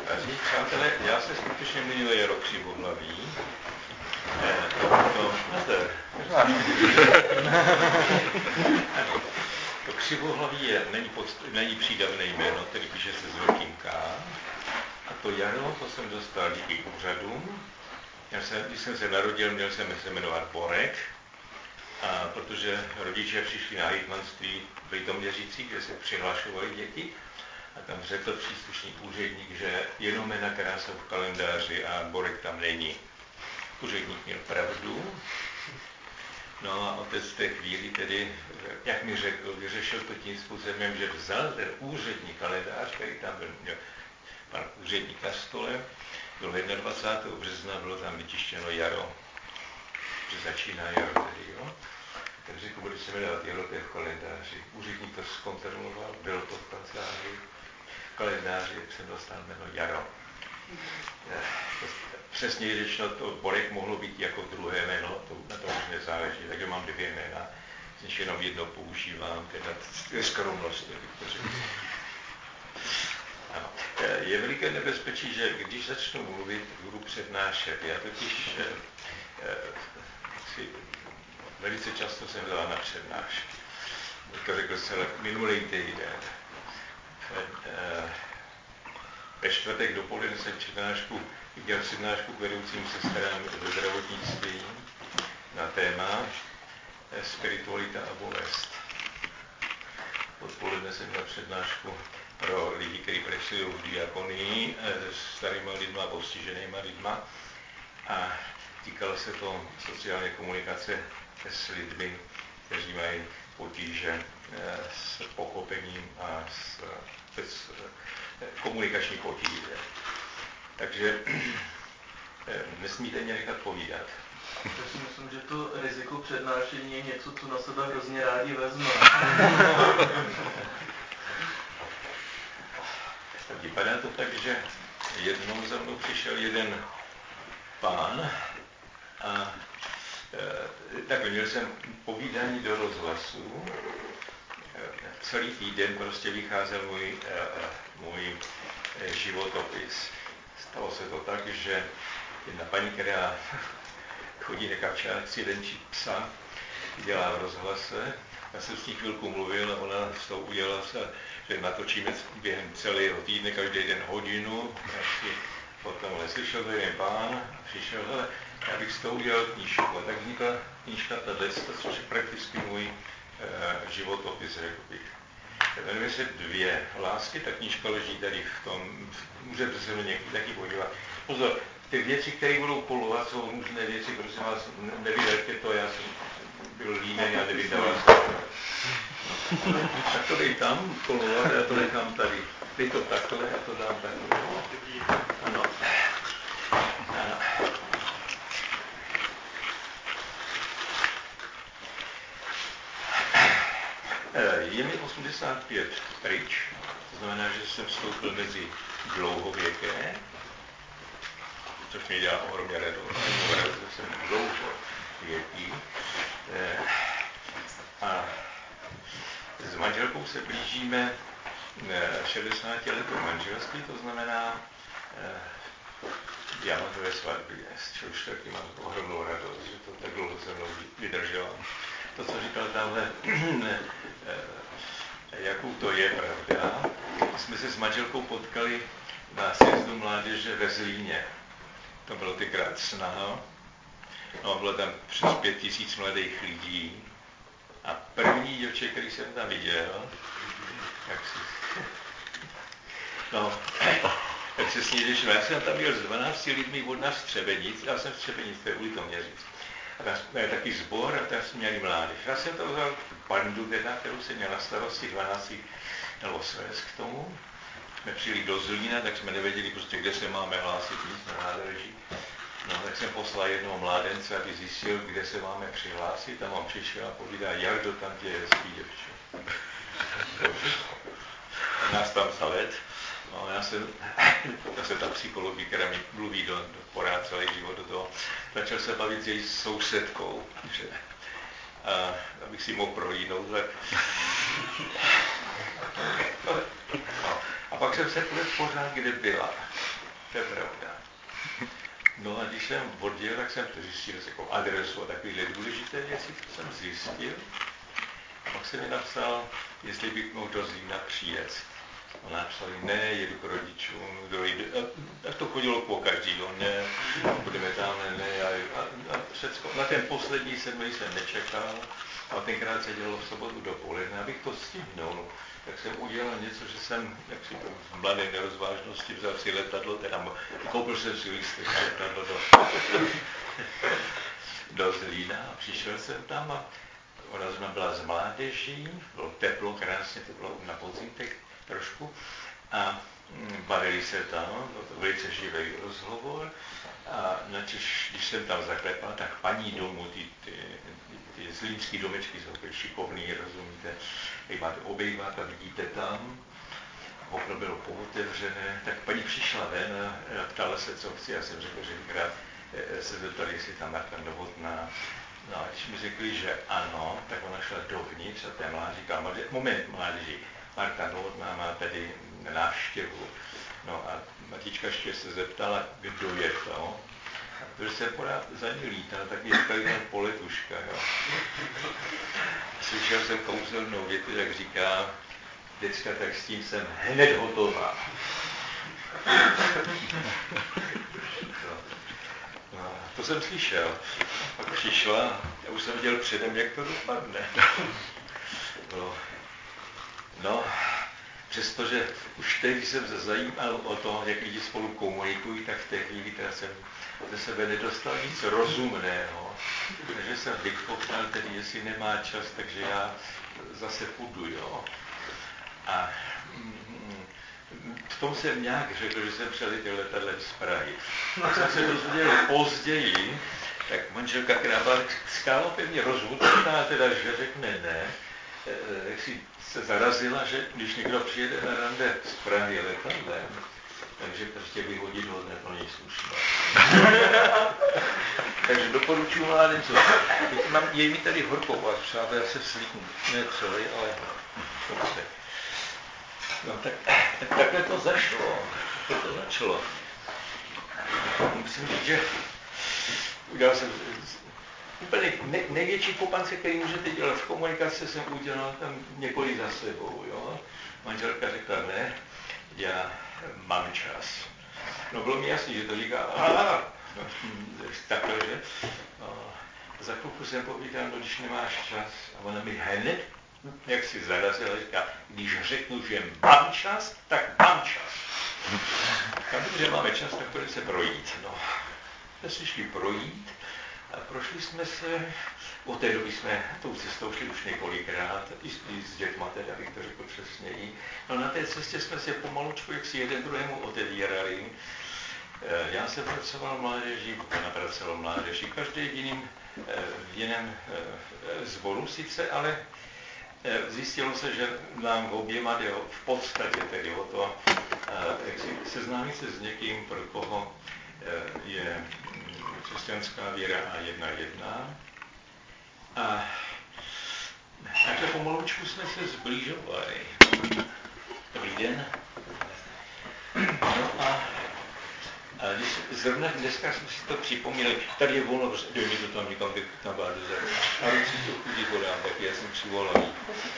Vážení přátelé, já se skutečně jmenuji Jaro Křivohlavý. To Křivohlavý není přídavné jméno, tedy píše se s velkým K. A to Jaro, to jsem dostal díky úřadům. Když jsem se narodil, měl jsem se jmenovat Borek. A protože rodiče přišli na hejtmanství v Litoměřicích, kde se přihlašovali děti, a tam řekl příslušný úředník, že jenom jména, která jsou v kalendáři a Borek tam není. Úředník měl pravdu. No a otec v té chvíli tedy, jak mi řekl, vyřešil to tím způsobem, že vzal ten úřední kalendář, který tam měl pan úředník na stole, bylo 21. března, bylo tam vytištěno Jaro, že začíná Jaro tedy, jo. Tak řekl, bude se jmenovat Jaro, to je v kalendáři. Úředník to zkontroloval, bylo to v kanceláři, v kalendáři, jak jsem dostal jméno Jaro. Přesně řečeno, to Borek mohlo být jako druhé jméno, to na tom už nezáleží, takže mám dvě jména, z nich jenom jedno používám, teda skromnost. Ano. Je veliké nebezpečí, že když začnu mluvit, budu přednášet. Já totiž velice často jsem dala na přednášky. To řekl jsem minulý týden. Ve čtvrtek dopoledne jsem dělal přednášku k vedoucím sestrám ze zdravotnictví na téma spiritualita a bolest. Odpoledne jsem měl přednášku pro lidi, kteří pracují v diakonii s starýma lidma a postiženýma lidma. A týkalo se to sociální komunikace s lidmi, kteří mají potíže s pochopením a s komunikační potíže. Takže nesmíte mě nechat povídat. Já si myslím, že to riziko přednášení je něco, co na sebe hrozně rádi vezme. Vypadá to tak, že jednou za mnou přišel jeden pán a takhle měl jsem povídání do rozhlasu. Celý týden prostě vycházel můj životopis. Stalo se to tak, že jedna paní, která chodí nechat akcidenčit psa, dělá v rozhlase. Já jsem s ní chvilku mluvil a ona s tou udělala se, že natočíme během celého týdne, každý den hodinu. Potom slyšel to jeden pán a přišel, hele, já bych s tou udělal knížku. A tak vznikla knížka tato, což je prakticky můj životopis, řekl bych. Jmenuje se Dvě lásky, ta knížka leží tady v tom, můžete se do někdy taky podívat. Pozor, ty věci, které budou kolovat, jsou různé věci, prosím vás, nevydalte to, já jsem byl línej a nevydal jsem. Tak to dej tam kolovat, já to nechám tady. Dej to takhle, já to dám takhle. Ano. Ano. Je mi 85 pryč, to znamená, že jsem vstoupil mezi dlouhověké, což mě dělá ohromně radost, že jsem dlouhověký. A s manželkou se blížíme 60 letou manželství, to znamená diamantové svatby, z čehož taky mám ohromnou radost, že to tak dlouho se mnou vydrželo. To, co říkal tamhle, jakou to je pravda. Jsme se s manželkou potkali na sjezdu mládeže ve Zlíně. To bylo tenkrát Snaha. No, bylo tam přes 5000 mladých lidí. A první děvče, který jsem tam viděl, tak se s ní řešil. Já jsem tam měl s 12 lidmi od nás Střebenic, já jsem Střebenic, to je u Litoměřic. A tam jsme taky sbor a tam jsme měli mládež. Já jsem to vzal bandu, kterou jsem měl na starosti 12 nebo svést k tomu. Jsme přijeli do Zlína, tak jsme nevěděli prostě, kde se máme hlásit, nic na nádraží. No, tak jsem poslal jednoho mládence, aby zjistil, kde se máme přihlásit. Tam on přišel a povídá, Jardo, tam tě je hezký děvče. Nás tam zavet. No, já jsem ta psychologie, která mi mluví do porád celý život do toho, začal se bavit s její sousedkou, že, abych si mohl prohlídnout, tak. A pak jsem se ptal pořád, kde byla. to je pravda. No a když jsem odjel, tak jsem to zjistil jako adresu a takovéhle důležité věci, to jsem zjistil. A pak jsem mi napsal, jestli bych mohl do Zlína přijet. A napsali, ne, jedu k rodičům, a to chodilo po každý, ne, budeme tam, ne, a všecko. Na ten poslední sedmý jsem nečekal, a tenkrát se dělalo v sobotu dopoledne, abych to stihnul. Tak jsem udělal něco, že jsem, jak si to v mladé nerozvážnosti vzal si letadlo, teda koupil jsem si lístek letadlo do Zlína a přišel jsem tam a ona zrovna byla z mládeží, bylo teplo, krásně to bylo na podzim trošku a bavili se tam, velice živý rozhovor a načež, když jsem tam zaklepal, tak paní domů, ty zlínský domečky jsou takové šikovný, rozumíte, jak máte obejvat a vidíte tam, okno bylo pootevřené, tak paní přišla ven a ptala se, co chci, já jsem řekl, že bych rád se zeptali, jestli tam Marta Novotná. No a když mi řekli, že ano, tak ona šla dovnitř a ten mlád říkal, moment mládeži, Marta Novotná má tady návštěvu. No a Matička ještě se zeptala, kdo je to. Protože jsem pořád za ní lítal, tak mi říkali tam Poletuška. Jo. Slyšel jsem kouzelnou větu, jak říká, děcka, tak s tím jsem hned hotová. No, to jsem slyšel. Pak přišla a už jsem viděl předem, jak to dopadne. No, přestože už tehdy jsem se zajímal o to, jak lidi spolu komunikují, tak v té chvíli teda jsem ze sebe nedostal nic rozumného. Takže jsem vykopnal tedy, jestli nemá čas, takže já zase půjdu, jo. A v tom jsem nějak řekl, že jsem přeletěl letadlem z Prahy. Když jsem se dozvěděl později, tak manželka, která byla skálopevně rozhodnutá, teda, že řekne ne, jak si se zarazila, že když někdo přijede na rande z Prahy letadlem, takže prostě vyhodit ho to není slušné. Takže doporučuji mládencu. Je mi tady horkou vás, přátel, já se slíknu. Ne celý, ale dobře. No tak takhle to začalo. Musím říct, že udělal jsem úplně největší kopance, který můžete dělat v komunikaci, jsem udělal tam několik za sebou. Jo? Manželka řekla, ne, já mám čas. No bylo mi jasný, že to říká, takhle, že? Za chvilku jsem povídal, no když nemáš čas, a ona mi hned, jak si zarazila, říká, když řeknu, že mám čas, tak mám čas. A protože máme čas, tak půjdeme se projít. No, jsme si šli projít a prošli jsme se, od té doby jsme tou cestou šli už několikrát, i s dětma, teda bych to řekl přesněji. No na té cestě jsme se pomalučku, jak si jeden druhému otevírali. Já jsem pracoval v mládeži, ona pracovala v mládeži, každý v jiném sboru sice, ale zjistilo se, že nám oběma jde v podstatě tedy o to, jak si seznámit se s někým, pro koho je křesťanská víra A1.1. A takhle pomalučku jsme se zbližovali. Dobrý den. No a zrovna dneska jsme si to připomněli, tady je volno, dej mi to tam někam, tam byla dozadu. A už si to chudí podám, tak já jsem přivolaný.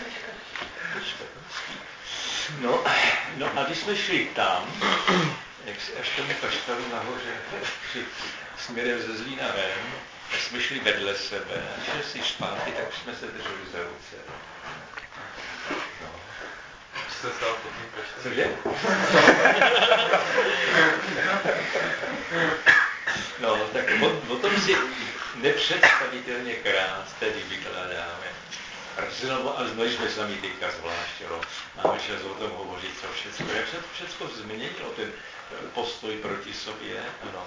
No a když jsme šli tam, až tomu kaštalu nahoře, směrem ze Zlína ven, tak jsme šli vedle sebe a šli si zpátky, tak jsme se drželi za ruce. No. Jste stál pod tím kaštalem? Cože? No, tak o tom si nepředstavitelně krát tedy vykládáme. Ale znovu jsme sami teďka zvlášť, máme čas o tom hovořit, co všechno. Jak se to všechno změnilo, ten postoj proti sobě, ano.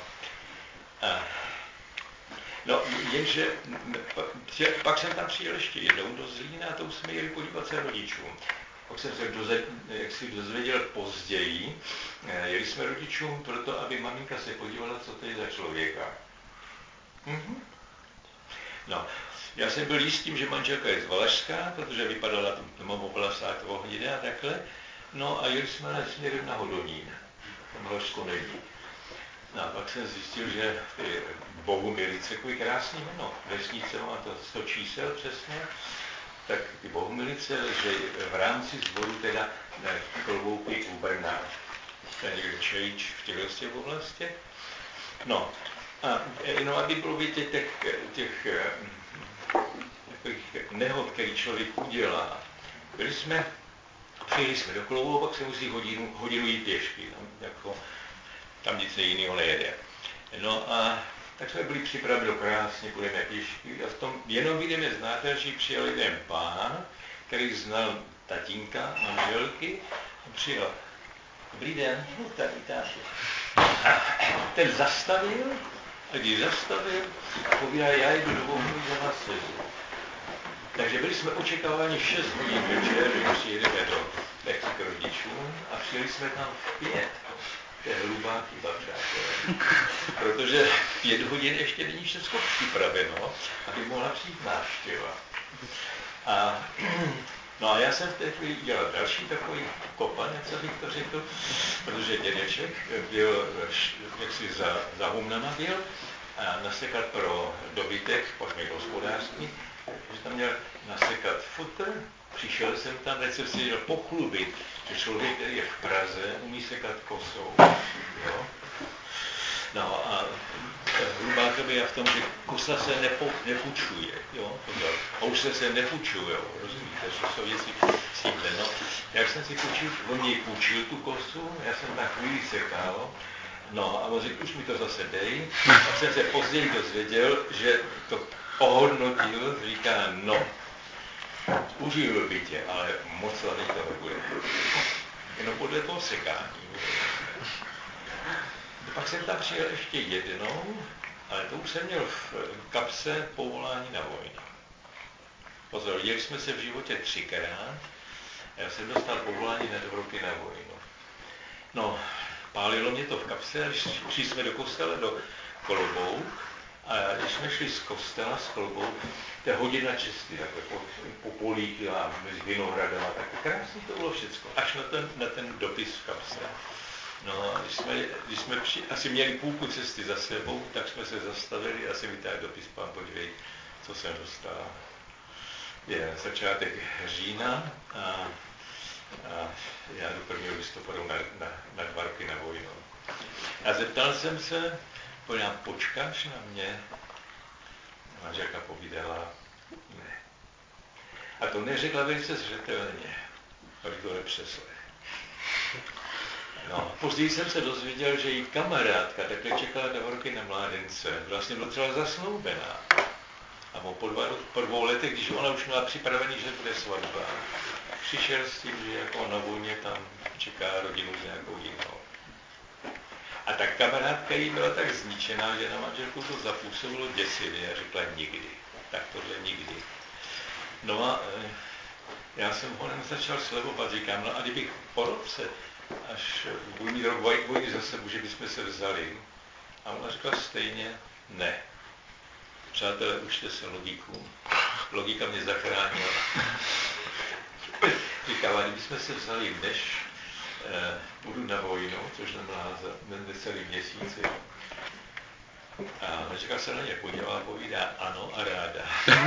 No, jenže pak jsem tam přijel ještě jednou do Zlína a to jsme jeli podívat se rodičům. Pak jsem se dozvěděl později, jeli jsme rodičům proto, aby maminka se podívala, co to je za člověka. No, já jsem byl jistým, že manželka je z Valašska, protože vypadala tmavovlasá ohnidé a takhle. No a jeli jsme směrem na Hodonín. Tam Valašsko není. No a pak jsem zjistil, že ty Bohumilice, takový krásný jméno, vesnice má to 100 čísel přesně, tak ty Bohumilice, že v rámci sboru teda Kloboupy u Brna, někde Čejč v těch oblastech. No, a jenom aby bylo vidět těch takových nehod, který člověk udělá. Přijeli jsme do Kloubou, pak se musí hodinu jít pěšky, tam nic jiného nejede. No a tak jsme byli připraveni, krásně půjdeme pěšky a v tom jenom vidíme z nádraží přijel jeden pán, který znal tatínka, manželky, a přijel. Dobrý den, no tady táši. Ten zastavil, a když zastavil, povídá, já jdu do Bohumilí za vás sezu. Takže byli jsme očekáváni 6 hodin večer, že přijedeme do Lechci k rodičům a přijeli jsme tam v 5. To je hrubá chyba, přátelé. Protože 5 hodin ještě není všechno připraveno, aby mohla přijít návštěva. No a já jsem v té chvíli dělal další takový kopanec, abych to řekl, protože dědeček byl, jaksi za humnama byl, a nasekat pro dobytek, pak měl hospodářství, že tam měl nasekat futr, přišel jsem tam, teď jsem si měl pochlubit, že člověk, který je v Praze, umí sekat kosou. Jo? No a hrubá chyba je v tom, že kosa se nefučuje, jo? Housle se nefučujou, rozumíte, že jsou věci s tímhle, no. Jak jsem si půjčil, on mě půjčil tu kosu, já jsem na chvíli sekal, no a on řekl, už mi to zase dej, tak jsem se později dozvěděl, že to ohodnotil, říká, no, uživil by tě, ale moc slavý to nebude. Jenom podle toho sekání. Pak jsem tam přijel ještě jednou, ale to už jsem měl v kapse povolání na vojnu. Pozor, jeli jsme se v životě 3krát, a já jsem dostal povolání na 2 roky na vojnu. No, pálilo mě to v kapse, a když šli jsme do kostela do Kolobouk, a když jsme šli z kostela s Kolobouk, to je hodina cesty, takhle po polích a mezi vinohradama, tak krásně to bylo všecko, až na ten dopis v kapse. No a když jsme asi měli půlku cesty za sebou, tak jsme se zastavili a jsem vytáhl dopis, pán, podívej, co jsem dostal. Je začátek října a já do 1. listopadu na 2 roky na vojnu. A zeptal jsem se, počkáš na mě? Manželka povídala, ne. A to neřekla velice zřetelně, abych to nepřeslech. No, později jsem se dozvěděl, že její kamarádka takhle čekala 2 roky na mládence, vlastně byla třeba zasnoubená. A po 2 letech, když ona už měla připravený, že bude svatba, přišel s tím, že jako na vojně tam čeká rodinu s nějakou jinou. A ta kamarádka jí byla tak zničená, že na manželku to zapůsobilo děsivě a řekla nikdy. Tak tohle nikdy. No a já jsem ho začal slevovat, říkám, no a kdybych po roce, až budu mít rok vojny za sebou, že bychom se vzali. A ona řekla stejně, ne. Přátelé, učte se logiku. Logika mě zachránila. Říkám, a kdybychom se vzali, než budu na vojnu, což znamená za necelý měsíc. A manželka se na ně podívala a povídá, ano a ráda.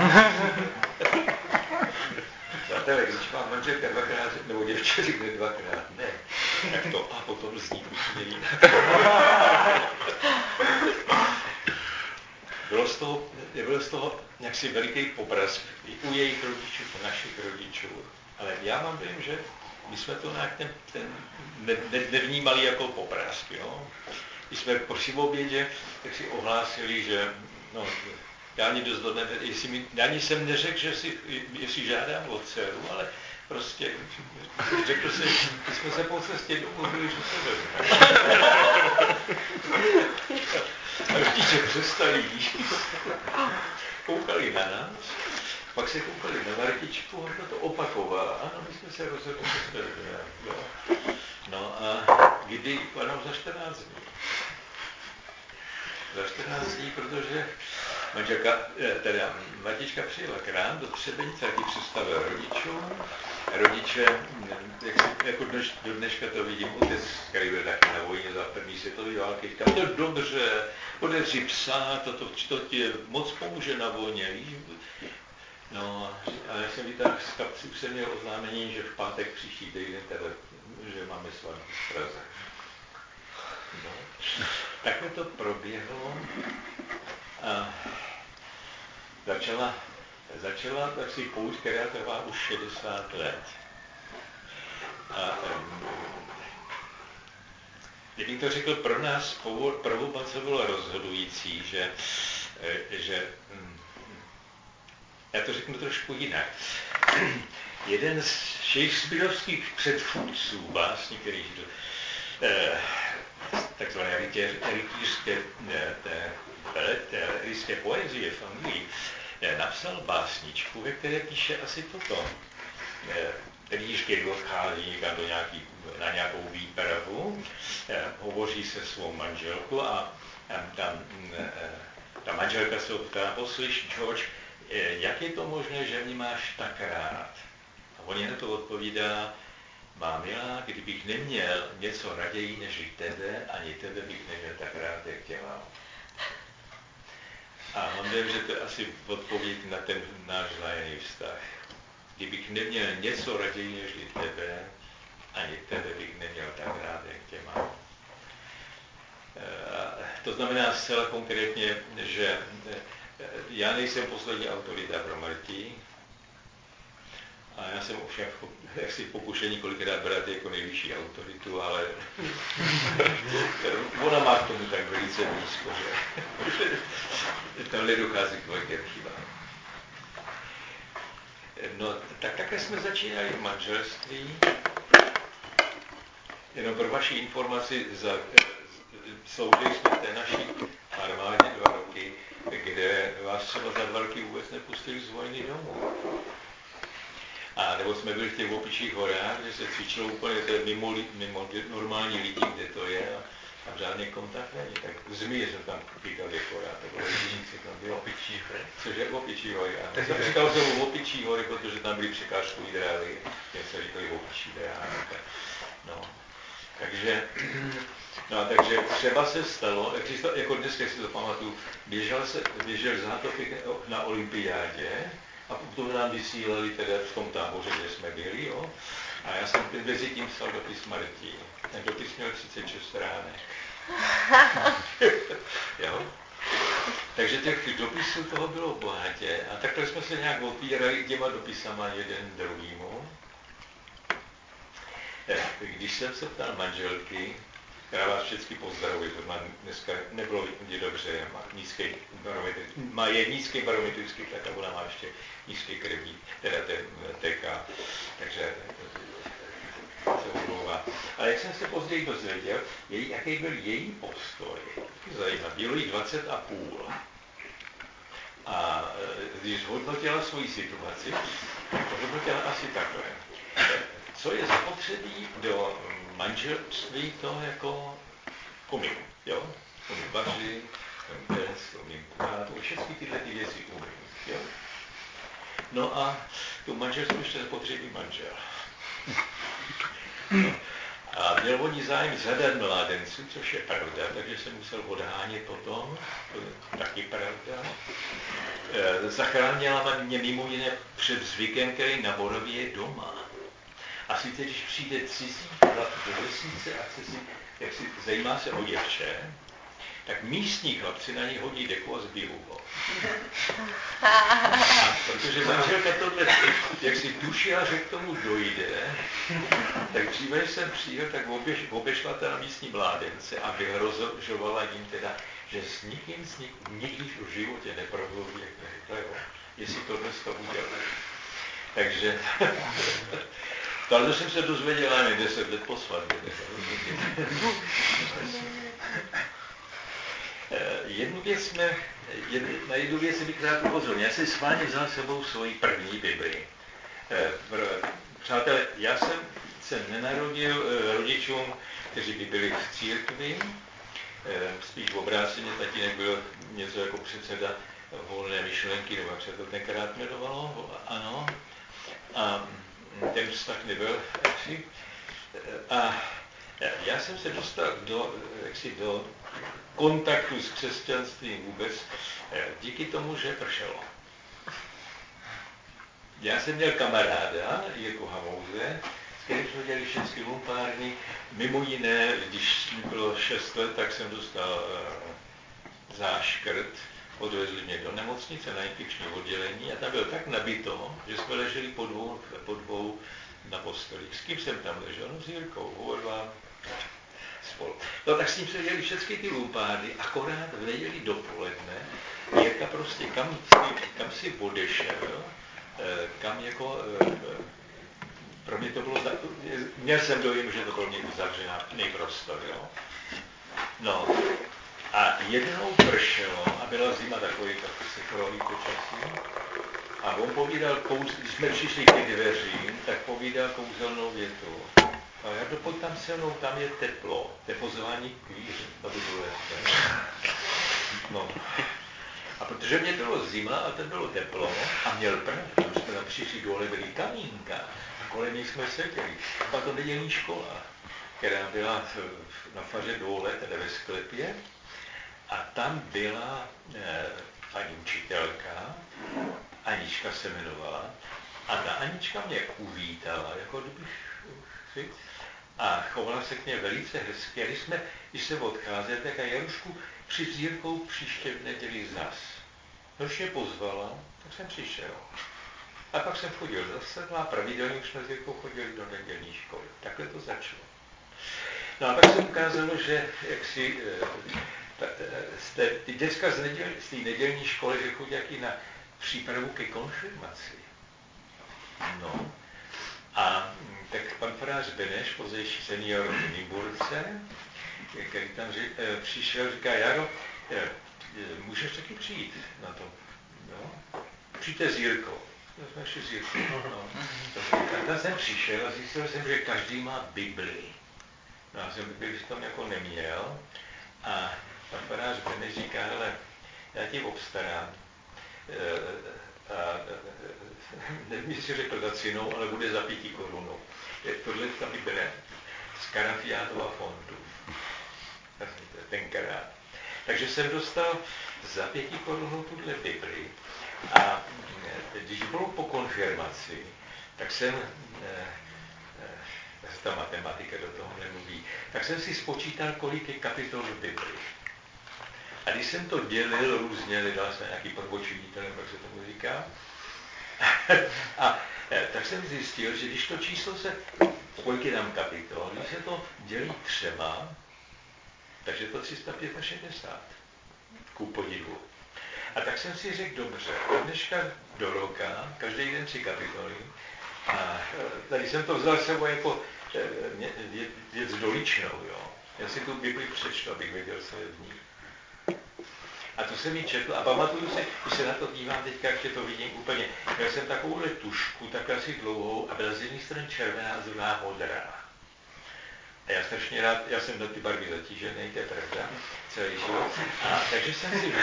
Přátelé, když mám manželka 2krát, nebo děvče řekne 2krát, ne, tak to a potom zní úplně jinak. Bylo z toho jaksi veliký poprask i u jejich rodičů, u našich rodičů. Ale já mám dojem, že my jsme to nějak nevnímali jako poprask. Jo? Když jsme při obědě, tak si ohlásili, že no, já ani dost já ani jsem neřekl, že jestli žádám o dceru, ale prostě řekl jsem, že jsme se po cestě domluvili, že se vezme. A rodiče přestali jíst, koukali na nás, pak se koukali na Martičku, ona to opakovala. Ano, my jsme se rozhodli, že se vezme. No a kdy? Ano, za 14 dní. Za 14 dní, protože Matička přijela k nám do Třebenice, taky představila rodičům. Rodiče, jako do dneška to vidím, otec, který byl taky na vojně za první světové války, říkal, to dobře, odevři psa, to ti moc pomůže na vojně. No, a já jsem vytáhl z kapsy, už jsem měl oznámení, že v pátek příští týden, že máme svatbu v Praze. No. Takhle to proběhlo a začala taksi pouť, která trvá už 60 let. A kdybych to řekl, pro nás pro oba, co bylo rozhodující, že já to řeknu trošku jinak. Jeden z shakespearovských předchůdců básní, který takzvané rytířské poezie v Anglii, napsal básničku, ve které píše asi toto. Rytíř odchází někam na nějakou výpravu, hovoří se svou manželkou a ta manželka se ho ptá, poslyš, George, jak je to možné, že mě máš tak rád? A on na to odpovídá, mám milá, kdybych neměl něco raději než tebe, ani tebe bych neměl tak rád, jak tě mám. A on vím, že to je asi odpověď na ten náš vzájemný vztah. Kdybych neměl něco raději než tebe, ani tebe bych neměl tak rád, jak tě mám. To znamená zcela konkrétně, že já nejsem poslední autorita pro Marti, a já jsem ovšem jaksi pokušen několikrát brát jako nejvyšší autoritu, ale ona má k tomu tak velice blízko, že tam nedochází k velkým chybám. No, takhle jsme začínali v manželství. Jenom pro vaši informaci, sloužili jsme v té naší armádě 2 roky, kde vás třeba za 2 roky vůbec nepustili z vojny domů. A nebo jsme byli v těch Opičích horách, kde se cvičilo úplně, to je mimo normální lidi, kde to je a tam žádný kontakt není. Tak zmije jsme tam píkali akorát, to bylo jediný, co tam bylo. Opičí hory? Cože Opičí hory, ano. Říkal jsem Opičí hory, protože tam byly překážkové dráhy, jak se říkali Opičí dráhy. No. Takže třeba se stalo, jako dneska si to pamatuju, běžel zátopek na olympiádě a potom nám vysílali teda v tom táboře, kde jsme byli, jo. A já jsem mezi tím psal dopis Marti. Ten dopis měl 36 stránek. Jo? Takže těch dopisů toho bylo bohatě a takhle jsme se nějak opírali těma dopisama jeden druhýmu. Když jsem se ptal manželky, která vás všechny pozdravuje, to má dneska nebylo vidět dobře, je nízký barometrický tlak a ona má ještě nízký krevní, teda ten TK, takže se omlouvá. Ale jak jsem se později dozvěděl, jaký byl její postoj, zajímavé, bylo jí 20,5. A když hodnotila svoji situaci, to hodnotila asi takhle. Co je zapotřebí do manželství, to jako umím, jo? Umím vařit, umím péct, umím prát, všechny tyhle věci umím, jo? No a tu manželství ještě zapotřebí manžel. No. A měl o ní zájem řada mládenců, což je pravda, takže jsem musel odhánět potom, to je taky pravda. Zachránila mě mimo jiné před zvykem, který na Moravě je doma. A sice, když přijde cizí chlap do vesnice a chce si, jak si zajímá se o děvče, tak místní chlapci na něj hodí deku a zbijou ho. A protože manželka tohle, jak si tušila, že k tomu dojde, tak dříve, než jsem přijel, tak obešla teda místní mládence a vyhrožovala jim teda, že s nikým nikdy v životě nepromluví, jak mi řekla, jo, jestli to dneska udělá. Takže tohle jsem se dozvěděl ani 10 let po svatbě. Na jednu věc bych rád upozornil. Já jsem s vámi vzal sebou svoji první Bibli. Přátelé, já jsem se nenarodil rodičům, kteří by byli v církvi, spíš v obráceně, tatínek byl něco jako předseda volné myšlenky, nebo jak se to tenkrát jmenovalo, ano. A ten vztah nebyl jaksi. A já jsem se dostal do kontaktu s křesťanstvím vůbec díky tomu, že pršelo. Já jsem měl kamaráda, Jirku Hamouze, s kterým jsme dělali všechny lumpárny. Mimo jiné, když mi bylo 6 let, tak jsem dostal záškrt. Odvezli mě do nemocnice na infekční oddělení a tam byl tak nabito, že jsme leželi po dvou na postelích. S kým jsem tam ležel? No s Jirkou, oba spolu. No tak s ním se dělali všechny ty lumpárny, akorát v neděli dopoledne Jirka prostě kam si odešel, kam jako, pro mě to bylo, měl jsem dojem, že to byl mě uzavřený prostor, jo. No a jednou pršelo a byla zima takový sekrový počasí a on povídal, když jsme přišli ke dveřím, tak povídal kouzelnou větu. A já to pojď tam se mnou, tam je teplo, to je pozvání k víře, to by bylo jasné. No. A protože mě bylo zima a to bylo teplo a měl pravdu, že jsme tam přišli dole, byli kamínka a kolem nich jsme seděli. A to nedělní škola, která byla na faře dole, teda ve sklepě, a tam byla paní učitelka, Anička se jmenovala, a ta Anička mě uvítala, jako kdybych a chovala se k mě velice hezky. A když se odcházeli, tak a Jarušku, při s Jirkou příště v neděli zas. Když mě pozvala, tak jsem přišel. A pak jsem chodil zase a pravidelně už jsme s Jirkou chodili do nedělní školy. Takhle to začalo. No a pak se ukázalo, že jaksi ty děcka z té nedělní školy, že chodí jaký na přípravu ke konfirmaci. No. A tak pan farář Beneš, pozdější senior v Nymburce, který tam přišel, říká, Jaro, můžeš taky přijít na to, jo? Přijďte s Jirkou. Já jsme šli s Jirkou, no. Tak tam jsem přišel a zjistil jsem, že každý má Bibli. No já jsem Bibli tam jako neměl a pan farář Beneš říká, hele, já ti obstarám. Nevím, jestli řekl za cenou, ale bude za 5 korun. Tohle ta Bible z Karafiátova fondu. Tenkrát. Takže jsem dostal za 5 korun tuhle Bibli a když bylo po konfirmaci, tak jsem, ta matematika do toho nemluví, tak jsem si spočítal, kolik je kapitol v Bibli. A když jsem to dělil různě, dal jsem nějaký prvočinitel, jak se tomu říká, a tak jsem zjistil, že když to číslo se, kolik je tam kapitol, když se to dělí 3, takže to 365, ku podivu. A tak jsem si řekl, dobře, od dneška do roka, každý den 3 kapitoly, a tady jsem to vzal sebou jako věc doličnou, jo. Já si tu Bibli přečtu, abych věděl, co je v ní. A to jsem ji četl a pamatuju si, když se na to dívám teďka, jak to vidím úplně, měl jsem takovouhle tušku, tak asi dlouhou a byla z jedné strany červená a z druhá modrá. A já strašně rád, já jsem do ty barvy zatížený, to je pravda, celý život. A takže jsem si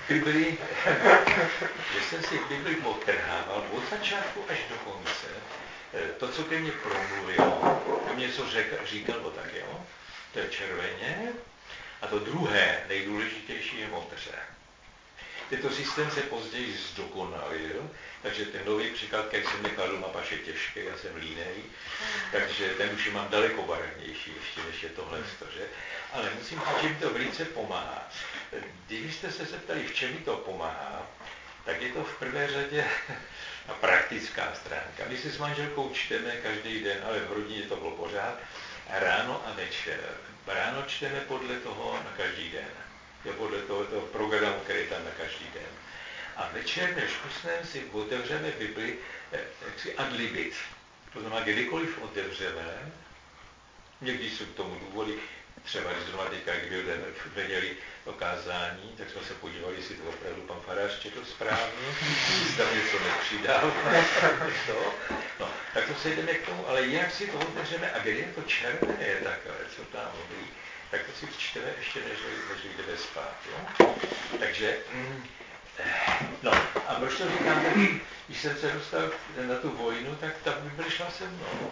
v Bibli potrhával od začátku až do konce. To, co ke mně promluvilo, ke mně něco říkalo tak, jo, to je červeně. A to druhé, nejdůležitější, je modře. Tento systém se později zdokonalil, takže ten nový příklad, který jsem nechal doma, pač je těžký, já jsem línej, takže ten už je mám daleko barevnější ještě, než je tohle, že? Ale musím říct, že mi to velice pomáhá. Když jste se zeptali, v čem mi to pomáhá, tak je to v prvé řadě praktická stránka. My si s manželkou čteme každý den, ale v rodině to bylo pořád, ráno a večer. Ráno čteme podle toho na každý den. Je podle toho programu, který je tam na každý den. A večer, než usneme, si otevřeme Bibli jaksi ad libit. To znamená, kdykoliv otevřeme, někdy jsou k tomu důvody, třeba když zrovna teďka, kdy byl v neděli to kázání, tak jsme se podívali, jestli to opravdu pan farář četl správně, jestli tam něco nepřidal. No, tak to se jdeme k tomu, ale jak si to otevřeme a kde je to červené takové, co tam mluví, tak to si čteme ještě, než jdeme spát. Jo? Takže No, a proč to říkám, tak, když jsem se dostal na tu vojnu, tak ta Bible šla se mnou.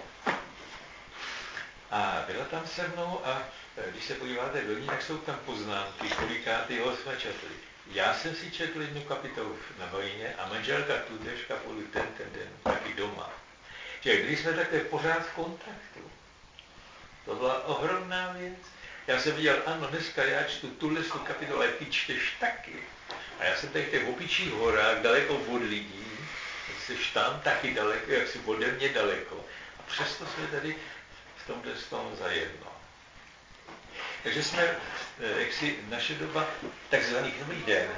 A byla tam se mnou a když se podíváte do ní, tak jsou tam poznámky, kolikátýho jsme četli. Já jsem si četl jednu kapitolu na vojně a manželka tutéž kapitolu ten den, taky doma. Že když jsme takhle pořád v kontaktu, to byla ohromná věc. Já jsem viděl, ano, dneska já čtu tuhle kapitolu, ale ty čteš taky. A já jsem tady v těch opičích horách, daleko od lidí, jsi tam taky daleko, jak jsi ode mě daleko. A přesto jsme tady v tomhle tom zajedno. Takže jsme, jak si naše doba, takzvaných nový den,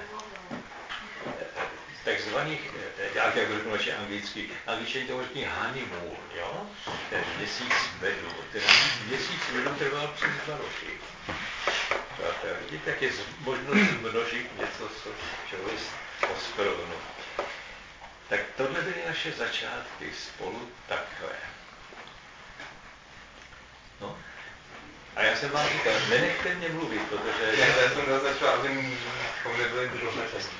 takzvaných, jak řeknu naše anglicky, angličani to říkají honeymoon, jo? Ten měsíc medu, ten měsíc medu trval přes 2 roky. Tak je možnost množit něco, co člověk oskrovnu. Tak tohle byly naše začátky spolu takhle. No. A já jsem vám říkal, nenechte mě mluvit, protože... Já jsem to začal, aby nebyli druhé čas.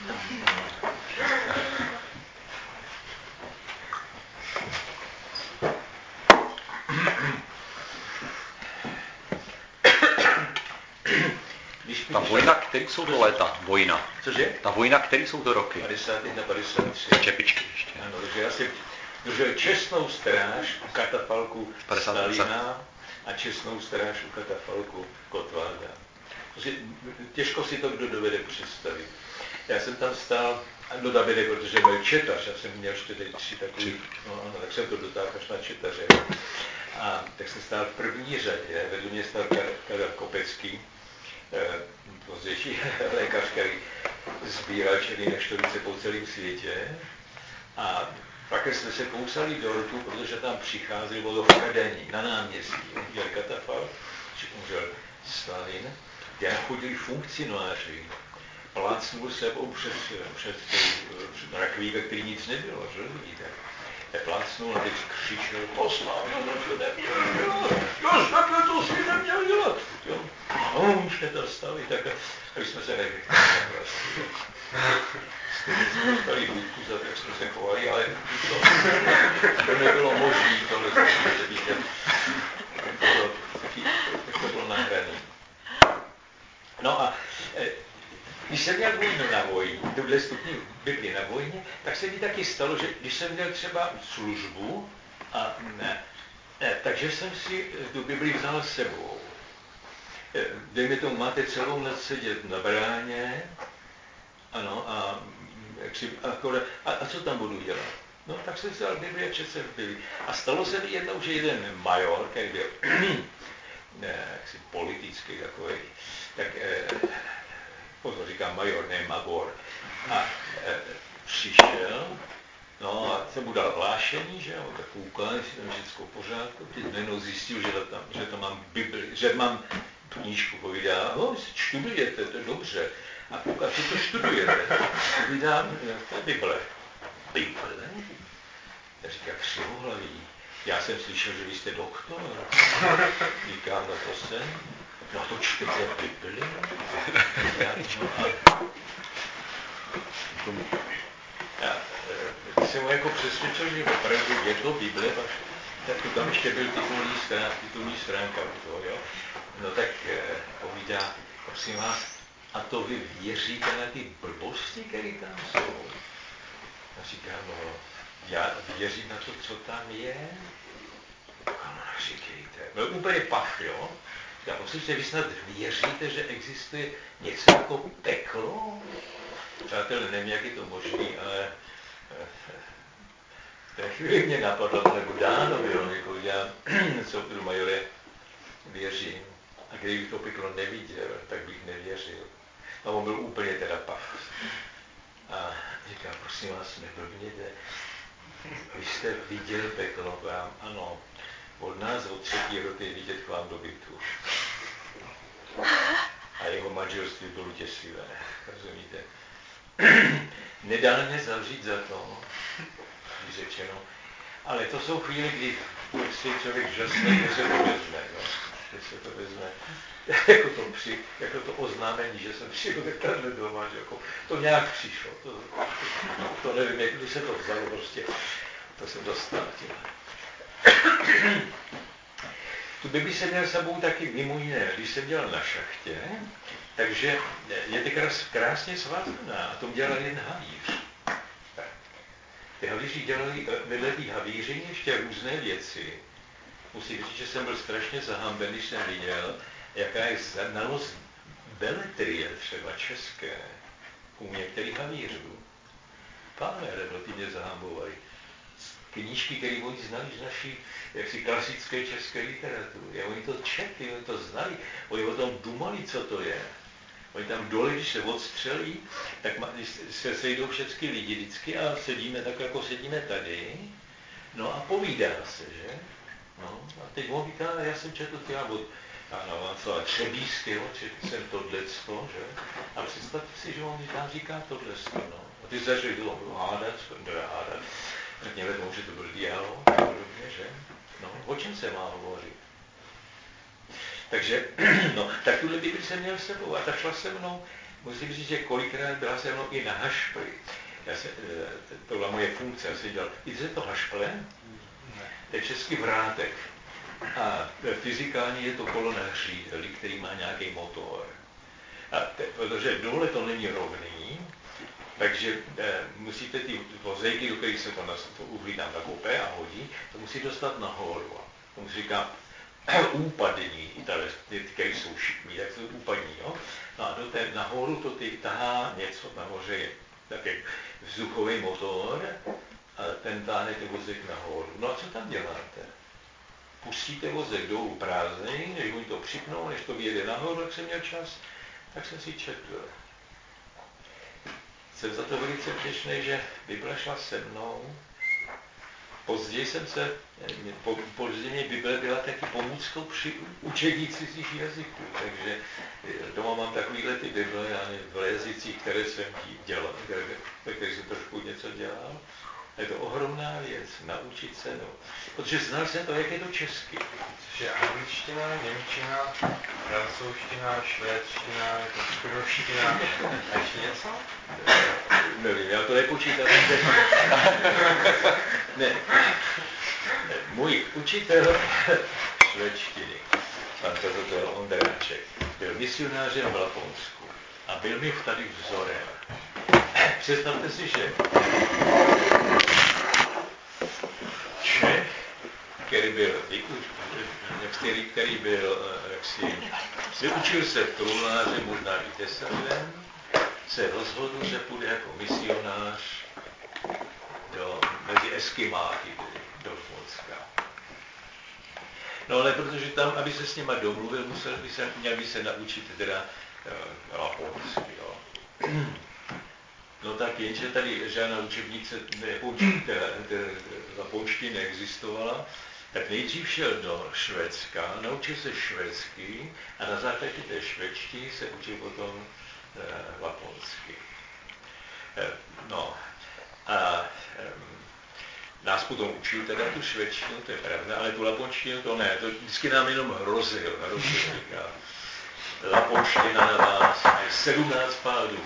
Ta vojna, který jsou to léta? Vojna. Cože? Ta vojna, který jsou to roky? 51, 53. Čepičky ještě. Ano, takže já jsem držel čestnou stráž u katafalku Stalina a čestnou stráž u katafalku Gottwalda. Těžko si to kdo dovede představit. Já jsem tam stál, notabene, protože byl četař, já jsem měl 4 takový, no ano, tak jsem to dotáhl až na četaře. A tak jsem stál v první řadě, vedle mě stál Karel Kopecký, pozdější lékař, který sbíral černý neštovice po celém světě. A pak jsme se kousali do rtu, protože tam přicházeli, bylo to vkradení na náměstí, udělal katafalk, umřel Stalin, kde chodili funkcionáři, plácnul sebou přes rakví, ve který nic nebylo, že vidíte? Plácnul a teď křičel, poslal, to neměl dělat, takhle to si neměl dělat. Jo? A už jsme to stali, tak a jsme se nevychali. Stejně jsme dostali důvku za to, jak jsme se chovali, ale to nebylo možné, tohle jsme vidět. Tak to bylo nahraný. No a když jsem měl vojnu na vojně, tuhle stupní Bibli na vojně, tak se mi taky stalo, že když jsem měl třeba službu, takže jsem si tu Bibli vzal s sebou. Dejme tomu, máte celou noc sedět na bráně, ano, a co tam budu dělat? No, tak jsem vzal Bibli a četl jsem Bibli. A stalo se mi jednou, že jeden major, který byl jaksi politický takový, tak pozor, říkám major, ne magor, a přišel, no a jsem mu dal hlášení, že jo, tak koukal, jestli tam všechno v pořádku, teď najednou zjistil, že tam mám Bibli, že mám knížku, povídá, no, studujete, to je dobře. A koukal, co to studujete? Povídám, to je Bible. Bible? Já říkám, křivohlaví. Já jsem slyšel, že vy jste doktor. Říkám, no to jsem. No to čtete Bibli? Já jsem mu jako přesvědčil, že opravdu je to Bible, tak tam ještě byl titulní stránka u toho, jo. No tak povídá, prosím vás, a to vy věříte na ty blbosti, které tam jsou? A říkám, no, já věřím na to, co tam je. No, říkejte. Byl úplně pach, jo? Já poslyšte, vy snad věříte, že existuje něco jako peklo? Přátelé, nevím, jak je to možný, ale v té chvíli mě napadlo, nebo dáno bylo, jako já, co budu majore, věřím. A kdybych to peklo neviděl, tak bych nevěřil. A on byl úplně teda paf. A říká, prosím vás, neblbněte. Vy jste viděl peklo, vám? Ano. Od nás od 3. roty vidět k vám do bytu. A jeho manželství bylo těsivé, rozumíte? Nedal mě zavřít za to, řečeno, ale to jsou chvíle, kdy si člověk žasne, že se to vezme. No? teď se to vezme, jako to oznámení, že jsem přijel takhle doma, že jako, to nějak přišlo, to nevím, jak by se to vzalo, prostě to jsem dostal tím. Tu Bibli jsem měl s sebou taky mimo jiné, když jsem dělal na šachtě, takže je to krásně svázaná a tom dělal jen havíř. Ty havíři dělali vedle těch havíři ještě různé věci. Musím říct, že jsem byl strašně zahamben, když jsem viděl, jaká je znalost beletrie třeba české u některých havířů. Pánové ty mě zahambovali. Knížky, které oni znali z naší jaksi klasické české literatury. Oni to četli, oni to znali, oni o tom dumali, co to je. Oni tam dole, když se odstřelí, tak se sejdou všechny lidi vždycky a sedíme tak, jako sedíme tady. No a povídá se, že? No a teď on říká, já jsem četl třeba od Václava Třebíčského, četl jsem tohleto, že? A představte si, že on tam říká tohleto, no. A ty začali to hádat, řekněme tomu, že to byl dialog, podobně, že? No, o čem se má hovořit? Takže, no, tak tuhle Bibli jsem měl s sebou a ta šla se mnou, musím říct, že kolikrát byla se mnou i na hašpli. To byla moje funkce, já jsem dělal, víte, to hašple? To je český vrátek. A fyzikálně je to kolo na hřídeli, který má nějaký motor. A protože dole to není rovný, takže musíte ty vozejky, do kterých se to uhlí tam nakope a hodí, to musí dostat nahoru. To se říká úpadní, které jsou šikmí, tak jsou úpadní. Jo? No a do té nahoru to tahá něco, nahoře je takový vzduchový motor a ten táhne ten vozek nahoru. No a co tam děláte? Pustíte vozek dolů prázdný, než oni to připnou, než to vyjede nahoru, jak jsem měl čas, tak jsem si četl. Jsem za to velice vděčný, že Bible šla se mnou. Později mě Bible byla taky pomůckou při učení cizích jazyků, takže doma mám takovýhle ty Bible, v jazycích, které jsem dělal, ve kterých jsem trošku něco dělal. Je to ohromná věc, naučit se, no. Protože znal jsem to, jak je to česky. Což je angličtina, němčina, francouzština, švédština, ruština a ještě něco? Nevím, já to nepočítám. Ne. Můj učitel švédštiny, pan profesor Ondráček, byl misionářem v Laponsku a byl mi tady vzorem. Představte si, že Čech, který byl vyučil se v truhláři možná i tesařem, se rozhodl, že půjde jako misionář mezi Eskimáky, do Polska. No ale protože tam, aby se s nima domluvil, měl by se naučit teda laponsky, jo. No tak jenže tady žádná učebnice laponštiny neexistovala, tak nejdřív šel do Švédska, naučil se švédsky a na základě té švédštiny se učil potom laponsky. No a nás potom učil teda tu švédštinu, to je pravda, ale tu laponštinu to ne, to vždycky nám jenom hrozil, říká. Laponština na vás, 17 pádů.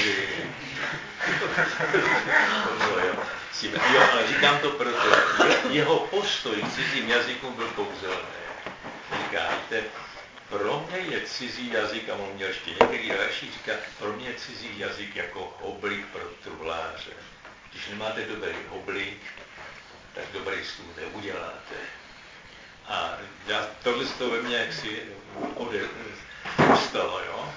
Jo, ale říkám to proto, jeho postoj k cizím jazykům byl kouzelný. Říká, víte, pro mě je cizí jazyk, a on měl ještě některý další, říká, pro mě je cizí jazyk jako oblík pro truhláře. Když nemáte dobrý oblík, tak dobrý stůl neuděláte. A tohle z toho ve mně jaksi ustalo, jo.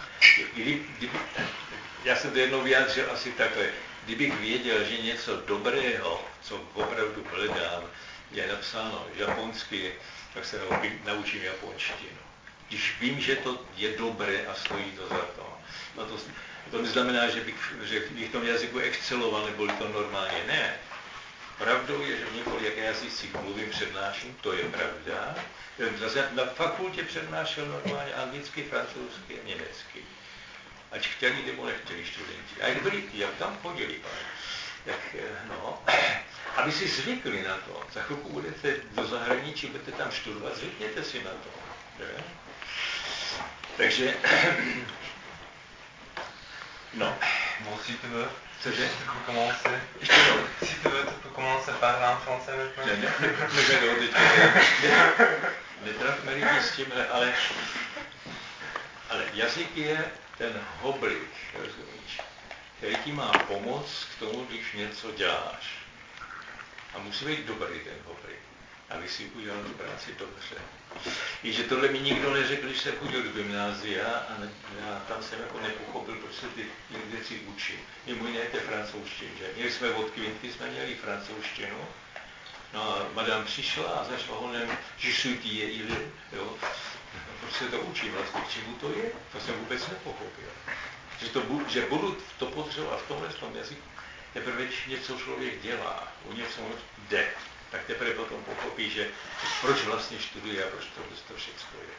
Já jsem to jednou vyjádřil asi takhle. Kdybych věděl, že něco dobrého, co opravdu hledám, je napsáno japonsky, tak se naučím japonštinu. Když vím, že to je dobré a stojí to za to. No to neznamená, že bych v tom jazyku exceloval, nebo to normálně. Ne. Pravdou je, že v několik jazycích mluvím, přednáším, to je pravda. Na fakultě přednášel normálně anglicky, francouzsky a německy. Ať chtěli nebo nechtěli studenti. A jak tam chodili, aby si zvykli na to. Za chvilku budete do zahraničí, budete tam studovat, zvykněte si na to. Takže, no. Bon, si tu veux, Cože? tu peux commencer. Ještě jednou. Si tu veux, tu peux commencer par en français maintenant. Nevedou teď. Netrafme lidi s tímhle, ale jazyk je ten hoblik, rozumíš, který ti má pomoct k tomu, když něco děláš. A musí být dobrý ten hoblik, aby si udělal tu práci dobře. I že tohle mi nikdo neřekl, když jsem chodil do gymnázia a já tam jsem jako nepochopil, proč se ty věci učím. Mimo jiné té francouzštiny, že? Měli jsme od Kvinty, jsme měli francouzštinu. No a madame přišla a začala honem, že šutí jo. Proč se to učí vlastně, k čemu to je? To jsem vůbec nepochopil. Že budu to potřebovat v tomhle jazyku, teprve když něco člověk dělá, o něco jde, tak teprve potom pochopí, že proč vlastně studuje a proč to všechno je.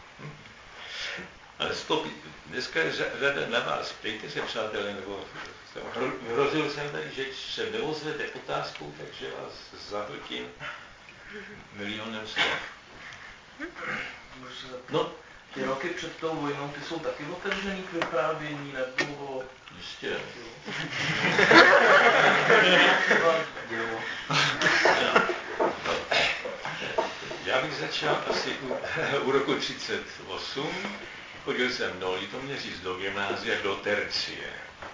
Ale stop, dneska je řada na vás, ptejte se, přátelé, nebo hrozil jsem tady, že když se neozvete otázkou, takže vás zahltím milionem slov. No. Ty roky před tou vojnou, ty jsou taky otevřený k vyprávění, nebo... Jistě. Já bych začal asi u roku 38. Chodil jsem do Litoměřic do gymnázia do tercie.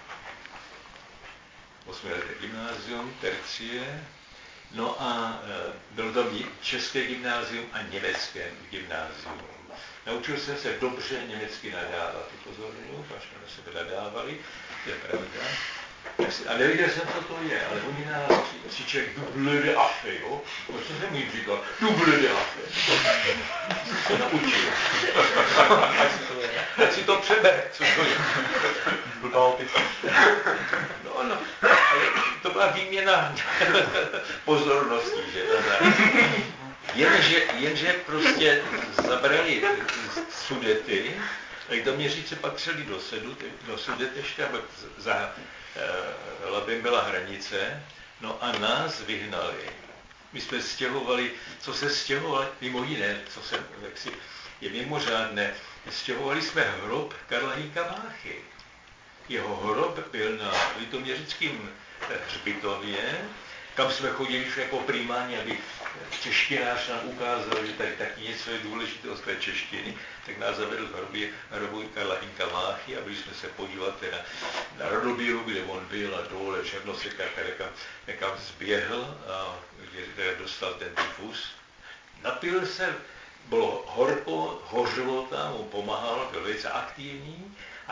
8leté gymnázium, tercie. No a bylo to české gymnázium a německé gymnázium. Naučil jsem se dobře německy nadávat, upozorňuji, až jsme na sebe nadávali, to je pravda. A nevěděl jsem, co to je, ale oni nás křičeli du blöde Affe, jo? Co jsem jim říkal? Du blöde Affe. Se naučil. Ať si to přebere, co to je. No, ale to byla výměna pozorností, že? Jenže prostě zabrali Sudety, Litoměřice pak přeli do Sudetešti, aby za Labem byla hranice, no a nás vyhnali. My jsme stěhovali, co se stěhovali, mimo jiné, co se jaksi je mimořádné, stěhovali jsme hrob Karla Hynka Váchy. Jeho hrob byl na Litoměřickém hřbitově, kam jsme chodili jako primárně, aby češtinář nám ukázal, že tady taky něco je důležitého z té češtiny, tak nás zavedl v hrobu Karla Hynka Váchy a byli jsme se podívat teda na Rodobíru, kde on byl a dole Černosekar, kam zběhl a kde teda dostal ten tyfus. Napil se, bylo horko, hořilo tam, on pomáhal, byl velice aktivní, a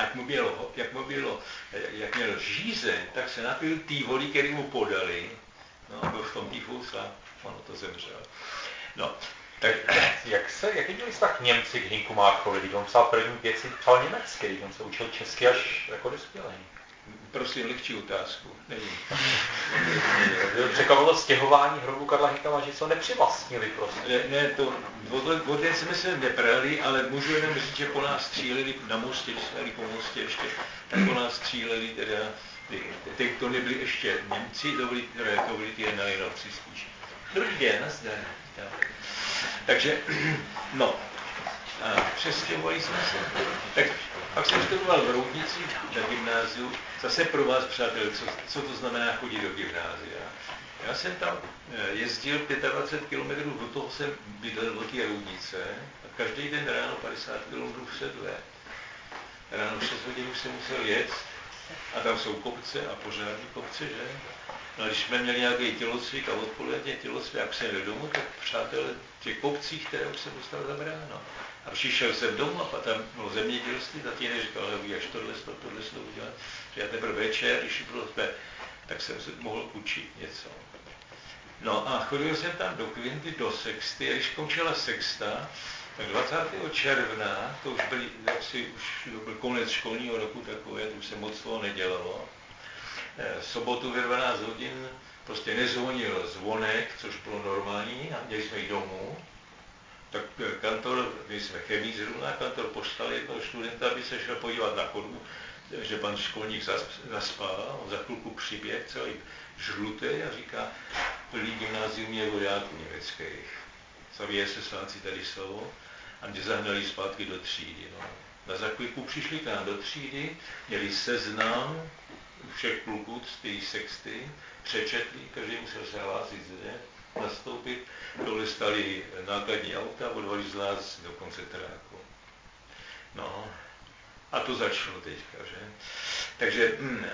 jak měl žízeň, tak se napil té vody, který mu podali. No, byl v tom tyfus a ono to zemřel. No, tak... Jaký měli vztah Němci k Hynku Máchovi, když on psal první věci, psal německy, když on se učil česky až jako dospělý? Prosím, lehčí otázku, nevím. Překvapilo stěhování hrobu Karla Hynka Váchy, co nepřivlastnili prostě. Ne, to od té jsme se neprali, ale můžu jenom říct, že po nás stříleli na mostě, když jsme jeli po mostě ještě, tak po nás stříleli teda, to nebyli ještě Němci, to byli ty Nalinovci spíš. Dobrý den, nazdar. Takže, no, a přestěhovali jsme se. Tak pak jsem studoval v Roudnici na gymnáziu. Zase pro vás, přátelé, co to znamená chodit do gymnázia. Já jsem tam jezdil 25 km, do toho jsem bydlel do té Roudnice a každý den ráno 50 km v sedle. Ráno 6 hodin už jsem musel jet a tam jsou kopce a pořádní kopce, že? No a když jsme měli nějaký tělocvik a odpoledně tělocvik, jak jsem jel domů, tak přátelé v těch kopcích, které už jsem dostal za bráno. A přišel jsem domů a tam bylo zemědělství, tatínek říkal, ale uděláš tohle udělat. Že já teprve večer, když bylo zde, tak jsem se mohl učit něco. No a chodil jsem tam do Kvinty, do sexty, a když končila sexta, tak 20. června, to už byl konec školního roku takové, to už se moc toho nedělalo. Sobotu ve 12 hodin prostě nezvonil zvonek, což bylo normální, a měli jsme jít domů. Tak kantor, my jsme chemii zrovna, kantor poslal jednoho studenta, aby se šel podívat na chodbu, že pan školník zaspal, on za chvilku přiběh, celý žlutý a říká, první gymnázium je vojáků německých. Saví SSáci tady jsou. a mě zahnali zpátky do třídy. No. Na za chvíľku přišli k nám do třídy, měli seznam všech kluků z té sexty, přečetli, každý musel se hlásit zde, nastoupit, dole stali nákladní auta, odvali z nás do koncentráku. No, a to začalo teďka, že? Takže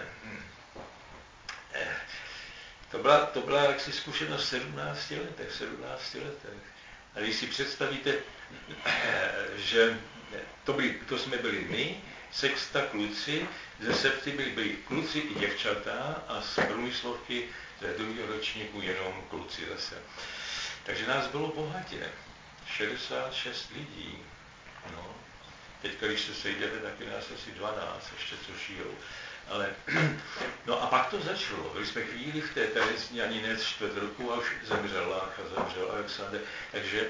to byla jaksi zkušenost v 17 letech. A když si představíte, že to jsme byli my, sexta kluci, ze septy byli kluci i děvčata a z průmyslovky ze druhého ročníku jenom kluci zase. Takže nás bylo bohatě, 66 lidí. No. Teď, když se sejdete, tak je nás asi 12, ještě co šijou. Ale, no a pak to začalo. Byli jsme chvíli v té Teresní ani ne 4 roku a už zemřela Alexander. Takže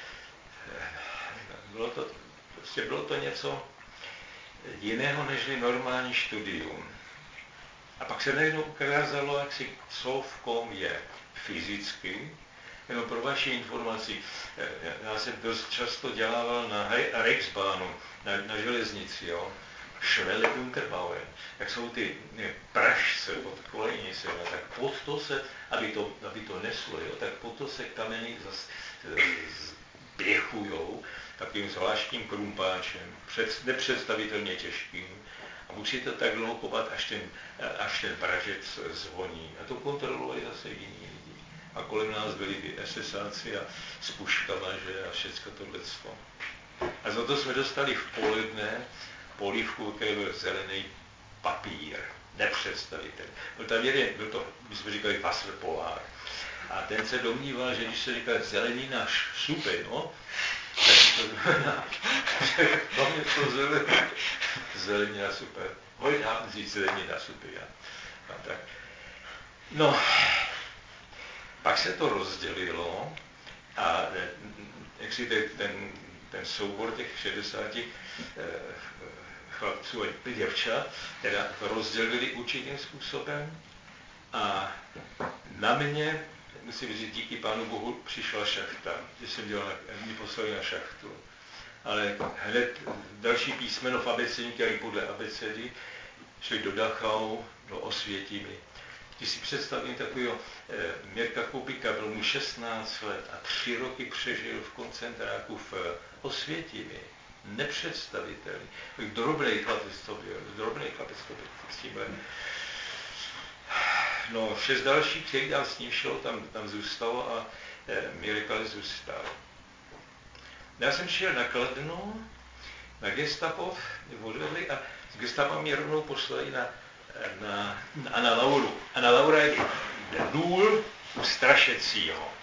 bylo to něco jiného nežli normální studium. A pak se najednou ukázalo, co v kom je fyzicky. Jenom pro vaši informaci, já jsem dost často dělával na Reichsbahnu, na železnici, jo. Schwelle Unterbauen, jak jsou ty pražce pod kolejnice, tak pod to se, aby to neslo, jo, tak pod to se kameny běhujou takovým zvláštním krumpáčem, nepředstavitelně těžkým. A musí to tak dlouho kopat, až ten pražec zvoní. A to kontrolovali zase jiní lidi. A kolem nás byli ty SSáci a s puškama, že a všecko tohleto. A za to jsme dostali v poledne polívku, který byl zelený papír, nepředstavitelný. Byl tam my jsme říkali Wasserpolák. A ten se domníval, že když se říká zelenina šupe, no, tak to znamená, že mám něco zelenina super. Heute haben Sie zelenina super, ja. A tak. No, pak se to rozdělilo a jak si ten soubor těch 60 chlapců a děvčat, teda rozdělili určitým způsobem a na mě, musím říct, díky Pánu Bohu přišla šachta, že jsem mě poslali na šachtu. Ale hned další písmeno v abecední, který podle abecedy, šli do Dachau, do Osvětimi. Když si představím takového Mirka Kubika, byl mu 16 let a 3 roky přežil v koncentráku v Osvětimi. Nepředstavitelný. Drobnej chlapec to byl s tímhle. No, 6 dalších, který tam s ním šlo, tam zůstalo a Mirka zůstal. Já jsem šel na Kladno, na Gestapo, mě odvedli a z Gestapa mě rovnou poslali na Lauru. A na Laura je důl u Strašecího.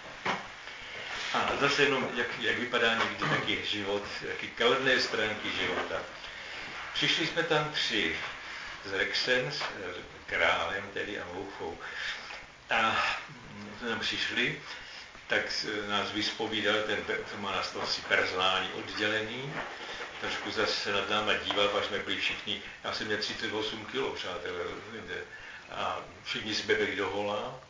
A zase jenom, jak vypadá někdy taky život, jaký kladné stránky života. Přišli jsme tam 3 s Rexem, s králem tedy a Mouchou. A jsme tam přišli, tak nás vyspovídal ten, co má na starosti personální oddělení. Trošku zase nad náma díval, pak jsme byli všichni, já jsem měl 38 kg, přátelé, a všichni jsme byli dohola.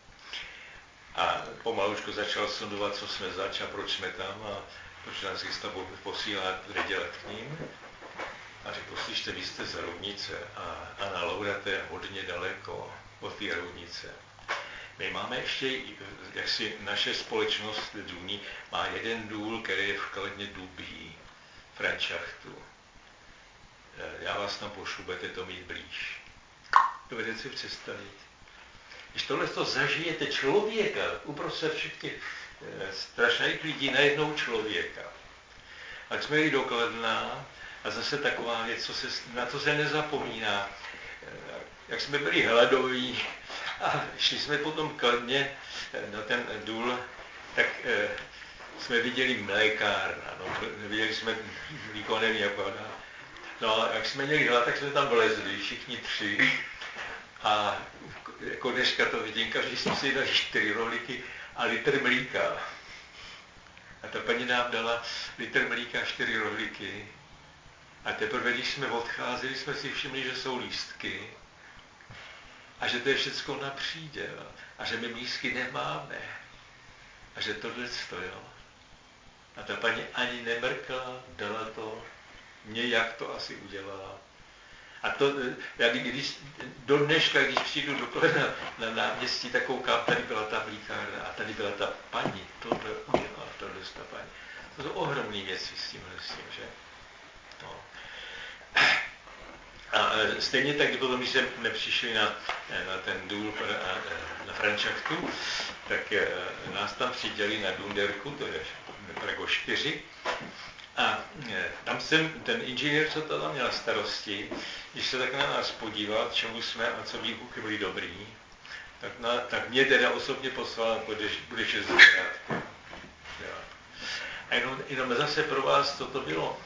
A pomalučko začal sondovat, co jsme zač a proč jsme tam a proč nás Gestapo posílá věděla k ním. A řekl, slyšte, vy jste z Roudnice a na Laura to je hodně daleko od té Roudnice. My máme ještě, jak si naše společnost důlní, má jeden důl, který je v Kladně Dubí, Frančachtu. Já vás tam pošlu, budete to mít blíž. Dovedete si představit. Když tohle to zažijete člověka, uprostřed všech těch strašných lidí, najednou člověka. Tak jsme jeli do Kladna a zase taková věc, na to se nezapomíná. Jak jsme byli hladoví a šli jsme potom Kladně na ten důl, tak jsme viděli mlékárna, no, viděli jsme nikoho neví, jak padá. No a jak jsme měli hlad, tak jsme tam vlezli, všichni 3. A jako dneška to vidím, každý jsme si dali 4 rohlíky a litr mlíka. A ta paní nám dala litr mlíka a 4 rohlíky. A teprve, když jsme odcházeli, jsme si všimli, že jsou lístky. A že to je všecko na příděl. A že my lístky nemáme. A že tohle jo. A ta paní ani nemrkla, dala to, nějak to asi udělala. A to, když do dneška, když přijdu dokola na náměstí, tak koukám, tady byla ta mlíkárna a tady byla ta paní, tohle udělala, tohle ta paní. To jsou ohromné věci s tím, že? No. A stejně tak, když jsme nepřišli na ten důl na Frančachtu, tak nás tam přidělili na Dunderku, to je Prago 4. A tam ten inženýr, co to tam měl starosti, když se tak na nás podíval, čemu jsme a co výbuchy byli dobrý, tak mě teda osobně poslal, budeš jezdit krátko. A jenom zase pro vás, co to bylo,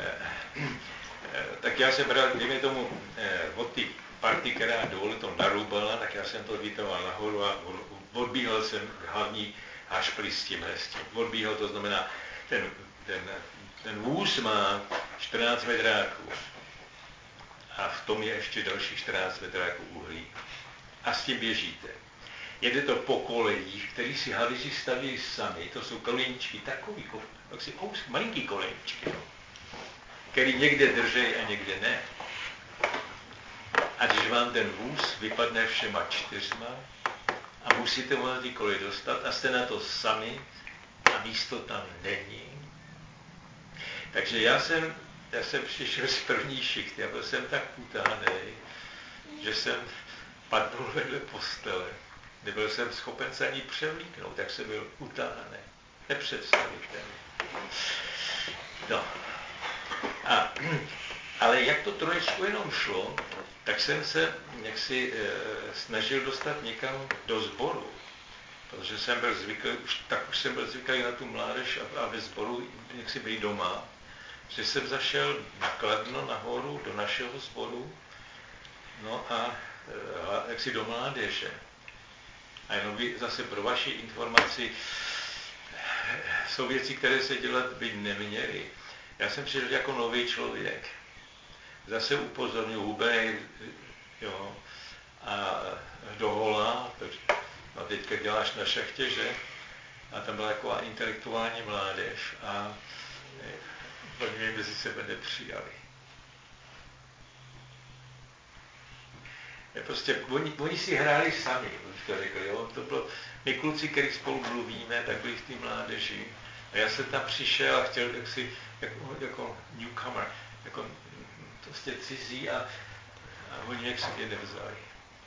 tak já jsem bral, dejme tomu, od ty party, která dole to narůbala, tak já jsem to vytahoval nahoru a odbíhal jsem hlavní hašpli s tím. Odbíhal, to znamená, ten vůz má 14 metráků a v tom je ještě další 14 metráků uhlí. A s tím běžíte. Jede to po kolejích, který si havíři staví sami, to jsou kolejničky takový, malinký kolejničky, který někde drží a někde ne. A když vám ten vůz vypadne všema 4 a musíte mu na ty koleje dostat a jste na to sami a místo tam není. Takže já jsem přišel z první šichty a byl jsem tak utánej, že jsem padnul vedle postele. Nebyl jsem schopen se ani převlíknout, tak jsem byl utáhaný. Nepředstavitelný. No. Ale jak to trošku jenom šlo, tak jsem se jaksi snažil dostat někam do sboru. Protože jsem byl zvyklý, už jsem byl zvyklý na tu mládež a ve sboru jaksi být doma. Že jsem zašel na Kladno nahoru do našeho sboru, no a jaksi do mládeže. A jenom zase pro vaši informaci, jsou věci, které se dělat by neměly. Já jsem přišel jako nový člověk. Zase upozorňuji hubenej, jo, a do hola, no teďka děláš na šachtě, že? A tam byla taková intelektuální mládež a oni mě mezi sebe nepřijali. Prostě oni si hráli sami, už to řekl, jo? To bylo, my kluci, který spolu mluvíme, tak byli v té mládeži. A já jsem tam přišel a chtěl jako newcomer, jako prostě cizí a oni mě k sobě nevzali.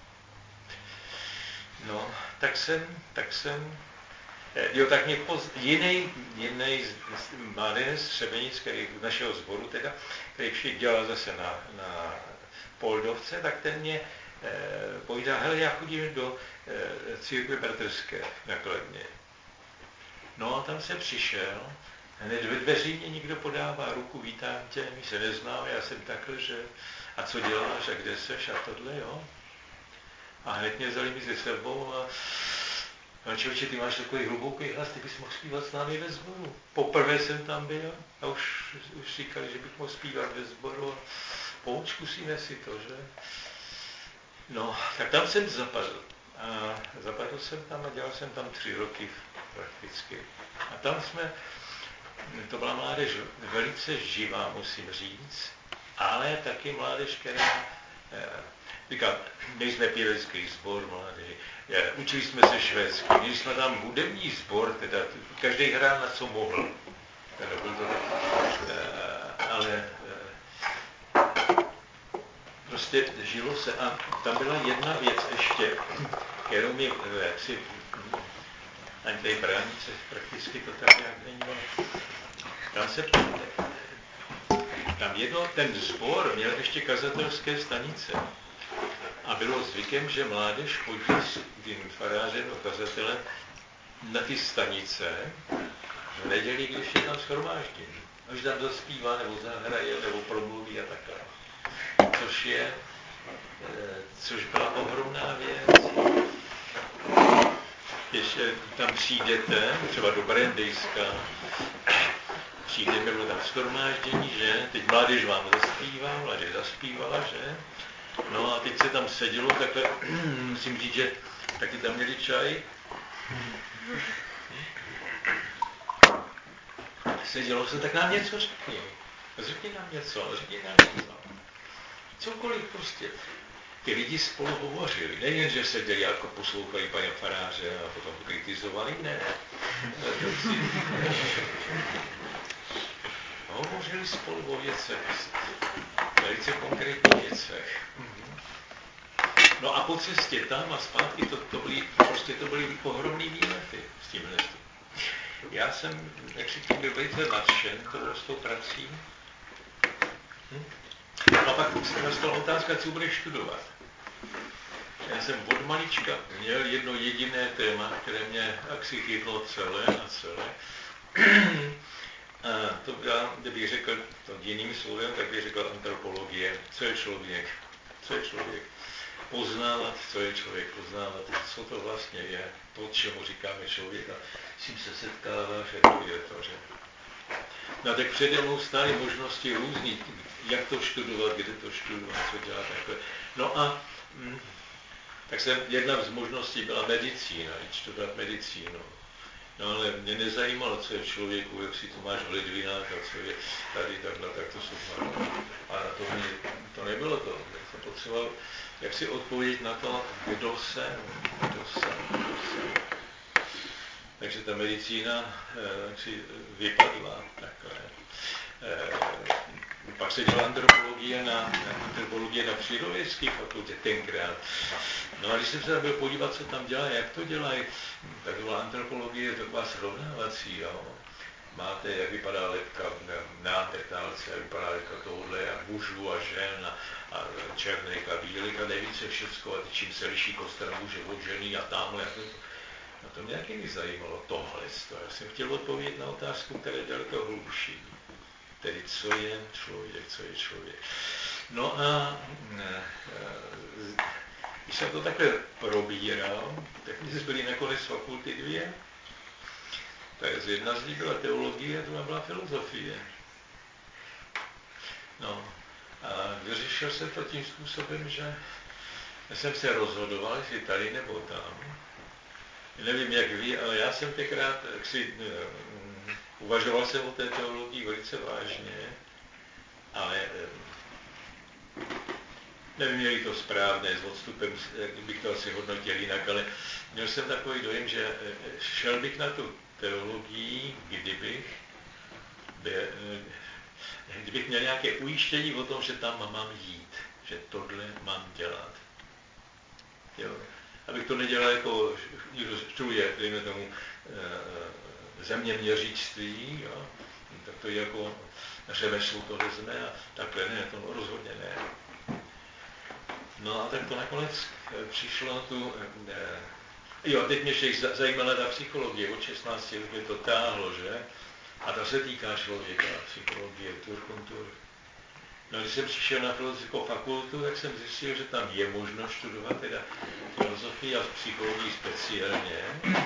No, tak jsem, jo, tak mě jiný mladý Střebenic, který z našeho sboru teda, který dělal zase na Poldovce, tak ten mě povídá, hele, já chodím do církve bratrské na Kladně. No a tam jsem přišel, hned ve dveří mě někdo podává ruku, vítám tě, my se neznáme, já jsem takhle, že a co děláš a kde seš a tohle, jo. A hned mě vzali mi se sebou a člověče, ty máš takový hluboký hlas, ty bys mohl zpívat s námi ve sboru. Poprvé jsem tam byl a už říkali, že bych mohl zpívat ve sboru a zkusíme si to, že. No, tak tam jsem zapadl. A zapadl jsem tam a dělal jsem tam 3 roky prakticky. A tam to byla mládež velice živá, musím říct, ale taky mládež, která, říkám, my jsme pěvecký sbor mládeži, učili jsme se švédsky, měli jsme tam hudební sbor, teda každý hrál na co mohl. Teda byl to, ale prostě žilo se a tam byla jedna věc ještě, kterou mi jaksi ani tady bránice, prakticky to tak nějak není. Ten sbor měl ještě kazatelské stanice. A bylo zvykem, že mládež chodí s tím farářem a kazatelem na ty stanice v neděli, když je tam shromáždění. Až tam zaspívá, nebo zahraje, nebo promluví a takhle. Což byla ohromná věc. Ještě tam přijdete, třeba do Brendejska, přijdete, bylo tam shromáždění, že? Teď mládež vám zaspívala, že? No a teď se tam sedělo, takhle, musím říct, že taky tam měli čaj. sedělo se, tak nám něco řekni. Řekni nám něco. Cokoliv prostě. Ty lidi spolu hovořili. Nejen, že seděli jako poslouchali paní faráře a potom kritizovali, ne. Hovořili spolu o věcech, velice konkrétních věcech. No a po cestě tam a zpátky to byly ohromný výlety s tímhle. Já jsem byl velice nadšen s tou prací. A pak se nastala otázka, co budeš studovat. Já jsem od malička měl jedno jediné téma, které mě asi chytlo celé. A to byla, kdybych řekl to jiným slovem, tak bych řekl antropologie. Co je člověk? Poznávat, co je člověk, poznávat, co to vlastně je, to, čemu říkáme člověk. A s tím se setkáváš, jako je to, že... No tak přede mnou stály možnosti různý, jak to studovat, kde to studovat, co dělat, takhle. No a tak jedna z možností byla medicína, jít studovat medicínu. No ale mě nezajímalo, co je v člověku, jak si to máš v ledvinách a co je tady takhle, tak to jsou a na to nebylo to. Já jsem potřeboval, jak si odpovědět na to, kdo jsem. Takže ta medicína si vypadla takhle. Pak se dělala antropologie na Přírodovědské fakultě tenkrát. No a když jsem se tam byl podívat, co tam dělají, jak to dělají, tak to byla antropologie taková srovnávací, jo. Máte, jak vypadá lebka neandertálce, jak vypadá lebka tohohle, a mužů a žen a černých a bílých a nejvíce všecko, a čím se liší kostra muže od ženy a tamhle. No to mě taky nezajímalo tohle. Já jsem chtěl odpovědět na otázku, která je daleko hlubší. Tedy co je člověk. No a když jsem to takhle probíral, tak mi zbyly nakonec fakulty dvě. Tak jedna z nich byla teologie a druhá byla filozofie. No a vyřešil jsem to tím způsobem, že jsem se rozhodoval, jestli tady nebo tam. Nevím, jak vy, ale já jsem tenkrát uvažoval jsem o té teologii velice vážně, ale nevím, je to správné, s odstupem bych to asi hodnotil jinak, ale měl jsem takový dojem, že šel bych na tu teologii, kdybych měl nějaké ujištění o tom, že tam mám jít, že tohle mám dělat. Jo. Abych to nedělal jako někdo studuje, dejme tomu, zeměměřictví, jo, tak to je jako řemeslu to vezme a takhle ne, to rozhodně ne. No a tak to nakonec přišlo tu, jo, teď mě ještě zajímala ta psychologie, od 16 let by to táhlo, že? A ta se týká člověka, psychologie, Turkuntur. No, když jsem přišel na filozofickou fakultu, tak jsem zjistil, že tam je možnost studovat teda filozofii a psychologii speciálně.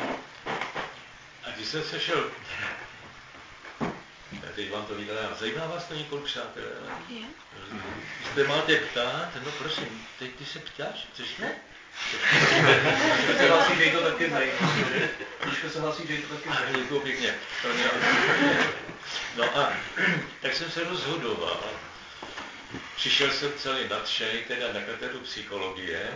A když jsem se šel, teď vám to vydávám, zajímá vás to několik přátelé? Když se máte ptát, no prosím, teď ty se ptáš, chceš ne? Když se hlásí, že to taky zajímá. Když se hlásí, že to taky zajímá. Děkuju pěkně. No a tak jsem se rozhodoval. Přišel jsem celý nadšený teda na katedru psychologie,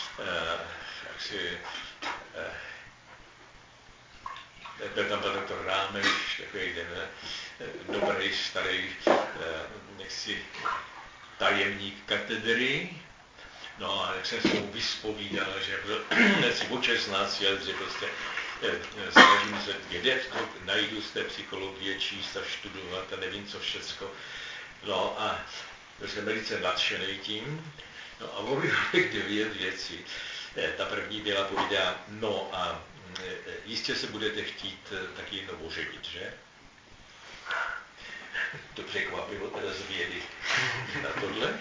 byl tam pan doktor Rámeš, takový jeden dobrý, starý, tajemník katedry. No a jak jsem se mu vyspovídal, že byl asi o 16 let, že prostě snažím se, kde najdu z té psychologie číst a studovat a nevím co všecko. No a byl jsem velice nadšený tím. No a mluvil bych dvě věci. Ta první byla povídá, no a jistě se budete chtít taky jednou oženit, že? To překvapilo teda z vědy na tohle.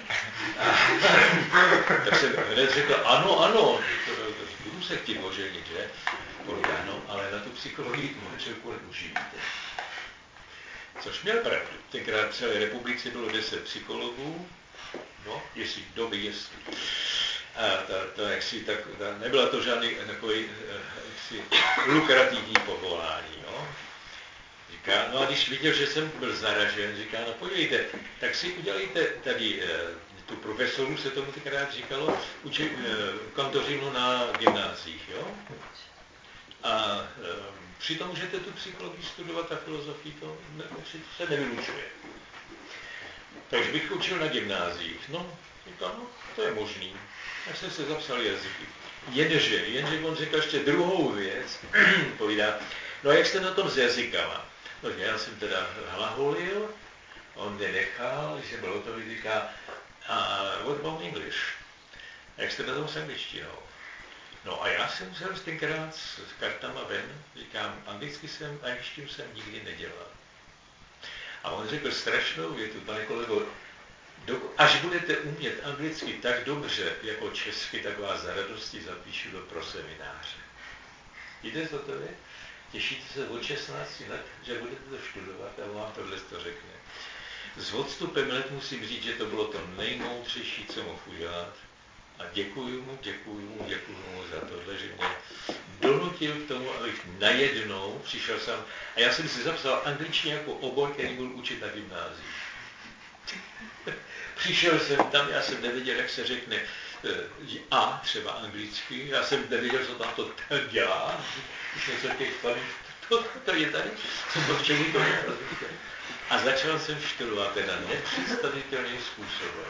Tak jsem hned řekl, ano, budu se chtít oženit, že? Povídá, no, ale na tu psychologii manželku neuživíte. Což měl pravdu. Tenkrát v celé republice bylo 10 psychologů, no, jestli doby, jestli. A nebyla to žádný takový lukrativní povolání, jo. Říká, no a když viděl, že jsem byl zaražen, říká, no podívejte, tak si udělejte tady, tu profesoru se tomu tenkrát říkalo, kantořinu na gymnázích, jo? A přitom můžete tu psychologii studovat a filozofii, to se nevylučuje. Takže bych učil na gymnázích. No, říkám, no, to je možný. Tak jsem se zapsal jazyky. Jenže on řekl ještě druhou věc, povídá, no a jak jste na tom s jazykama? No, já jsem teda hlaholil, on mě nechal, když jsem byl hotový, říká, a what about English? A jak jste na tom s angličtinou? No a já jsem musel tenkrát s kartama ven, říkám, angličtinu jsem nikdy nedělal. A on řekl strašnou větu, pane kolego, až budete umět anglicky tak dobře jako česky, tak vás za radostí zapíšu pro semináře. Víte, co to je? Těšíte se od 16 let, že budete to studovat a vám tohle to řekne. S odstupem let musím říct, že to bylo to nejmoudřejší, co mohl udělat. A děkuju mu za tohle, že mě donutil k tomu, abych najednou přišel sám. A já jsem si zapsal angličtinu jako obor, který budu učit na gymnázii. Přišel jsem tam, já jsem nevěděl, jak se řekne a třeba anglicky, já jsem nevěděl, co tam to dělá. Když jsem se těch tady, to je tady, co čemu to je. A začal jsem studovat teda nepředstavitelným způsobem.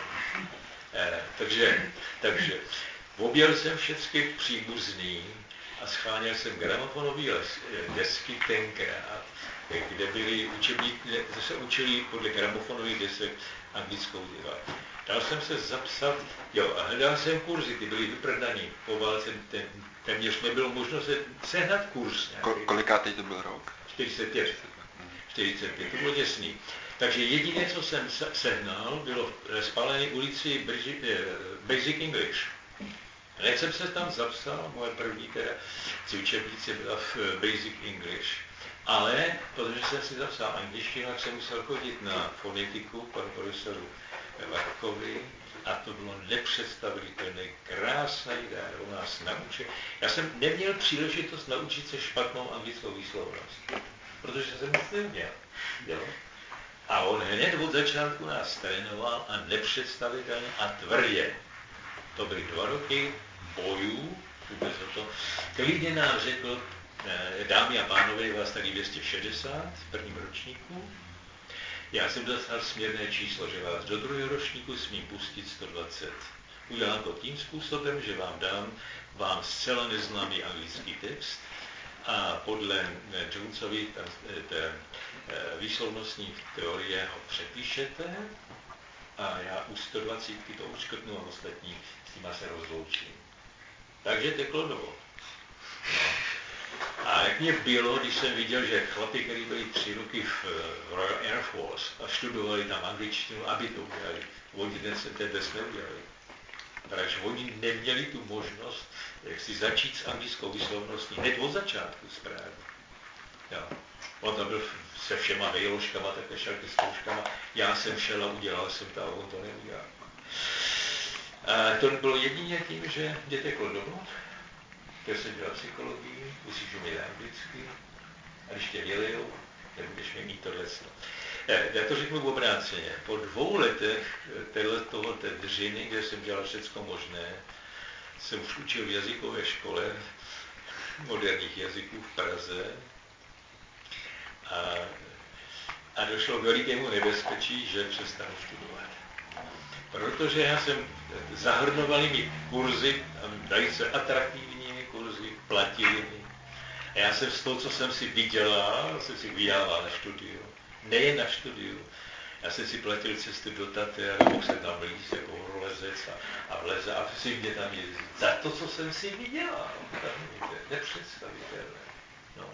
Takže objel jsem všechny příbuzný a scháněl jsem gramofonové desky tenkrát, kde byly se učili podle gramofonových desek anglickou dělat. Dal jsem se zapsat, a hledal jsem kurzy, ty byly vyprdaný po válce, téměř nebylo možno sehnat kurz. Kolikátej to byl rok? 45, to bylo těsný. Takže jediné, co jsem sehnal, bylo v Spálené ulici Basic English. Hned jsem se tam zapsal, moje první učebnice byla v Basic English. Ale, protože jsem si zapsal angličtinu, tak jsem musel chodit na fonetiku panu profesoru Varkovi a to bylo nepředstavitelné, krásná idea, on nás naučil. Já jsem neměl příležitost naučit se špatnou anglickou výslovnost, protože jsem nic neměl. Jo? A on hned od začátku nás trénoval a nepředstavitelně a tvrdě. To byly 2 roky bojů, vůbec o to. Klidně nám řekl, dámy a pánové, vás tady 260 v prvním ročníku. Já jsem dostal směrné číslo, že vás do druhého ročníku smím pustit 120. Udělám to tím způsobem, že vám dám zcela neznámý anglický text a podle Jonesovy výslovnostní teorie ho přepíšete a já u 120 to uškrtnu a ostatní s nima se rozloučím. Takže teklo dovo. No. A jak mě bylo, když jsem viděl, že chlapi, kteří byli 3 roky v Royal Air Force a studovali tam angličtinu, aby to udělali, oni dnes neudělali. Takže oni neměli tu možnost, jak si začít s anglickou výslovností hned od začátku správně. Jo. On tam byl se všema vejložkama, takhle šel ke zkouškama, já jsem šel a udělal jsem to a on to neudělal. A to bylo jedině tím, že mě teklo domů, že jsem dělal psychologii, musíš umět anglicky a když tě vylejou, nebudeš mě mít tohle. Já to řeknu obráceně. Po 2 letech té dřiny, kde jsem dělal všecko možné, jsem už učil v jazykové škole moderních jazyků v Praze a došlo k velikému nebezpečí, že přestanu studovat. Protože já jsem zahrnovali mi kurzy, velice atraktivními kurzy, platili mi. A já jsem z toho, co jsem si vydělal, jsem si vydával na studiu. Nejen na studiu. Já jsem si platil cestu do Tater, mohl jsem tam líst jako horolezec a vleze a si mě tam jezdit. Za to, co jsem si vydělal. Nepředstavitelné. No.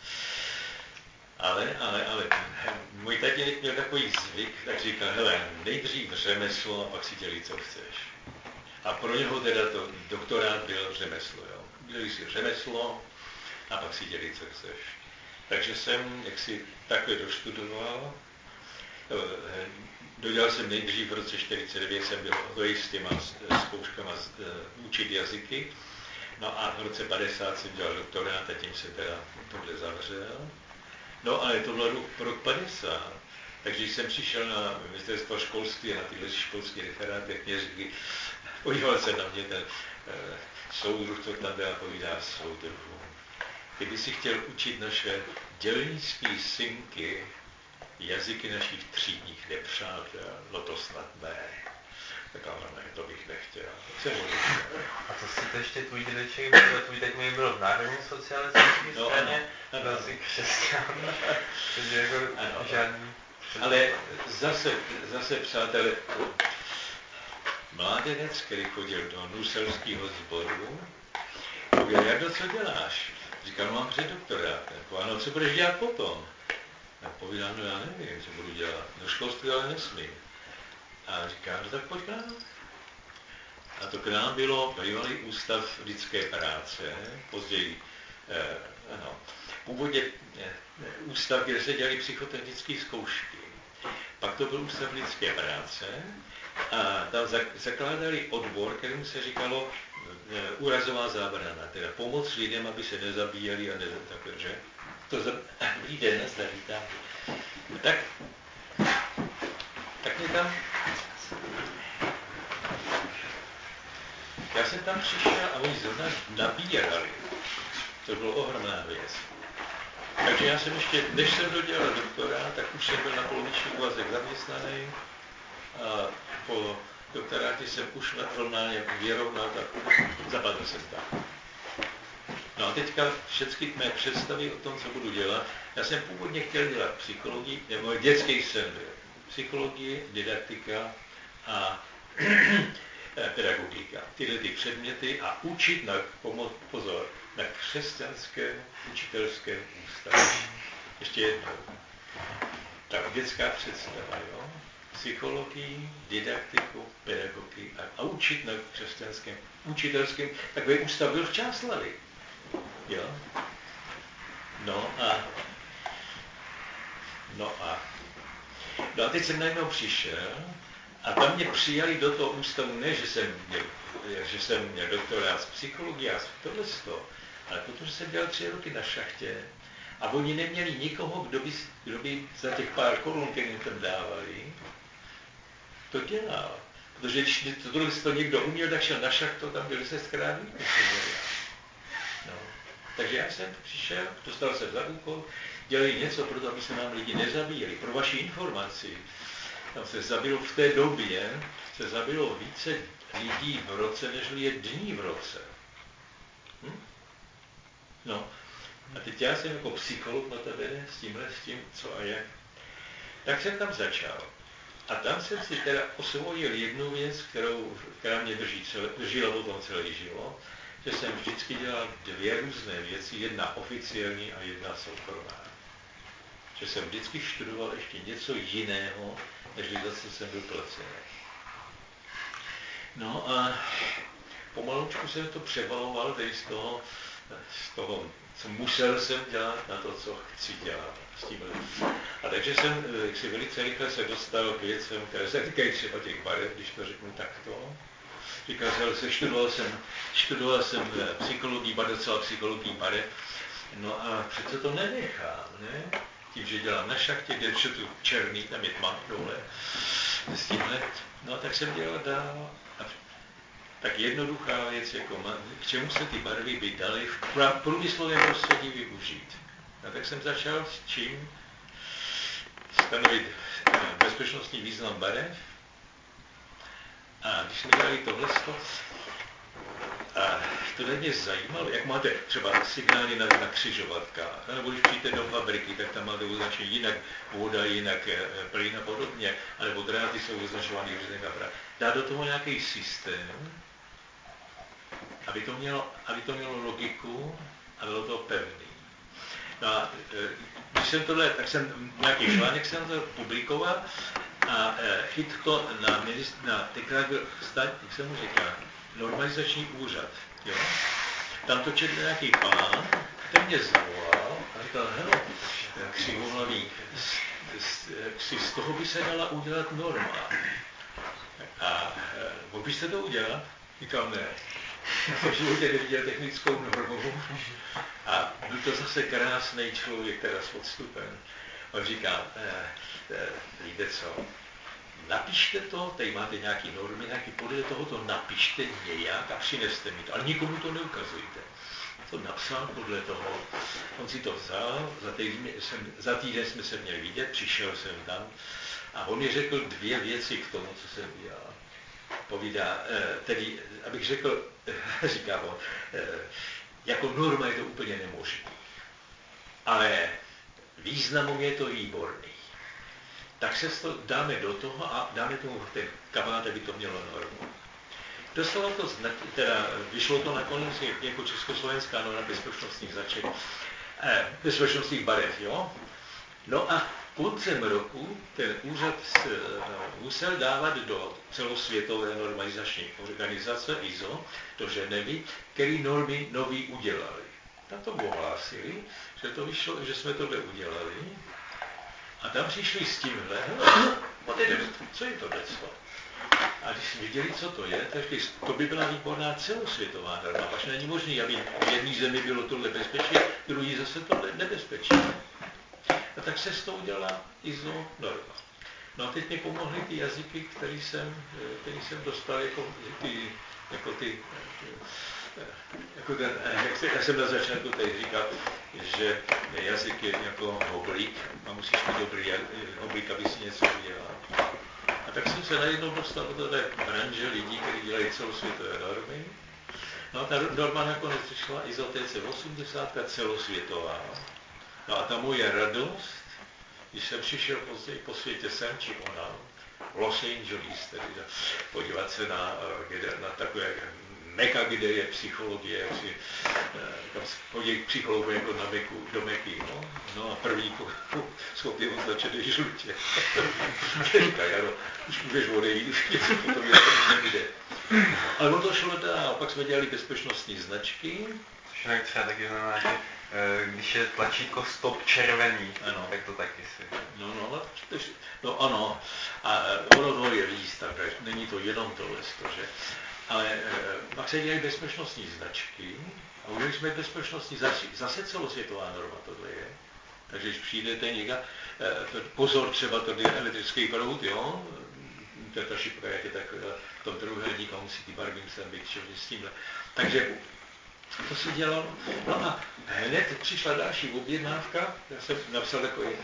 Ale můj tatínek měl takový zvyk, tak říkal, hele, nejdřív řemeslo a pak si dělí, co chceš. A pro něho teda to doktorát byl řemeslo, jo. Dělí si řemeslo a pak si dělí, co chceš. Takže jsem jaksi takhle doštudoval. Dodělal jsem nejdřív v roce 1949, jsem byl hotový s těma zkouškama učit jazyky. No a v roce 50 jsem dělal doktorát a tím se teda tohle zavřel. No, ale to bylo rok 50. Takže když jsem přišel na ministerstvo školství a na tyhle školské referáty, mě řekli, podíval se na mě ten soudruh, co tam byl a povídá soudruhu. Kdyby si chtěl učit naše dělnické synky jazyky našich třídních nepřátel, no to snad ne. Tak ale ne, to bych nechtěl. A to si to ještě tvůj dědeček byl, tvůj teď byl v Národní socialistické straně, byl jsi křesťan, takže jako žádný... Ale zase přátelé, mládenec, který chodil do nuselského sboru, pověděl, Jardo, co děláš? Říkal, mám před doktorát. Ano, co budeš dělat potom? A povídal, no já nevím, co budu dělat. Do školství ale nesmím. A říká, no tak pojď k nám. A to k nám bylo bývalý ústav lidské práce, později, původně ústav, kde se dělaly psychotechnické zkoušky. Pak to byl ústav lidské práce a tam zakládali odbor, kterému se říkalo úrazová zábrana, teda pomoc lidem, aby se nezabíjeli a takhle, že? To dobrý den, vítám. Tak mě tam... Já jsem tam přišel a oni zrovna nabírali. To bylo ohromná věc. Takže já jsem ještě, než jsem dodělal doktorát, tak už jsem byl na poloviční úvazek zaměstnaný a po doktorátě jsem už normálně vyrovnal, tak zapadl jsem tam. No a teďka všechny mé představy o tom, co budu dělat, já jsem původně chtěl dělat psychologii, nebo dětský sen byl. Psychologii, didaktika a pedagogika. Tyhle ty předměty a učit na křesťanském učitelském ústavu. Ještě jednou. Tak dětská představa, jo? Psychologii, didaktiku, pedagogii a učit na křesťanském učitelském. Takový ústav byl v Čáslavi. Jo? No a teď jsem najednou přišel a tam mě přijali do toho ústavu, ne, že jsem měl doktorát z psychologie a tohleto, ale protože jsem dělal 3 roky na šachtě a oni neměli nikoho, kdo by za těch pár korun, které jim tam dávali, to dělal. Protože když to někdo uměl, tak šel na šachtu, tam byl 10krát víc, než jsem dělal. No. Takže já jsem přišel, dostal jsem za úkol, dělali něco pro to, aby se nám lidi nezabíjeli. Pro vaši informaci, tam se zabilo v té době, více lidí v roce, než je dní v roce. No, a teď já jsem jako psycholog notabene s tím, co a jak. Tak jsem tam začal. A tam jsem si teda osvojil jednu věc, která mě držela potom celý život, že jsem vždycky dělal 2 různé věci, jedna oficiální a jedna soukromá. Že jsem vždycky študoval ještě něco jiného, než zase jsem byl placený. No a pomalučku jsem to přebaloval tady z toho, co musel jsem dělat, na to, co chci dělat. A takže jsem si velice rychle se dostal k věcem, které se týkají třeba těch barev, když to řeknu takto. Říkal jsem, študoval jsem psychologii, docela psychologii barev, no a přece to nenechám, ne? Tím, že dělám na šachtě, kde je tu černý, tam je tma dole, s tímhle. No a tak jsem dělal dál. A tak jednoduchá věc, jako k čemu se ty barvy by daly v průmyslovém prostředí využít. A tak jsem začal s čím stanovit bezpečnostní význam barev. A když jsme dělali tohle, a to mě zajímalo, jak máte třeba signály na křižovatkách, nebo když přijďte do fabriky, tak tam máte označení jinak voda, jinak plyn a podobně, anebo dráty jsou označovány různými barvami. Dá do toho nějaký systém, aby to mělo logiku a bylo to pevný. No a když jsem tohle, tak jsem nějaký článek jsem to publikoval a chyt to na tenkrát byl jak se mu říká, normalizační úřad. Jo? Tam to četl nějaký pán, ten mě zavolal a říkal, hele, křivohlavý, z toho by se dala udělat norma. A mohl byste to udělat? Říkal, ne. Já jsem v životě neviděl technickou normu. A byl to zase krásný člověk, teda s odstupem. On říká, víte co, napište to, tady máte nějaký normy, nějaký podle toho to napište nějak a přineste mi to, ale nikomu to neukazujte. To napsal podle toho, on si to vzal, za týden jsme se měli vidět, přišel jsem tam a on mi řekl 2 věci k tomu, co jsem dělal. Povídá, tedy, abych řekl, říká on, jako norma je to úplně nemožné, ale významem je to výborný. Tak se to dáme do toho a dáme tomu ten kabát, aby to mělo normu. Dostalo to, teda vyšlo to nakonec jako československá norma bezpečnostních značek, bezpečnostních barev, jo? No a koncem roku ten úřad musel dávat do celosvětové normalizační organizace ISO, do Ženevy, který normy nový udělali. Tam to ohlásili, že to vyšlo, že jsme tohle udělali. A tam přišli s tímhle, co je to declo? A když jsme viděli, co to je, tak to by byla výborná celosvětová norma. Až není možné, aby v jedné zemi bylo tohle bezpečí, v druhé zase tohle nebezpečí. A tak se s tou udělala ISO norma. No a teď mi pomohly ty jazyky, který jsem dostal jako já jsem na začátku tady říkal, že jazyk je jako hoblík a musíš mít dobrý hoblík, aby si něco udělal. A tak jsem se najednou dostal do té branže lidí, kteří dělají celosvětové normy. No a ta norma nakonec přišla ISO TC80 celosvětová. No a ta moje radost, když jsem přišel později po světě sem či ona, Los Angeles, tedy podívat se na takové Meka, kde je psychologie, tam chodí psychologové jako do Meky, no a první schopný označit je žlutě. Říká, Jaro, už můžeš odejít, už něco potom je to nejde. Ale on to šlo dál, pak jsme dělali bezpečnostní značky. Což třeba taky znamená, že když je tlačítko stop červený, ano, tak to taky si. No ano, a ono toho je víc, takže není to jenom tohle, že? Ale pak se dělají bezpečnostní značky a udělali jsme bezpečnostní zase celosvětová norma tohle je. Takže když přijdete někde, pozor, třeba to je elektrický proud, jo, ta šipka, jak je tak v tom trojúhelníku a musí ty barvy musím být s tímhle. Takže to se dělalo. No a hned přišla další objednávka, já jsem napsal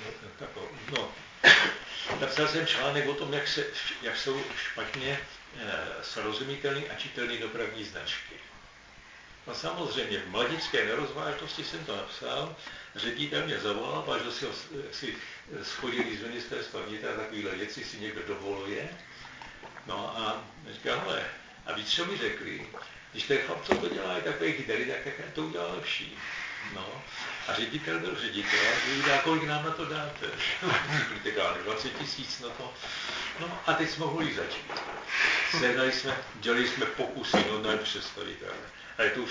napsal jsem článek o tom, jak jsou špatně srozumitelné a čitelné dopravní značky. No samozřejmě, v mladické nerozvážnosti jsem to napsal, ředitel mě zavolal, až si schodili z ministerstva vnitra takovýhle věci, si někdo dovoluje. No a říkal, hele, a víc, co mi řekli, když ten chlap, co to dělá, je takový chytrý, tak to udělá lepší. No, a ředitel byl ředitel, a kolik nám na to dáte? Říkali, dáme 20 000 na to. No a teď jsme mohli začít. Dělali jsme pokusy, nepředstavitelné. Ale to už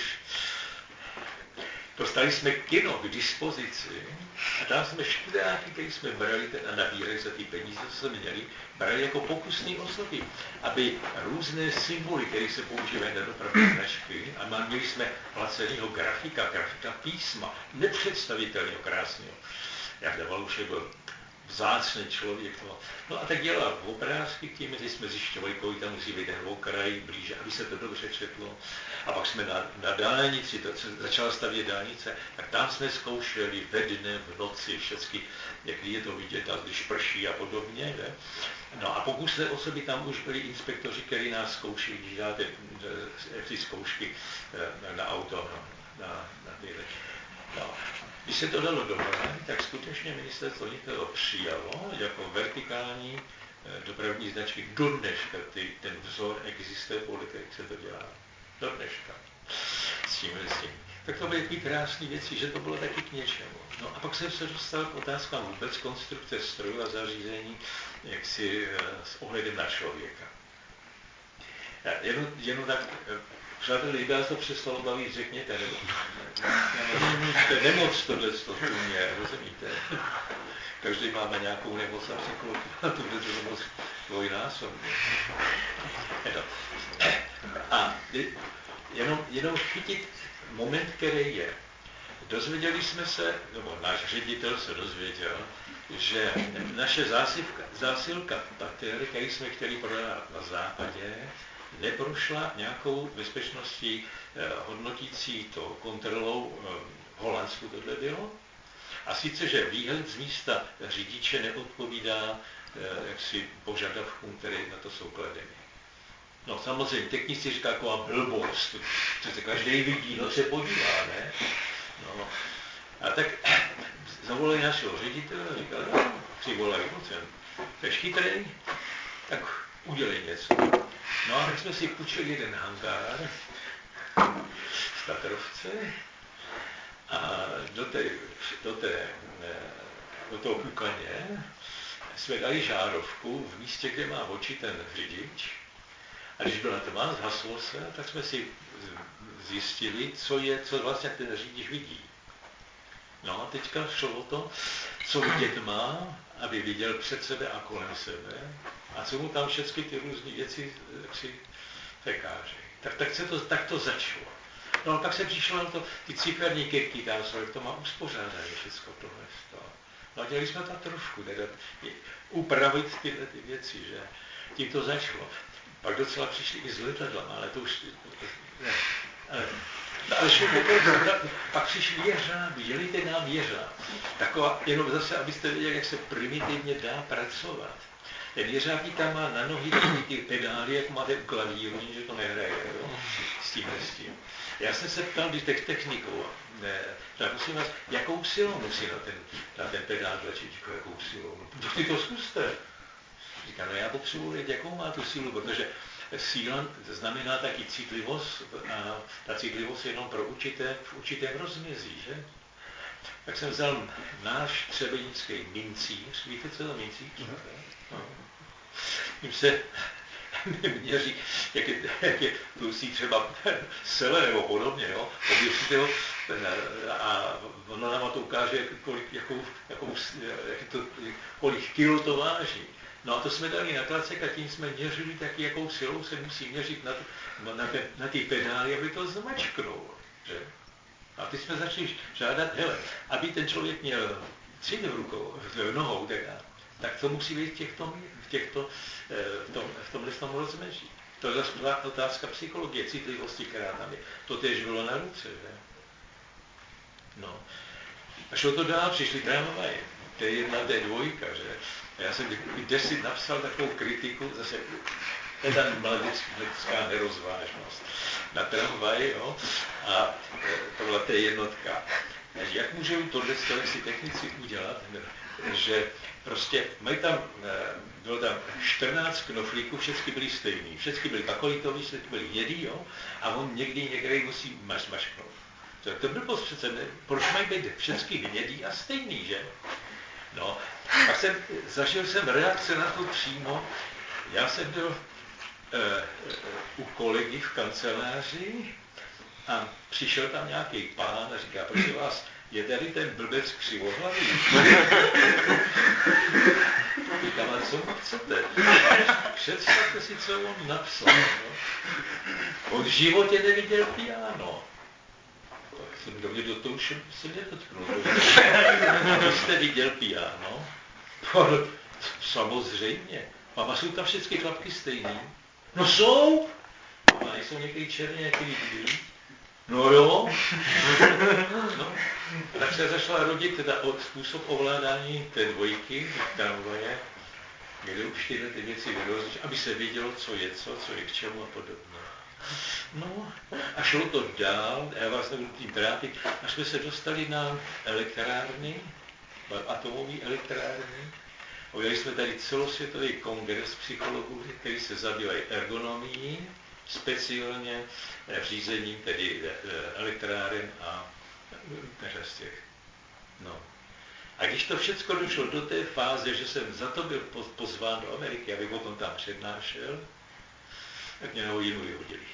dostali jsme kino k dispozici a tam jsme študáky, který jsme brali a nabírali za ty peníze, co jsme měli, brali jako pokusné osoby, aby různé symboly, které se používají na dopravní značky, a měli jsme placenýho grafika písma, nepředstavitelného, krásného. Jak Valušek byl vzácný člověk. No a tak dělal obrázky, tím jsme zjišťovali, kolik tam musí být ten okraj blíže, aby se to dobře četlo. A pak jsme na dálnici, začala stavět dálnice, tak tam jsme zkoušeli ve dne, v noci, všechny, jak je to vidět, a když prší a podobně. Ne? No a pokusné osoby tam už byli inspektoři, kteří nás zkoušeli, když děláte ty zkoušky na auto, na tyhle. No. Když se to dalo dohromady, tak skutečně ministerstvo vnitra to přijalo jako vertikální dopravní značky. Do dneška ten vzor existuje, podle jak se to dělá. Do dneška. S tím. Tak to byly ty krásné věci, že to bylo taky k něčemu. No a pak jsem se dostal k otázkám vůbec konstrukce strojů a zařízení, jaksi s ohledem na člověka. Jenom tak, přátelé, kdyby vás to přestalo bavit, řekněte, nebo to je nemoc tohleto tu mě, rozumíte? Každý máme nějakou nemoc a psychologii, a tohle to nemoc dvojnásobně. A jenom chytit moment, který je. Dozvěděli jsme se, nebo náš ředitel se dozvěděl, že naše zásilka pater, který jsme chtěli prodávat na západě, neprošla nějakou bezpečností hodnotící to kontrolou v Holandsku tohle bylo. A sice, že výhled z místa řidiče neodpovídá jaksi požadavkům, které na to jsou kladeny. No samozřejmě, technici říká taková blbost, co se každý vidí, no se podívá, ne? No. A tak zavolali našeho ředitele a říkali, no, přivolali mocen, jsi chytrej, tak udělej něco. No a tak jsme si půjčili jeden hangár v Tatrovce a do toho kukaně jsme dali žárovku v místě, kde má oči ten řidič. A když byla tma, zhaslo se, tak jsme si zjistili, co vlastně ten řidič vidí. No a teďka šlo o to, co vidět má, aby viděl před sebe a kolem sebe a co mu tam všechny ty různé věci si překážejí. Tak to začalo. No a pak se přišlo na to, ty ciferní kirky tam jsou, jak to má uspořádané všechno tohle. No a dělali jsme tam trošku, teda upravit tyhle ty věci, že tím to začalo. Pak docela přišli i s letadlama, ale to už ne. Ale pak přišli jeřáby, dělíte nám jeřáb. Taková, jenom zase, abyste věděli, jak se primitivně dá pracovat. Ten jeřábník tam má na nohy ty pedály, jak máte u klavíru, že to nehraje, jo? S tím. Já jsem se ptal těch techniků, tak musím vás, jakou silou musí na ten pedál tlačítko, jakou silou? No, ty to zkuste. Říká, no já potřebuji vědět, jakou má tu sílu, protože síla znamená taky citlivost a ta citlivost je jenom pro v určitém rozmezí, že? Tak jsem vzal náš třebenický mincíř, víte, co je to mincíř? No. Tím se měří, jak je tlustý třeba sele nebo podobně, jo? Oběsíte ho a ono nám to ukáže, kolik kilo to váží. No a to jsme dali na klacek a tím jsme měřili taky, jakou silou se musí měřit na ty pedály, aby to zmačknul. Že? A teď jsme začali žádat, hele, aby ten člověk měl cit v rukou, v nohou, tak to musí být v tomhle rozmezí. To je zase otázka psychologie, citlivosti, která tam je. To též bylo na ruce, že? No. A šlo to dál, přišli tramvaje. T1, T2, že? A já jsem desit napsal takovou kritiku, zase to je ta mladická nerozvážnost na tramvaji, jo? A to byla T1. Jak můžou tohle si technici udělat, že prostě bylo tam 14 knoflíků, všechny byly stejný, všechny byly bakolitový, všechny byly hnědý, jo? A on někdy musí mašknout. To bylo přece, proč mají být všechny hnědý a stejný, že? No, pak zažil jsem reakce na to přímo. Já jsem byl u kolegy v kanceláři a přišel tam nějaký pán a říká, prosím vás, je tady ten blbec křivohlavý? Říkám, ale co mu chcete? Představte si, co on napsal. No? On v životě neviděl piano. Tak jsem do mě to už se nedotknul. Vy jste viděl piano? Samozřejmě. A jsou tam všechny klapky stejný? No jsou. A nejsou některý černý, některý bílý? No jo. No. Tak se začala rodit teda způsob ovládání té dvojky v tramvaje, kde už tyhle ty věci vyrozličí, aby se vědělo, co je k čemu a podobně. No a šlo to dál, já vás nebudu tím trápit, až jsme se dostali na elektrárny, atomové elektrárny. Udělali jsme tady celosvětový kongres psychologů, který se zabývají ergonomií, speciálně řízením tedy elektráren a z těch. No. A když to všechno došlo do té fáze, že jsem za to byl pozván do Ameriky, abych o tom tam přednášel, tak mě na hodinu vyhodili.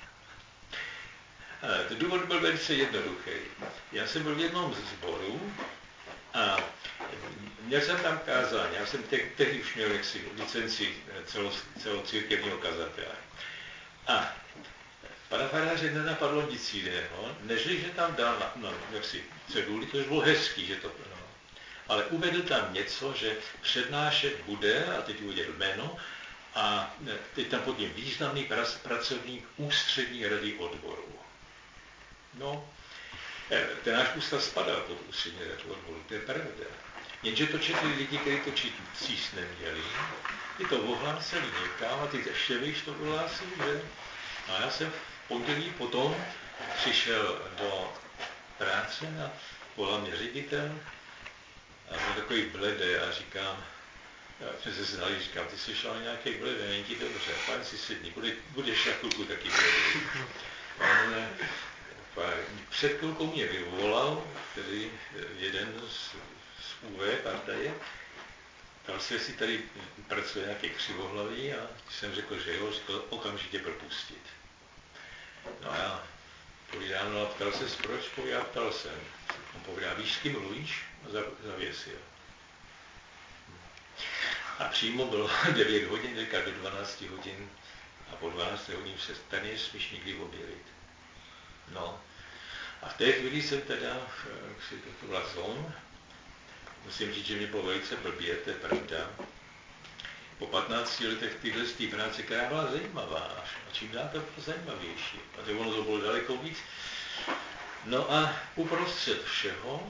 Ten důvod byl velice jednoduchý. Já jsem byl v jednom sboru a měl jsem tam kázání. Já jsem tehdy už měl licenci celocírkevního kazatele. A pana faráře nenapadlo nic jiného, nežli, že tam dal jaksi ceduli, to už bylo hezký, že to ale uvedl tam něco, že přednášet bude, a teď uvedl jméno, a teď tam pod ním významný pracovník ústřední rady odboru. No, ten náš ústav spadal pod ústřední radu odboru, to je pravda. Jenže to četli lidi, kteří to číst neměli, ty to ohlásili někam a ty ještě víš to ohlásili, že? A já jsem v pondělí potom přišel do práce a volal mě ředitel a byl takový bledý a říkám, já jsme se znali, říkám, ty jsi šel nějaký bledý, není ti dobře, pán si sedni, budeš na chvilku taky bledý. Před chvilkou mě vyvolal, tedy jeden z UV partaje, ptal se, jestli tady pracuje nějaký křivohlavý a jsem řekl, že jo, říkal okamžitě propustit. No a já povídám, no a ptal se, proč? Povídám, ptal jsem. On povídá, víš, s kým mluvíš? A zavěsil. A přímo bylo 9 hodin, říká do 12 hodin a po 12 hodin se tady nesmíš nikdy objevit. No. A v té chvíli jsem teda, to byla zón, musím říct, že mě bylo velice blbě, to je pravda. Po 15 letech tyhle práce, která byla zajímavá, a čím dál to bylo zajímavější. A to ono to bylo daleko víc. No a uprostřed všeho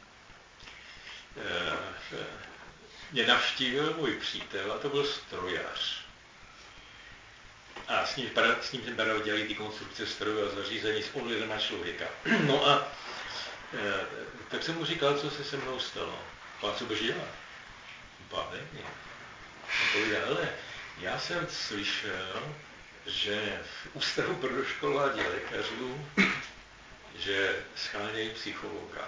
mě navštívil můj přítel, a to byl strojař. A s ním jsme dělali ty konstrukce strojů a zařízení s ohledem na člověka. No a tak jsem mu říkal, co se mnou stalo. A co budeš dělat? Pán nevím. On povídá, ale já jsem slyšel, že v Ústavu pro doškolování lékařů, že schánějí psychologa.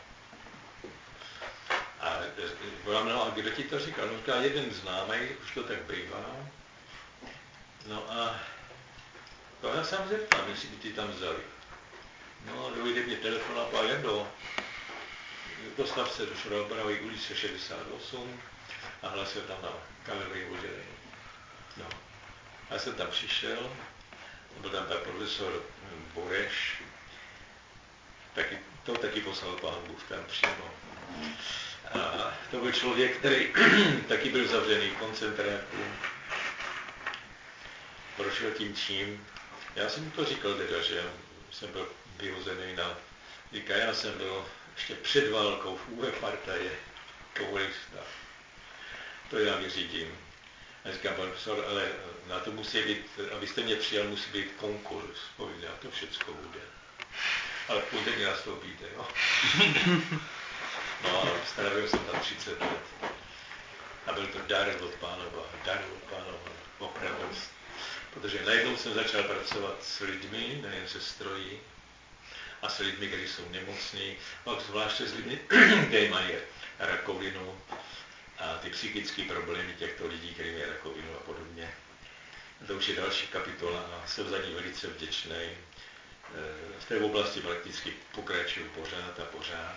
A volám, no a kdo ti to říkal? No říká, jeden známý, už to tak bývá. No a to já sám zeptám, jestli by ty tam vzali. No a dojde mě telefon a pán Jendo, dostav se do Šroubravy ulice 68 a hlasil tam na kamerový oddělení. No. A já jsem tam přišel, byl tam pan profesor Boreš, taky poslal pán Bůh tam přímo. A to byl člověk, který taky byl zavřený v koncentráku. Prošel tím čím. Já jsem mu to říkal teda, že jsem byl vyhozený na... Říká, já jsem byl ještě před válkou v UV partaje komunista. To já vyřídím. A říkám, pan profesor, ale na to musí být, abyste mě přijal, musí být konkurs. Povídá, to všecko bude. Ale půjde mě nastoupíte, jo. No a strávil jsem tam 30 let. A byl to dar od Pánova, opravdu. Protože najednou jsem začal pracovat s lidmi, nejen se stroji, a s lidmi, kteří jsou nemocní, pak zvláště s lidmi, kteří mají rakovinu a ty psychické problémy těchto lidí, kteří mají rakovinu a podobně. To už je další kapitola a jsem za ní velice vděčný. V té oblasti prakticky pokračuju pořád.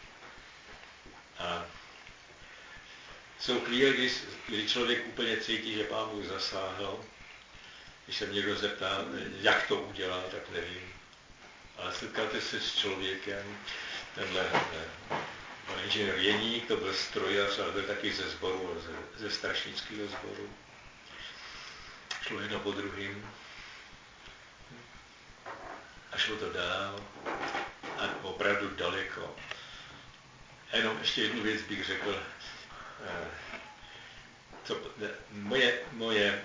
A jsou chvíle, kdy člověk úplně cítí, že Pán Bůh zasáhl. Když se mě někdo zeptá, jak to udělal, tak nevím. Ale setkáte se s člověkem, tenhle inženýr Jeník, to byl strojař, ale byl taky ze sboru, ze strašnického sboru. Šlo jedno po druhým. A šlo to dál a opravdu daleko. A jenom ještě jednu věc bych řekl. Moje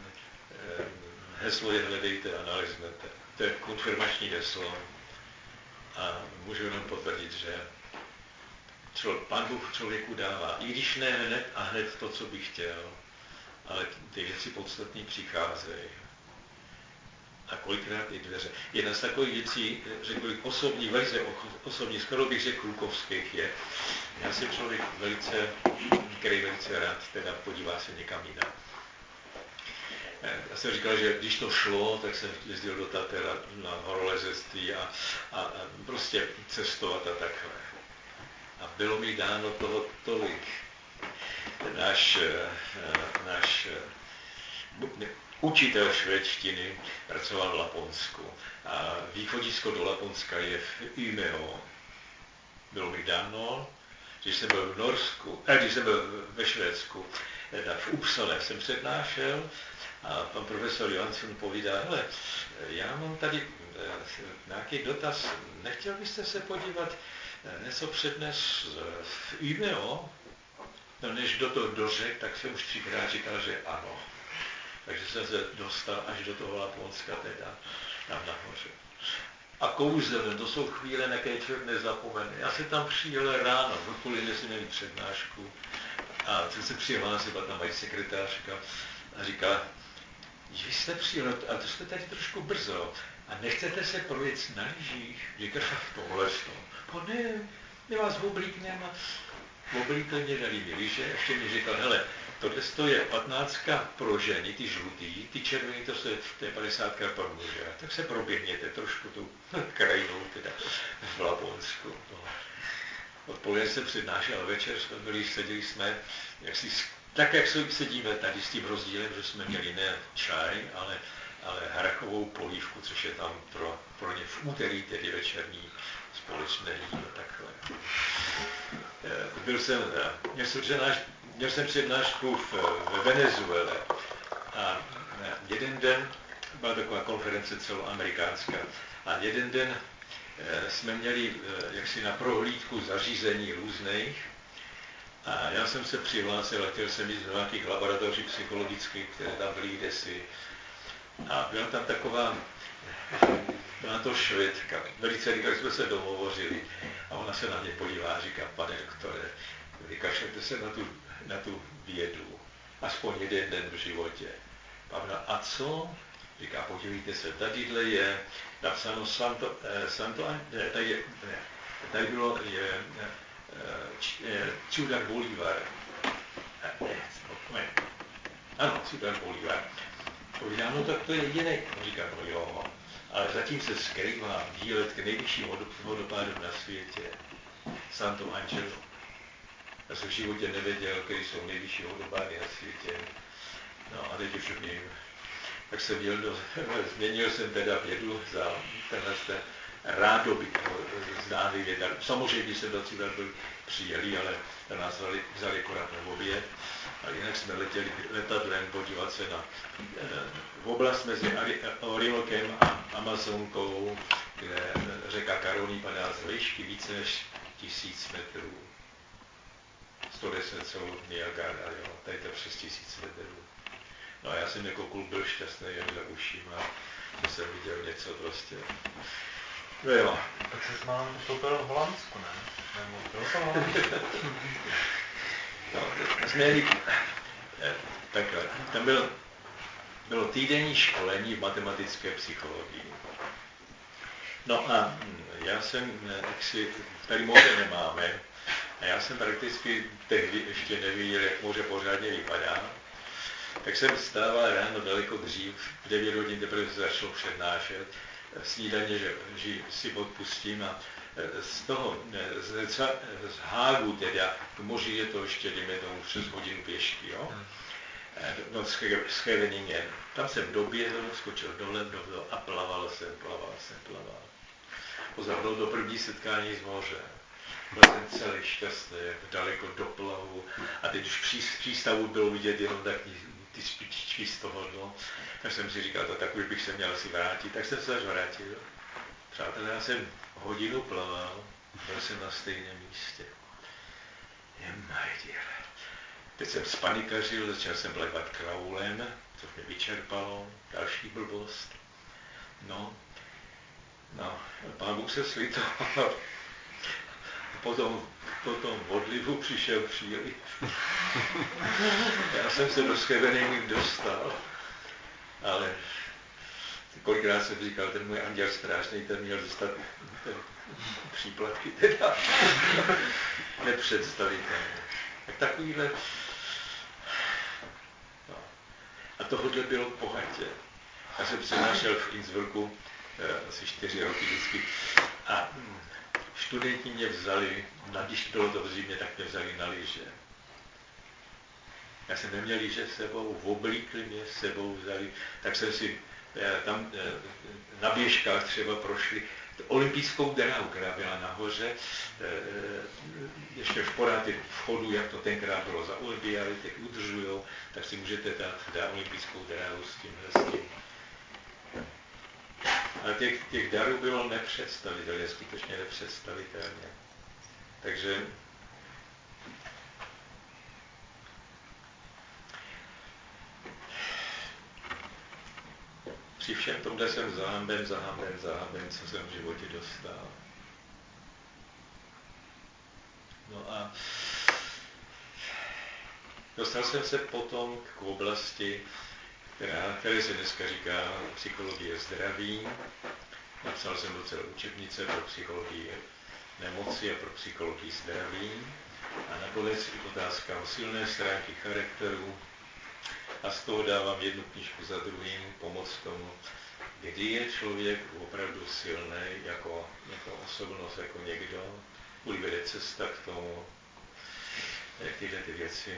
heslo je hledejte a naleznete. To je konfirmační heslo a můžu jenom potvrdit, že Pán Bůh člověku dává, i když ne hned a hned to, co bych chtěl, ale ty věci podstatné přicházejí. A kolikrát i dveře. Jedna z takových věcí, řekl bych, velice osobní, skoro bych řekl klukovských je, já jsem člověk který velice rád teda podívá se někam jinam. Já jsem říkal, že když to šlo, tak jsem jezdil do Tater na horolezectví a prostě cestovat a takhle. A bylo mi dáno toho tolik. učitel švédštiny, pracoval v Laponsku. A východisko do Laponska je v Umeå. Bylo mi dáno, když jsem byl v Norsku, když jsem byl ve Švédsku, tak v Uppsale jsem přednášel a pan profesor Johansson povídá, hele, já mám tady nějaký dotaz, nechtěl byste se podívat něco přednes v Umeå? No než do toho dořek, tak jsem už 3krát říkal, že ano. Takže jsem se dostal až do toho Laponska teda, tam nahoře. A kouzelem, to jsou chvíle, na které člověk nezapomene. Já jsem tam přijel ráno, odpoledne jsem měl přednášku a jsem se přihlásil, byla tam mají sekretářka a říkala, že vy jste přijel, a to jste tady trošku brzo a nechcete se projet na lyžích? Říkala, tohle to ne, my vás oblíkneme. Oblíkli mě, dali mi lyže, ještě mi říkal, hele, tohle je 15 pro ženy, ty žlutý, ty červený, to je 50 pro muže. Tak se proběhněte trošku tu krajinou, teda v Laponsku. No. Odpoledne jsem přednášel, večer jsme byli, seděli jsme, tak jak sedíme tady s tím rozdílem, že jsme měli ne čaj, ale hrachovou polívku, což je tam pro ně v úterý, tedy večerní společné jídlo, takhle. Měl jsem přednášku v Venezuele a jeden den byla taková konference celoamerikánská a jeden den jsme měli jaksi na prohlídku zařízení různých a já jsem se přihlásil a chtěl jsem jít do nějakých laboratoří psychologických, které tam byly kdesi a byla tam taková byla to Švédka. Velice rychle jsme se dohovořili a ona se na mě podívá a říká, pane doktore, vykašlete se na tu vědu, aspoň jeden den v životě. A co? Říká, podívejte se, tadyhle je napsáno tady bylo Ciudad Bolívar. Ano, Ciudad Bolívar. Povídá, no tak to je jiný. Říká, no jo, ale zatím se skrývá výlet k nejvyšším vodopádům na světě. Santo Angelo. Já jsem v životě nevěděl, který jsou nejvyšší vodopády na světě. No a teď už vím. Tak jsem změnil jsem teda vědu za tenhle rádoby, zdánlivě. Samozřejmě jsem do Ciudad byl přijeli, ale tam nás vzali akorát na oběd. A jinak jsme letěli letadlem podívat se na oblast mezi Orinokem a Amazonkou, kde řeka Caroní padá z výšky více než 1000 metrů. 110 jsou Niagara, jo, tady to přes 1000 metrů. No a já jsem jako kluk byl šťastný jen za uším a že jsem viděl něco prostě. No jo. Tak se s málem ustoupil v Holandsku, ne? Nebo byl to Holandsku? No, takhle, tam bylo týdenní školení v matematické psychologii. No a já jsem, tady moře nemáme, a já jsem prakticky tehdy ještě nevěděl, jak moře pořádně vypadá, tak jsem stával ráno daleko dřív, v 9 hodin teprve začal přednášet, snídaně, že si odpustím a z Hágu teda, k moři je to ještě, dejme tomu, přes hodinu pěšky, jo? No, s Scheveningen. Tam jsem doběhl, skočil dole a plaval jsem. Pozor, do první setkání z moře. Byl jsem celý šťastný, daleko do plavu a teď už v přístavu bylo vidět jenom ty špičky z toho, no. Tak jsem si říkal, tak už bych se měl asi vrátit, tak jsem se až vrátil. Přátelé, já jsem hodinu plaval, byl jsem na stejném místě. Teď jsem spanikařil, začal jsem plevat kraulem, což mě vyčerpalo, další blbost. No, pán Bůh se slitoval. Potom odlivu přišel příliv. Já jsem se do Scheveningen dostal, ale kolikrát jsem říkal, ten můj anděl strážný, ten měl dostat ten příplatky teda nepředstavitelné. Tak takovýhle. No. A tohodle bylo bohatě. Já jsem přednášel v Innsbrucku asi 4 roky vždycky a studenti mě vzali, když bylo to v zimě, tak mě vzali na lyže. Já jsem neměl líže s sebou, oblíkli mě s sebou, vzali, tak jsem si tam na běžkách třeba prošli olympijskou dráhu, která byla nahoře, ještě v pořád vchodu, jak to tenkrát bylo za olympiády, teď udržujou, tak si můžete dát olympijskou dráhu s tím. Ale těch darů bylo nepředstavitelné, skutečně nepředstavitelné. Takže při všem tomhle jsem zahamben, co jsem v životě dostal. No a dostal jsem se potom k oblasti, které se dneska říká psychologie zdraví. Napsal jsem docela učebnice pro psychologii nemoci a pro psychologii zdraví. A nakonec i otázka o silné stránky charakteru. A z toho dávám jednu knížku za druhým, pomoc tomu, kdy je člověk opravdu silný jako osobnost, jako někdo, kudy vede cesta k tomu, jak tyhle ty věci.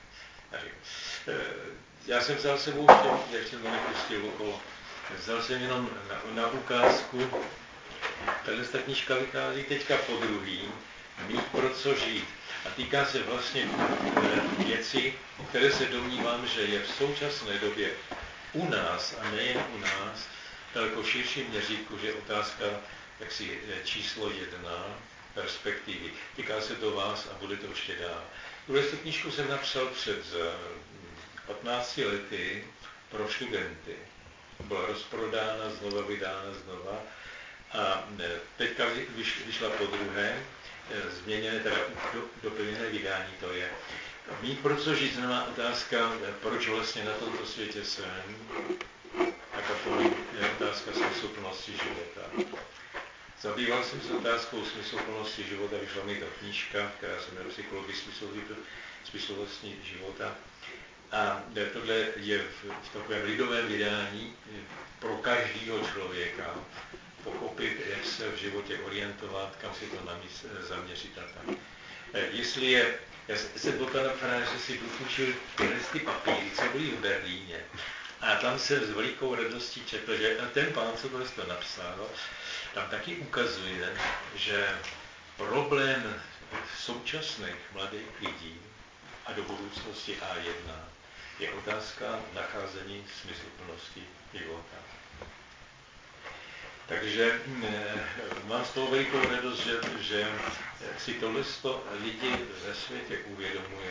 Já jsem vzal sebou ještě jsem to nepustil okolo, vzal jsem jenom na ukázku, tato knížka vychází teďka po druhý, mít pro co žít. A týká se vlastně věcí, o které se domnívám, že je v současné době u nás, a nejen u nás, daleko širší měřítku, že je otázka jaksi číslo 1 perspektivy. Týká se to vás a bude to ještě dál. Tuhle knížku jsem napsal před 15 lety pro studenty. Byla rozprodána, znova vydána znova. A teďka vyšla po druhé, změněné, teda doplněné vydání to je. Mít pro co žít znamená otázka, proč vlastně na tomto světě jsem, tak a to je otázka smysluplnosti života. Zabýval jsem se otázkou smysluplnosti života, vyšla mi ta knížka, která se jmenuje Psychologii smysluplnosti života. A tohle je v takovém lidovém vydání pro každého člověka pochopit, jak se v životě orientovat, kam si to zaměřit a tak. Jestli je, já jsem byl pana faráře, si vypůjčil ty papíry, co byly v Berlíně. A tam jsem s velikou radostí četl, že ten pán, co to napsal, tam taky ukazuje, že problém současných mladých lidí a do budoucnosti A1 je otázka nacházení smysluplnosti života. Takže mám z toho velikou radost, že si tohle lidi ve světě uvědomují,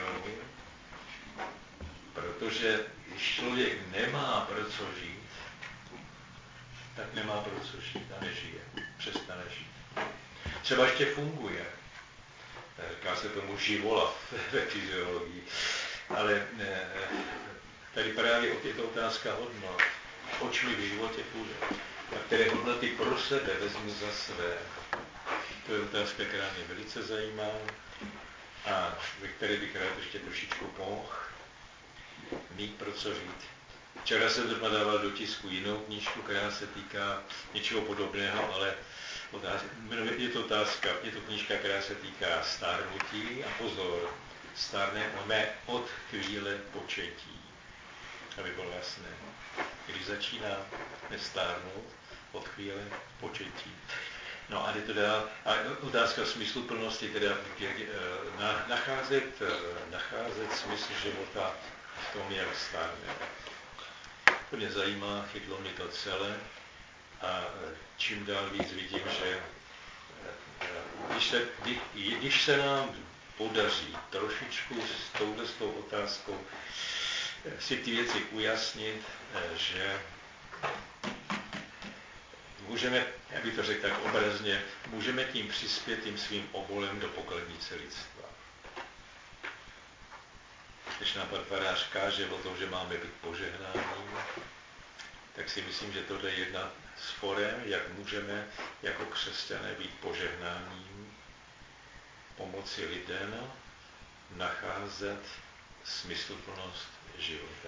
protože když člověk nemá pro co žít, tak nemá pro co žít a nežije, přestane žít. Třeba ještě funguje, říká se tomu živola ve fyziologii, ale tady právě je to otázka hodnot, oč mi v životě půjde, a které hodnoty pro sebe vezmu za své. To je otázka, která mě velice zajímá a ve které bych rád ještě trošičku pomohl. Mít pro co žít. Včera jsem zrovna dával do tisku jinou knížku, která se týká něčeho podobného, ale je to knížka, která se týká stárnutí a pozor, stárneme od chvíle početí. Aby bylo jasné, když začíná nestárnout od chvíle početí. No a jde to dál. A otázka smysluplnosti, teda nacházet smysl života v tom, jak stárne. To mě zajímá, chytlo mi to celé a čím dál víc vidím, že když se nám podaří trošičku s tou otázkou si ty věci ujasnit, že můžeme, jak bych to řekl tak obrazně, můžeme tím přispět tím svým obolem do pokladnice lidstva. Když nám pan farář káže o tom, že máme být požehnáním, tak si myslím, že tohle je jedna z forem, jak můžeme jako křesťané být požehnáním, pomoci lidem nacházet smysluplnost života.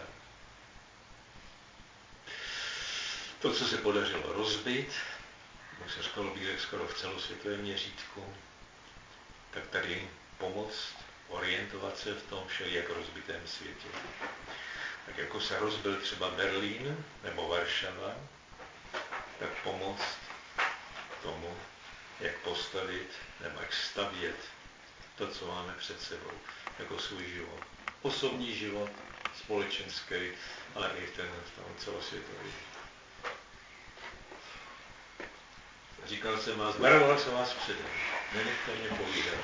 To, co se podařilo rozbít, jak se bych skoro v celosvětovém měřítku, tak tady pomoct orientovat se v tom všelijak rozbitém světě. Tak jako se rozbil třeba Berlín nebo Varšava, tak pomoct tomu, jak postavit nebo jak stavět to, co máme před sebou, jako svůj život. Osobní život, společenský, ale i ten celosvětový. Říkal jsem vás, varoval jsem vás předem, nenechte mě povídat.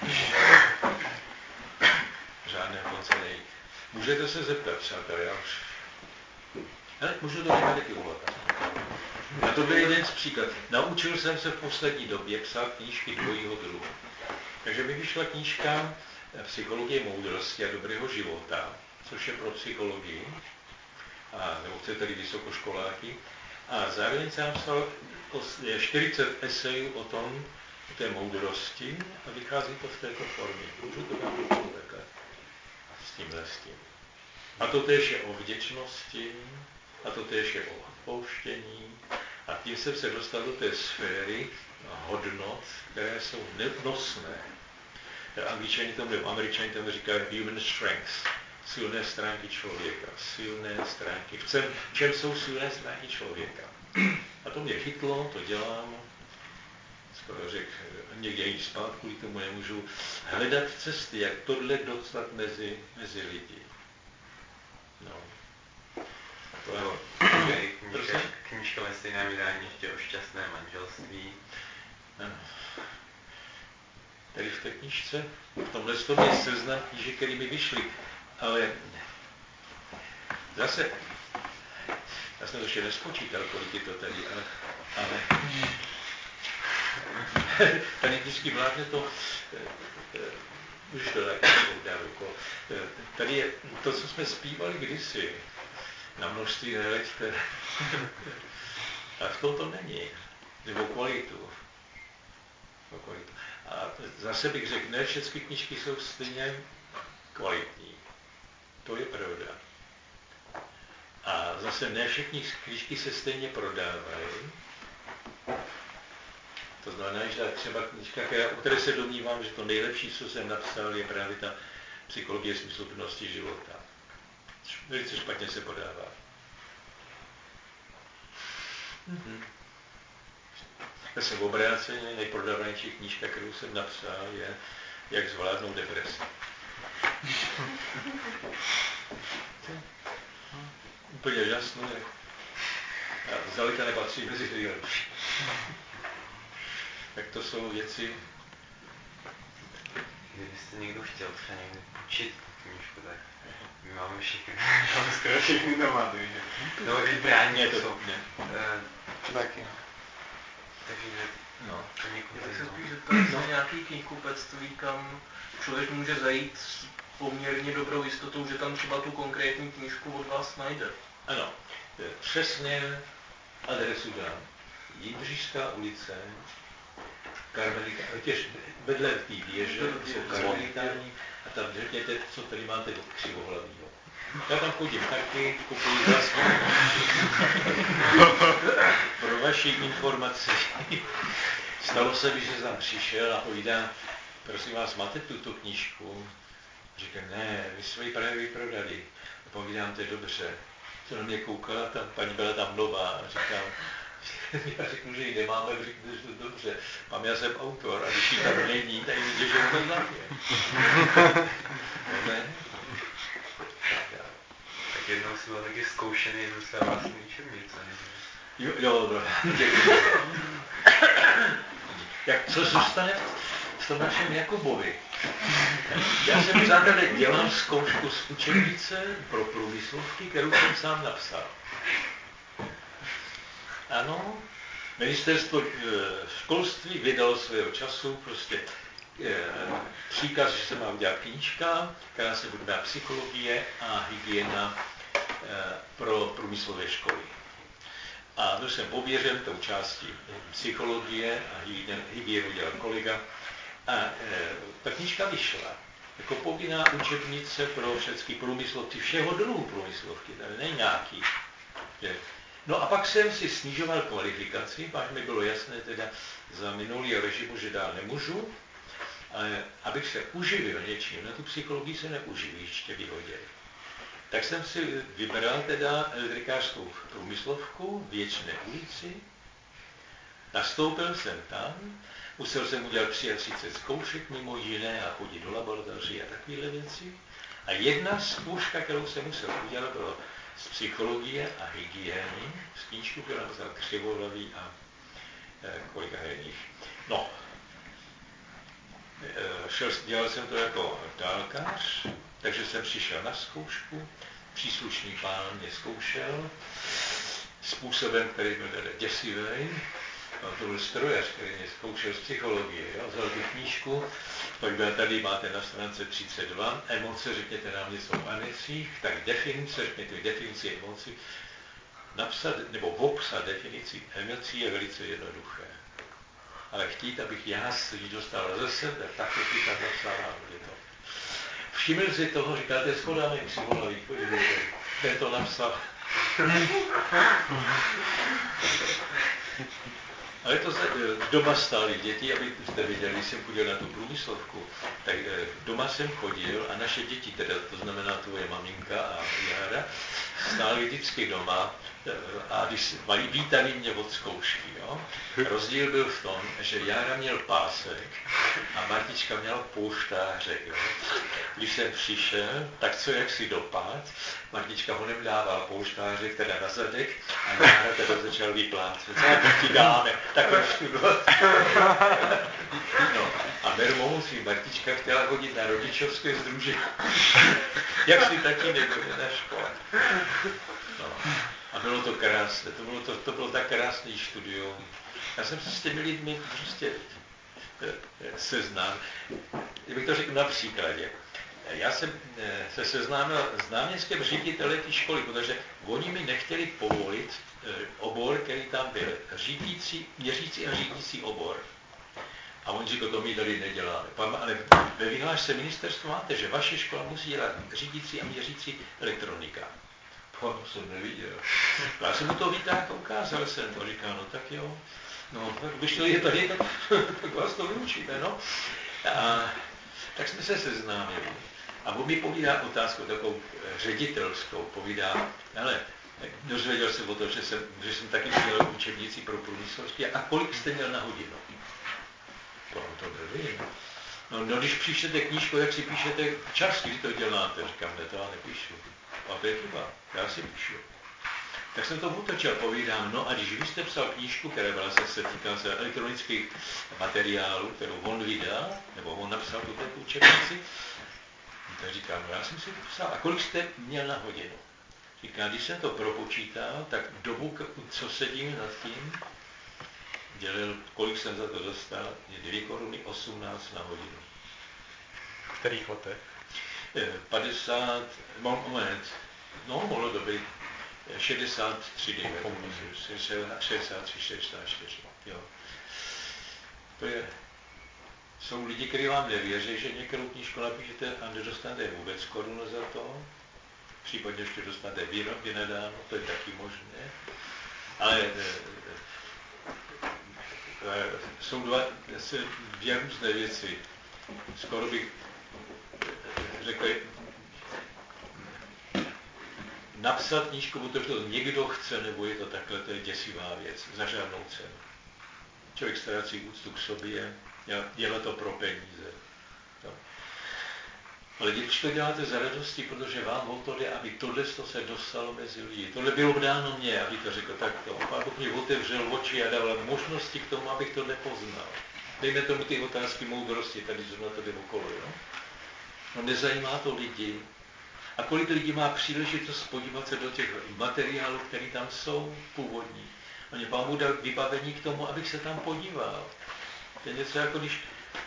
Žádné konce nejít. Můžete se zeptat, přátelé, já už... Ale můžu to nechat taky uvakat. A to byl jeden z příkladů. Naučil jsem se v poslední době psát knížky dvojího druhu. Takže mi vyšla knížka Psychologie moudrosti a dobrého života, což je pro psychologii, nebo chcete-li vysokoškoláky. A zároveň jsem napsal 40 esejů o tom, o té moudrosti a vychází to v této formě. Můžu to dát do člověka s tímhle s tím. A to též je o vděčnosti, a to též je o odpouštění. A tím jsem se dostal do té sféry hodnot, které jsou neodnosné. Američani tomu říkají human strength, silné stránky člověka, silné stránky. V čem jsou silné stránky člověka? A to mě chytlo, to dělám, skoro řekl, někde jít spát, kvůli tomu nemůžu hledat cesty, jak tohle dostat mezi lidi. No. To je knížka ve stejném vydání ještě o šťastné manželství. Ano. Tady v té knížce, v tomhle je seznam knížek, který mi vyšly, ale zase, já jsem to ještě nespočítal, kolik je to tady, ale tady vždycky vládne to, už to taky dá rukou. Tady je to, co jsme zpívali kdysi, na množství neleďte. A v tom to není. Nebo kvalitu. A zase bych řekl, ne všechny knížky jsou stejně kvalitní. To je pravda. A zase ne všechny knížky se stejně prodávají. To znamená, že třeba knížka, o které se domnívám, že to nejlepší, co jsem napsal, je právě ta psychologie smysluplnosti života. Velice špatně se podává. Zase v obráceně nejprodávanější knížka, kterou jsem napsal, je Jak zvládnout depresi. Úplně jasno, a zdaleka nepatří mezi nejlepší. Tak to jsou věci. Kdybyste někdo chtěl třeba někdy počít knížku, tak my máme všichni, skoro všichni doma, takže no vybrání to jsou. Taky. Takže no. Já bych se spíš zeptal, jestli nějaký knihkupectví, kam člověk může zajít s poměrně dobrou jistotou, že tam třeba tu konkrétní knížku od vás najde. Ano, přesně adresu dám. Jindřišská ulice, vedle té věže jsou karmelitáni a tam řekněte, co tady máte od křivohlavního. Já tam chodím taky, kupuji zase. Pro vaši informaci, stalo se mi, že jsem tam přišel a povídám, prosím vás, máte tuto knížku? Říká, ne, vy jsme ji právě vyprodali. A povídám, to je dobře. Co na mě koukala, ta paní byla tam nová a říkám, já řeknu, že ji nemáme, řeknu, že to dobře. Mám, já jsem autor a když ji tam není, tak vidíte, že to na mě. No, ne? Tak jednou si byl taky zkoušený ze své vlastní učebnice. Jo, děkuji. Co zůstane v tom našem Jakubovi? Já jsem přátelé dělám zkoušku z učebnice pro průmyslovky, kterou jsem sám napsal. Ano, ministerstvo školství vydalo svého času prostě příkaz, že se má udělat knížka, která se bude jmenovat Psychologie a hygiena pro průmyslové školy. A byl jsem pověřen tou částí psychologie a hygienu dělal kolega. A ta knížka vyšla jako povinná učebnice pro všechny průmyslovky, všeho druhu průmyslovky, tady ne nějaký. No a pak jsem si snižoval kvalifikaci, pak mi bylo jasné teda za minulý režimu, že dál nemůžu. Ale abych se uživil něčím, na tu psychologii se neuživí, ještě vyhoděj. Tak jsem si vybral teda elektrikářskou průmyslovku v Věčné ulici, nastoupil jsem tam, musel jsem udělat 33 zkoušek mimo jiné a chodit do laboratoří a takovéhle věci. A jedna zkouška, kterou jsem musel udělat, bylo z psychologie a hygieny, z knížku, která napsal Křivohlavý a kolika jiných. No, dělal jsem to jako dálkař, takže jsem přišel na zkoušku, příslušný pán mě zkoušel způsobem, který byl teda děsivý. To byl strojař, který mě zkoušel z psychologie. Jo? Vzal tu knížku, pak byla tady, máte na stránce 32, emoce, řekněte nám něco o emocích, tak definice, řekněte definici emocí. Napsat nebo popsat definici emocí je velice jednoduché. Ale chtít, abych já si ji dostal ze sebe, tak to si tak napsal, je to. Všiml si toho, říkal, to je schoda mých Křivohlavý, podívejte, ten to napsal. Ale to doma stály děti, abyste viděli, když jsem chodil na tu průmyslovku, tak doma jsem chodil a naše děti, teda to znamená tvoje maminka a Jára, stály vždycky doma a když vítali mě od zkoušky. Jo? Rozdíl byl v tom, že Jára měl pásek a Martička měla pouštářek. Jo? Když jsem přišel, tak co jak si dopad, Martička ho nedával pouštářek teda na zadek a Jára teda začal vyplácet. Co ti dáme? Tak studovat. No, a Mermou si Martička chtěla chodit na rodičovské sdružení. Jak si taky nebyli na škole. No. A bylo to krásné, to bylo tak krásný studium. Já jsem se s těmi lidmi prostě seznámil. Kdybych to řekl na příkladě. Já jsem se seznámil s náměstkem ředitele té školy, protože oni mi nechtěli povolit obor, který tam byl. Měřící a řídící obor. A on říkal, to my tady neděláme. Ale ve vyhlášce ministerstva máte, že vaše škola musí dělat řídící a měřící elektronika. To jsem neviděl. Já jsem mu to výtah ukázal jsem to, říkal, no tak jo. No, když to je tady, tak vás to vyučíme, no. A tak jsme se seznámili. A on mi povídá otázku takovou ředitelskou, povídá, ale dozvěděl jsem o to, že jsem taky měl učebnici pro průmyslovství a kolik jste měl na hodinu? To nevím. No, když píšete knížku, jak si píšete čas, když to děláte? Říkám, ne, to já nepíšu. A to je chyba, já si píšu. Tak jsem to otočil, povídám, no a když vy jste psal knížku, která byla se týká se elektronických materiálů, kterou on vydal, nebo on napsal tuto učebnici, tak říkám, no já jsem si to psal. A kolik jste měl na hodinu? Říkám, když jsem to propočítal, tak dobu, co sedím nad tím, dělil, kolik jsem za to dostal, je 2 koruny 18 na hodinu. V kterých letech? 50, moment, no mohlo to být 63, 63, 64, jo. To je, jsou lidi, kteří vám nevěří, že některou knížku napíšete a nedostanete vůbec korunu za to, případně ještě dostanete vynadáno, to je taky možné, ale jsou dvě různé věci. Skoro bych řekl, napsat knížku, protože to někdo chce, nebo je to takhle, to je děsivá věc, za žádnou cenu. Člověk ztrácí úctu k sobě, dělá to pro peníze. No. Ale když to děláte za radosti, protože vám o to jde, aby tohle se dostalo mezi lidi. Tohle bylo dáno mně, aby to řekl takto. Pán Bůh mě otevřel oči a dal možnosti k tomu, abych to nepoznal. Dejme tomu ty otázky moudrosti, tady zrovna tady okolo. Jo? No nezajímá to lidi. A kolik lidí má příležitost podívat se do těch materiálů, které tam jsou původní. Oni Pán Bůh dal vybavení k tomu, abych se tam podíval. To je něco jako když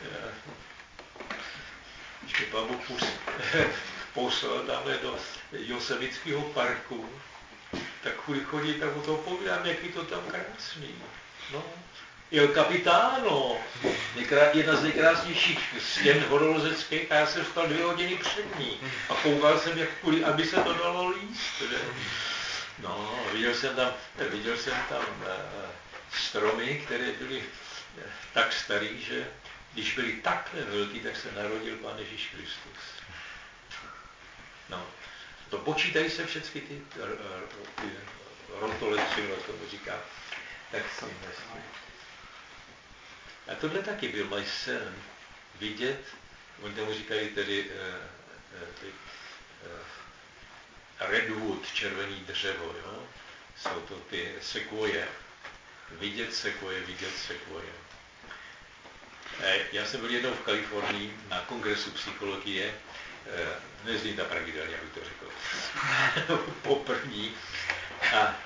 mě Pán Bůh poslal tamhle do Josevického parku, tak chodí, tak o toho povídám, jak je to tam krásný. No. Il Capitano, jedna z nejkrásnějších stěn horolezeckých a já jsem vstal 2 hodiny před ní a koukal jsem, aby se to dalo líst. No, viděl jsem tam stromy, které byly tak starý, že když byli takhle velký, tak se narodil Pán Ježíš Kristus. No, to počítají se všechny ty rotole, všechno tomu říká. Tak si myslím. A tohle taky byl můj sen, vidět, oni tomu říkají tedy redwood, červený dřevo, jo? Jsou to ty sekvoje. Vidět sekvoje. Já jsem byl jednou v Kalifornii na kongresu psychologie, nezdím tam pravidelně, abych to řekl, poprvé. A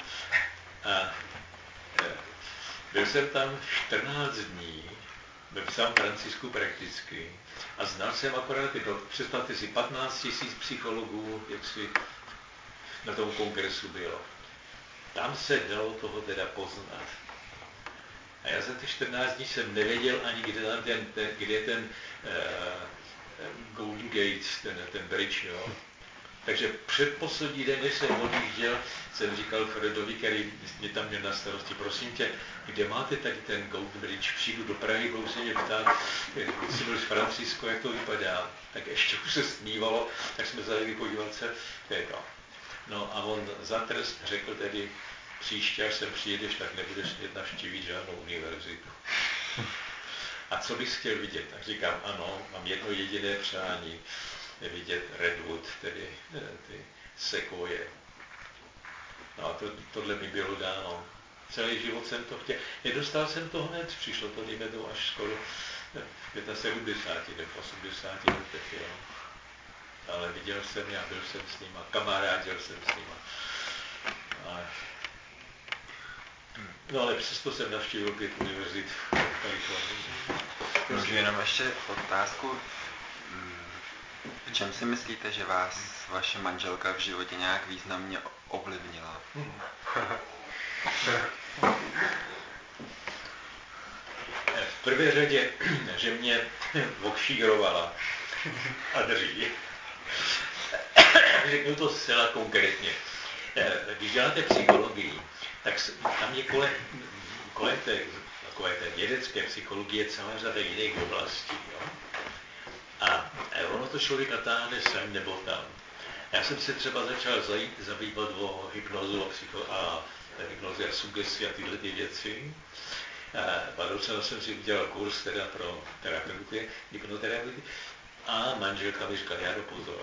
byl jsem tam 14 dní, v San Francisku prakticky, a znal jsem akorát představte si, 15 000 psychologů, jak si na tom kongresu bylo. Tam se dalo toho teda poznat. A já za ty 14 dní jsem nevěděl ani, kde je ten Golden Gate, ten bridge, jo. Takže předposlední den, než jsem odjížděl, jsem říkal Fredovi, který mě tam měl na starosti, prosím tě, kde máte tady ten Golden Bridge, přijdu do Prahy, budou se mě ptát, jsi byl z Francisko, jak to vypadá. Tak ještě už se smívalo, tak jsme zajeli podívat se. No a on za trest řekl tedy, příště, až sem přijedeš, tak nebudeš navštívit žádnou univerzitu. A co bys chtěl vidět? Tak říkám, ano, mám jedno jediné přání, vidět redwood, tedy ty sekvoje. No a tohle mi bylo dáno. Celý život jsem to chtěl. Nedostal jsem to hned, přišlo to, dejme to až skoro v 75 nebo 80 letech, jo. Ale viděl jsem já, byl jsem s nima, kamarádil jsem s nima. No ale přesto jsem navštívil 5 univerzit v Kalifornii. Můžu jenom ještě otázku. V čem si myslíte, že vás vaše manželka v životě nějak významně ovlivnila? V prvé řadě, že mě okšírovala a drží. Řeknu to zcela konkrétně. Když děláte psychologii, tak tam je kolem té vědecké psychologie celá řada jiných oblastí. Jo? A ono to člověk natáhne sem nebo tam. Já jsem se třeba začal zabývat o hypnozu a hypnozi a sugesti a tyhle ty věci. A docela jsem si udělal kurz teda pro terapeuty, hypnoterapeuty. A manželka mi říkala, Jaro,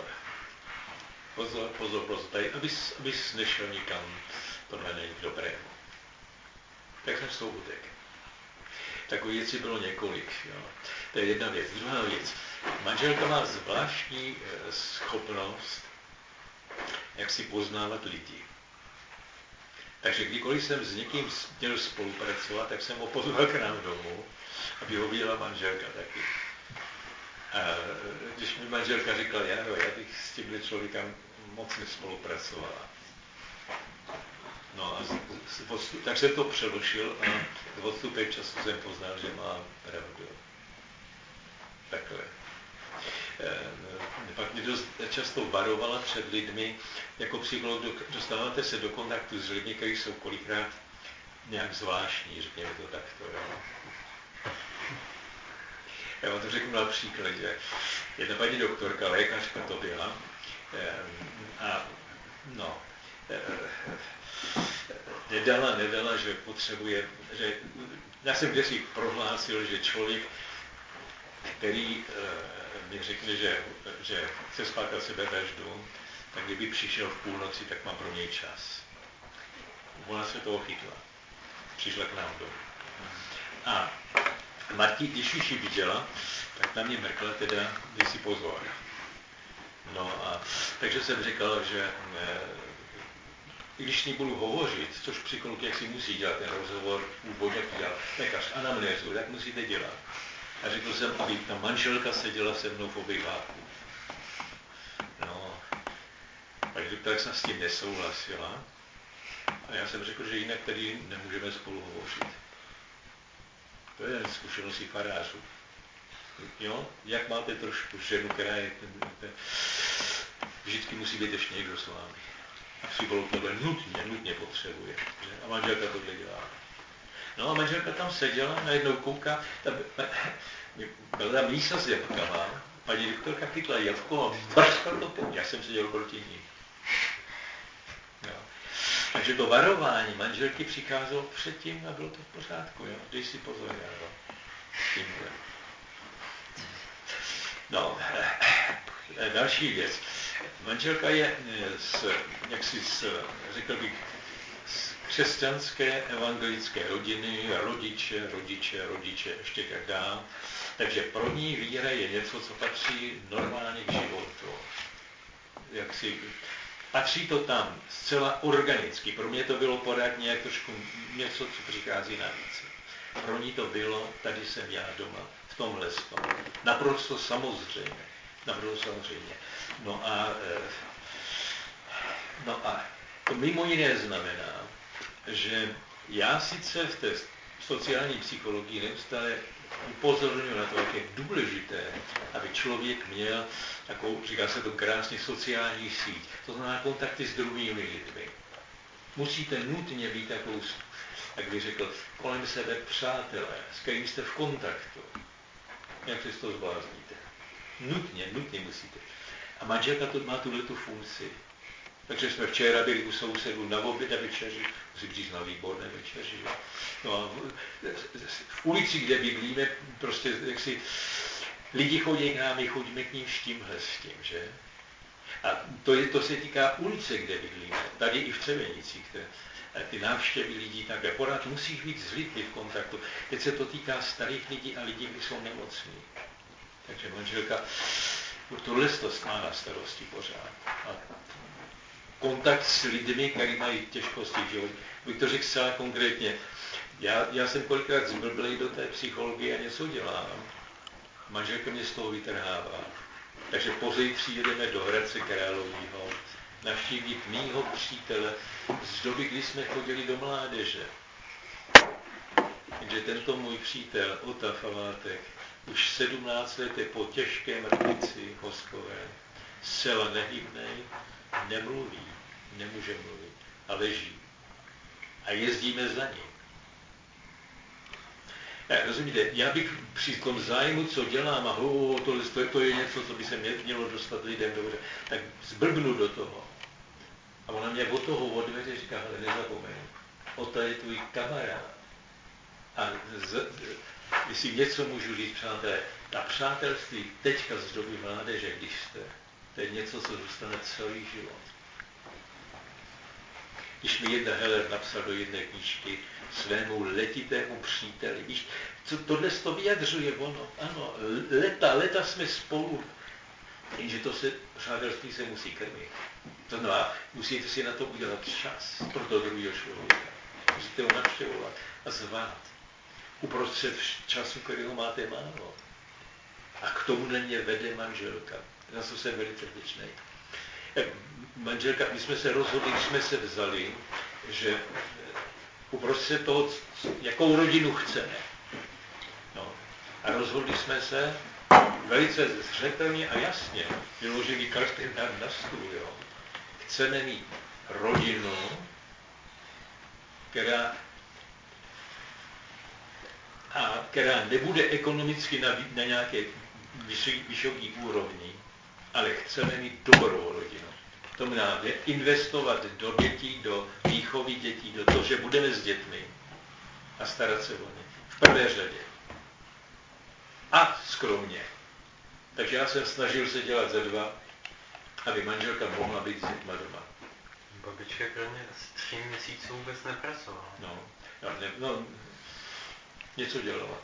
pozor, tady, abys nešel nikam, tohle není dobré. Tak jsem s tou utekl. Takových věcí bylo několik. Jo. To je jedna věc. Druhá věc. Manželka má zvláštní schopnost, jak si poznávat lidi. Takže kdykoliv jsem s někým měl spolupracovat, tak jsem ho pozval k nám domů, aby ho viděla manželka taky. A když mi manželka říkala, Jaro, já bych s tímhle člověkem moc nespolupracovala. No a tak jsem to přeložil a v odstupech času jsem poznal, že má pravdu. Takhle. Pak mě dost často varovala před lidmi, jako psycholog dostáváte se do kontaktu s lidmi, kteří jsou kolikrát nějak zvláštní, řekněme to takto. Jo. Já vám to řeknu na příkladě. Jedna paní doktorka, lékařka to byla, nedala, že potřebuje, že já jsem kdesi prohlásil, že člověk, který mi řekne, že chce spáchat sebevraždu, tak kdyby přišel v půlnoci, tak mám pro něj čas. Ona se toho chytla. Přišla k nám domů. A Marti, když ji viděla, tak na mě mrkla teda, dej si pozor. No a takže jsem říkal, že i když s ní budu hovořit, což psycholog jak si musí dělat ten rozhovor, úvod, jak dělat lékař anamnézu, jak musíte dělat. A řekl jsem, aby ta manželka seděla se mnou v obejváku. No, paní doktorka s tím nesouhlasila. A já jsem řekl, že jinak tady nemůžeme spolu hovořit. To je zkušenosti farářů. Jo? Jak máte trošku ženu, která je vždycky musí být ještě někdo s vámi. A psycholog tohle nutně potřebuje. Že? A manželka tohle dělá. No a manželka tam seděla, najednou kouká, byla tam mísa s jabkama, paní doktorka chytla jabko a vrskla to po mně, já jsem seděl proti ní. No. Takže to varování manželky přicházelo předtím a bylo to v pořádku, jo? Dej si pozor, jo? Tímhle. No, další věc. Manželka je řekl bych, z křesťanské evangelické rodiny, rodiče, ještě tak dál. Takže pro ní víra je něco, co patří normálně k životu. Patří to tam zcela organicky. Pro mě to bylo pořád nějak trošku něco, co přichází navíc. Pro ní to bylo, tady jsem já doma, v tomhle tom. Naprosto samozřejmě. No a to mimo jiné znamená, že já sice v té sociální psychologii neustále upozorňuji na to, jak je důležité, aby člověk měl takovou, říká se to krásně, sociální síť. To znamená kontakty s druhými lidmi. Musíte nutně být takovou, jak bych řekl, kolem sebe přátelé, s kterými jste v kontaktu. Jak se to zblázníte? Nutně musíte. A manželka má tuhletu funkci. Takže jsme včera byli u sousedů na oběd a večeři, musím říct na výborné večeři. No a v ulici, kde bydlíme, prostě jaksi lidi chodí k nám, my chodíme k ním s tím, že? A to se týká ulice, kde bydlíme, tady i v Třevenicích, ty návštěvy lidí takhle. Pořád musíš být s lidmi v kontaktu. Teď se to týká starých lidí a lidí, kteří jsou nemocní. Takže manželka tohle to má na starosti pořád. A kontakt s lidmi, kteří mají těžkosti v životě. Bych to řekl zcela konkrétně. Já jsem kolikrát zblblej do té psychologie a něco dělám. Manželka mě z toho vytrhává. Takže pozítří jedeme do Hradce Královýho navštívit mýho přítele z doby, kdy jsme chodili do mládeže. Takže tento můj přítel, Ota Falátek, už 17 let je po těžkém rtici mozkovém, zcela nehybnej, nemluví, nemůže mluvit a leží. A jezdíme za ním. Rozumíte, já bych při tom zájmu, co dělám, a to je něco, co by se mělo dostat lidem dobře, tak zblbnu do toho. A ona mě od toho odvede, říká, ale nezapomeň, Ota je tvůj kamarád. A jestli něco můžu říct, přátelé, ta přátelství teďka z doby mládeže, když jste, to je něco, co zůstane celý život. Když mi jedna Heller napsal do jedné knížky svému letitému příteli, víš, co tohle to vyjadřuje ono, ano, leta jsme spolu, jenže to přátelství se musí krmit. To znamená, musíte si na to udělat čas pro toho druhého člověka. Musíte ho navštěvovat a zvát. Uprostřed času, kterého máte málo. A k tomu na mě vede manželka. Na to jsem velice vděčný. Manželka, my jsme se rozhodli, když jsme se vzali, že uprostřed toho, jakou rodinu chceme. No. A rozhodli jsme se velice zřetelně a jasně, vyložili každý na stůl. Jo. Chceme mít rodinu, která nebude ekonomicky na nějaké vysoké úrovni, ale chceme mít dobrou rodinu. To znamená investovat do dětí, do výchovy dětí, do toho, že budeme s dětmi a starat se o ně. V prvé řadě. A skromně. Takže já jsem snažil se dělat ze dva, aby manželka mohla být s dětma doma. Babička kromě 3 měsíců vůbec nepracovala. No, něco dělala.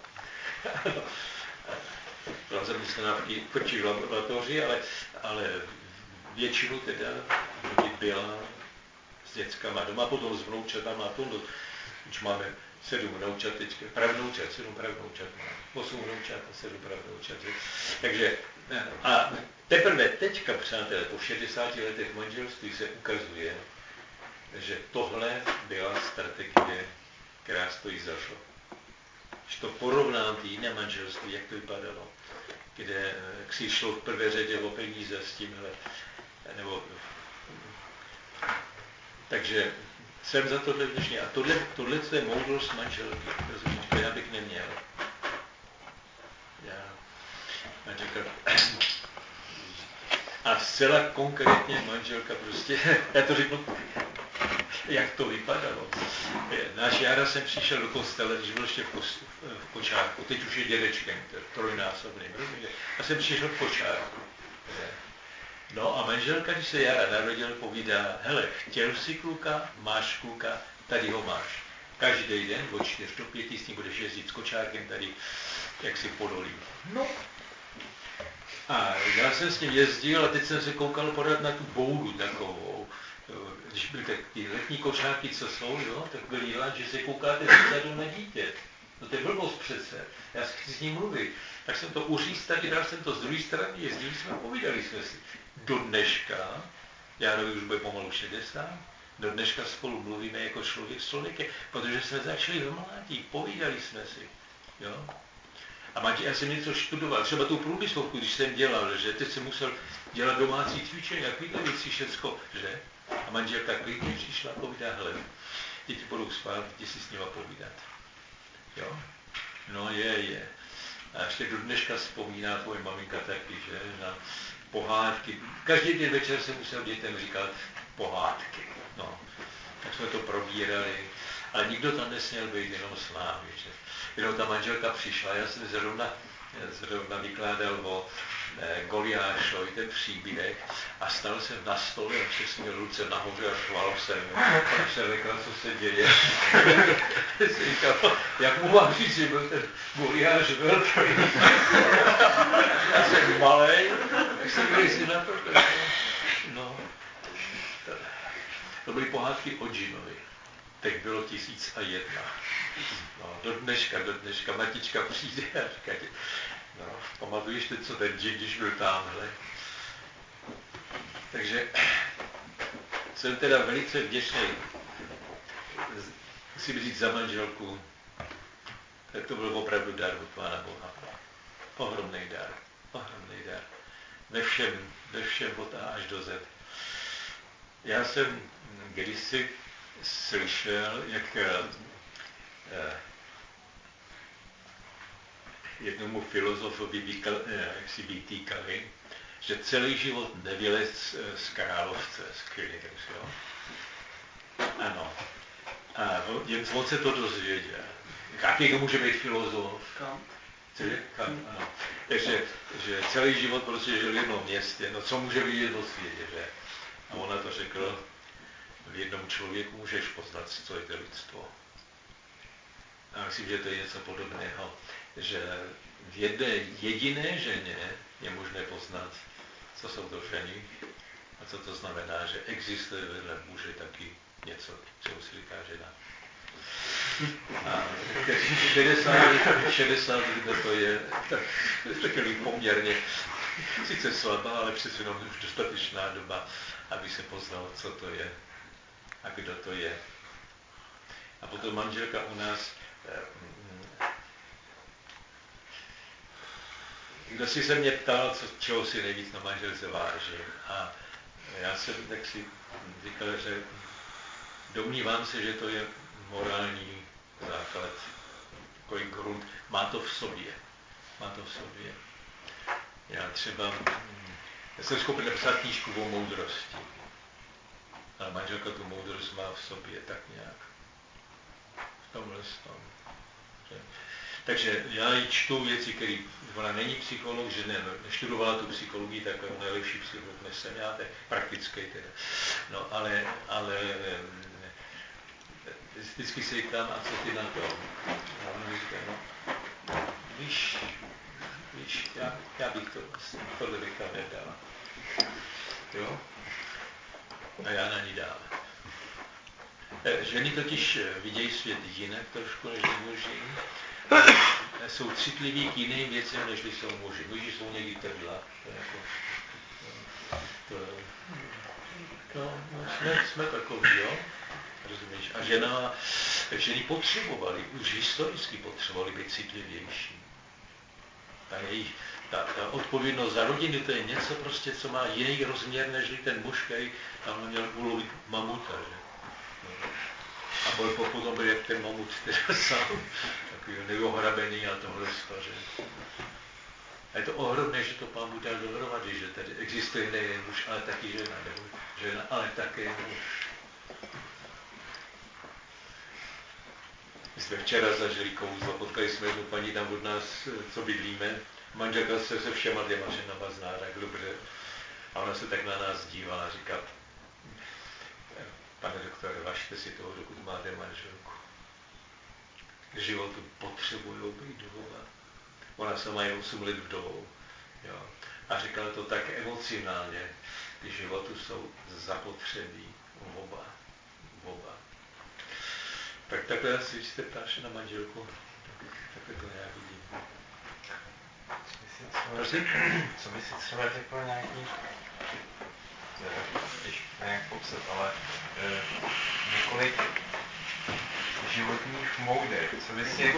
Byla zaměstnaná v tvrdší laboratoři, ale většinu teda byla s dětskama doma, potom s vnoučatama, už máme 7 vnoučat, teďka, pravnoučat, 7 pravnoučat, 8 vnoučat a 7 pravnoučat. Takže a teprve teďka, přátelé, po 60 letech manželství se ukazuje, že tohle byla strategie, která stojí za to. Když to porovnám ty jiné manželství, jak to vypadalo, kde si šlo v prvé řadě o peníze s tímhle, takže jsem za tohle vděčný. A tohle je moudrost manželky, to já bych neměl. Manželka. A zcela konkrétně manželka prostě, já to řeknu, jak to vypadalo. Náš Jára jsem přišel do kostela, když byl ještě v kočárku, teď už je dědečkem, trojnásobným, rozumíte? A jsem přišel v kočárku. No a manželka, když se Jára narodil, povídá, hele, chtěl jsi kluka, máš kluka, tady ho máš. Každý den od 4 do 5 s ním budeš jezdit s kočárkem tady, jak si podolí. No. A já jsem s ním jezdil a teď jsem se koukal pořád na tu boudu takovou. Když byly ty letní kočárky, co jsou, jo, tak byl Ivan, že se koukáte zezadu na dítě. No to je blbost přece. Já chci s ním mluvit. Tak jsem to uříct tady, dal jsem to z druhé strany, jezdili jsme, povídali jsme si. Do dneška, Járovi už bude pomalu 60, do dneška spolu mluvíme jako člověk s člověkem, protože jsme začali v mládí, povídali jsme si. Jo? A já jsem něco študoval, třeba tu průmyslovku, když jsem dělal, že teď jsem musel dělat domácí cvičení, takovýhle věci všecko, že? A manželka klidně přišla a povídá, hele, děti budou spát, jdi si s nima povídat. Jo? No je. A ještě do dneška vzpomíná tvoje maminka taky, že? Na pohádky. Každý den večer jsem musel dětem říkat pohádky. No. Tak jsme to probírali, ale nikdo tam nesměl být jenom s námi, že? Jenom ta manželka přišla, já jsem zrovna vykládal o Goliášovi ten příběh a stal jsem na stole a ještě jsem měl ruce nahoře a šval jsem. A jsem řekl, co se děje. Jsem říkal, jak mu mám říct, že byl ten Goliáš velký. Já jsem malej, tak jsem byl si na to. No. To byly pohádky o Jimovi. Tak bylo 1001. No, do dneška matička přijde a říká, no, pamatuješ teď, co ten džin, když byl tamhle. Takže jsem teda velice vděčný, musím říct za manželku, tak to byl opravdu dar od Pána Boha. Ohromný dar. Ve všem od A až do Z. Já jsem kdysi slyšel, jak jednomu filozofovi jak si vytýkali, že celý život nevylez z královce, z Kyrios, jo? Ano. A on se to dozvěděl. Jaký to může být filozof? Kant, ano. Takže že celý život prostě žil v jednom městě, no co může vidět o světě, že? A ona to řekl, v jednom člověku můžeš poznat, co je to lidstvo. A myslím, že to je něco podobného, že v jedné jediné ženě je možné poznat, co jsou to ženy a co to znamená, že existuje vedle muže taky něco, co si říká žena. A 60 to je takový poměrně sice slabá, ale přece jenom už dostatečná doba, aby se poznal, co to je a kdo to je. A potom manželka u nás, kdo si se mě ptal, čeho si nejvíc na manželce váží. A já jsem tak si říkal, že domnívám se, že to je morální základ, takový grunt. Má to v sobě. Já jsem schopen napsat knížku o moudrosti. Ale manželka tu moudrost má v sobě tak nějak. V tomhle tom. Takže já jí čtu věci, které ona není psycholog, že neštudovala tu psychologii, tak je nejlepší psycholog než jsem já, to je praktický teda. No ale vždycky se jí ptám, a co ty na to? A ona mi říká, no, víš, já bych tohle bych tam nedala. Jo? A já na ní dám. Ženy totiž vidějí svět jinak trošku než muži. Jsou citliví k jiným věcem, než jsou muži. Muži jsou někdy trdla. Jsme takový, jo? Rozumíš? A ženy potřebovaly, už historicky potřebovaly být citlivější. Ta odpovědnost za rodinu, to je něco prostě, co má jiný rozměr, než ten muž, který tam měl ulovit mamuta, že? A potom byl jak ten mamut, teda sám, takový neohrabený a tohle že. A je to ohromné, že to Pán Bůh dal dohromady, že tady existuje nejen muž, ale taky žena, nebo žena, ale také muž. My jsme včera zažili kouzlo, potkali jsme jednu paní tam od nás, co bydlíme, manželka se všema 2 ženama zná tak dobře. A ona se tak na nás dívá a říká, pane doktore, važte si toho, dokud máte manželku. K životu potřebují být dvoma. Ona sama je 8 let vdovou. Jo. A říkala to tak emocionálně, k životu jsou zapotřebí oba. Tak takhle asi, když se ptáš na manželku, takhle to nějak vidím. Co by si třeba řekl nějaký, těžké nějak popsat, ale několik životních mouder, co by si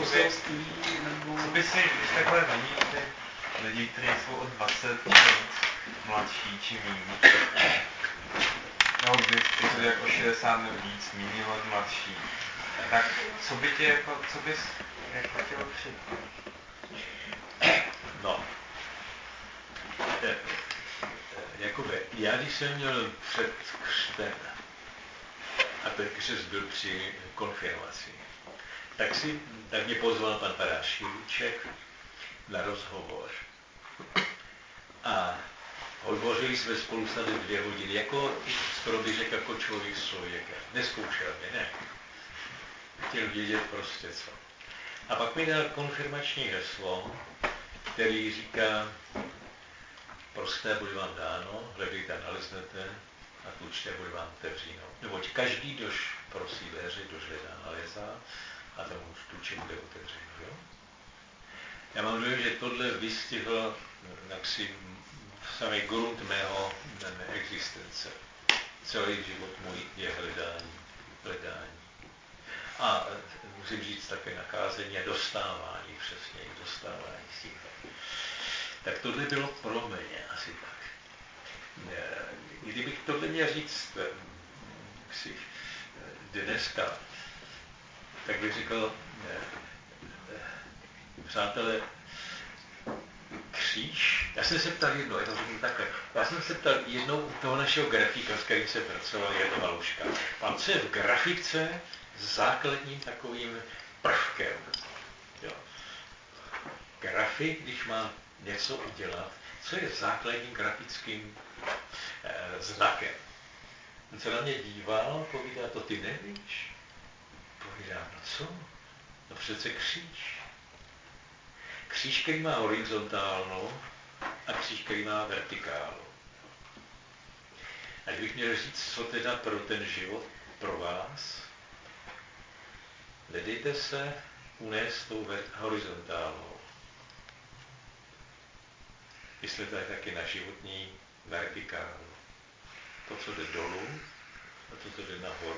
když takhle vidíte lidi, kteří jsou od 20 mladší či méně, nebo když jsou jako 60 nebo víc, méně let mladší, tak co by tě jako, co bys jako chtěl přidat? No, jakoby, já když jsem měl před křtem, a ten křest byl při konfirmaci, tak mě pozval pan farář Šilíček na rozhovor. A hovořili jsme spolu snad 2 hodiny, jako skoro bych řekl, jako člověk s člověkem. Neskoušel mě, ne. Chtěl vědět prostě co. A pak mi dal konfirmační heslo, který říká, prosté bude vám dáno, hledejte, naleznete a tlučte, bude vám otevříno. Neboť každý, kdož prosí dveře, kdož hledá, nalézá a tomu tluče bude otevřeno. Jo? Já mám dojem, že tohle vystihlo jaksi samý grunt mé existence. Celý život můj je hledání. A musím říct také nacházení a dostávání, přesně dostávání z těch. Tak tohle bylo pro mě asi tak. Kdybych tohle měl říct dneska, tak bych řekl, přátelé, kříž. Já jsem se ptal jednou, já jsem se ptal jednou toho našeho grafika, s kterým se pracoval Jan Maluška. Pan, co je v grafice základním takovým prvkem? Jo. Grafik, když má něco udělat, co je základním grafickým znakem. On se na mě díval, povídá, to ty nevíš? Povídá, no co? No přece kříž. Kříž, který má horizontálnou a kříž, který má vertikálu. A kdybych měl říct, co teda pro ten život, pro vás, nedejte se unést tou horizontálnou. Myslíte taky na životní vertikálu. To, co jde dolů a to, co jde nahoru.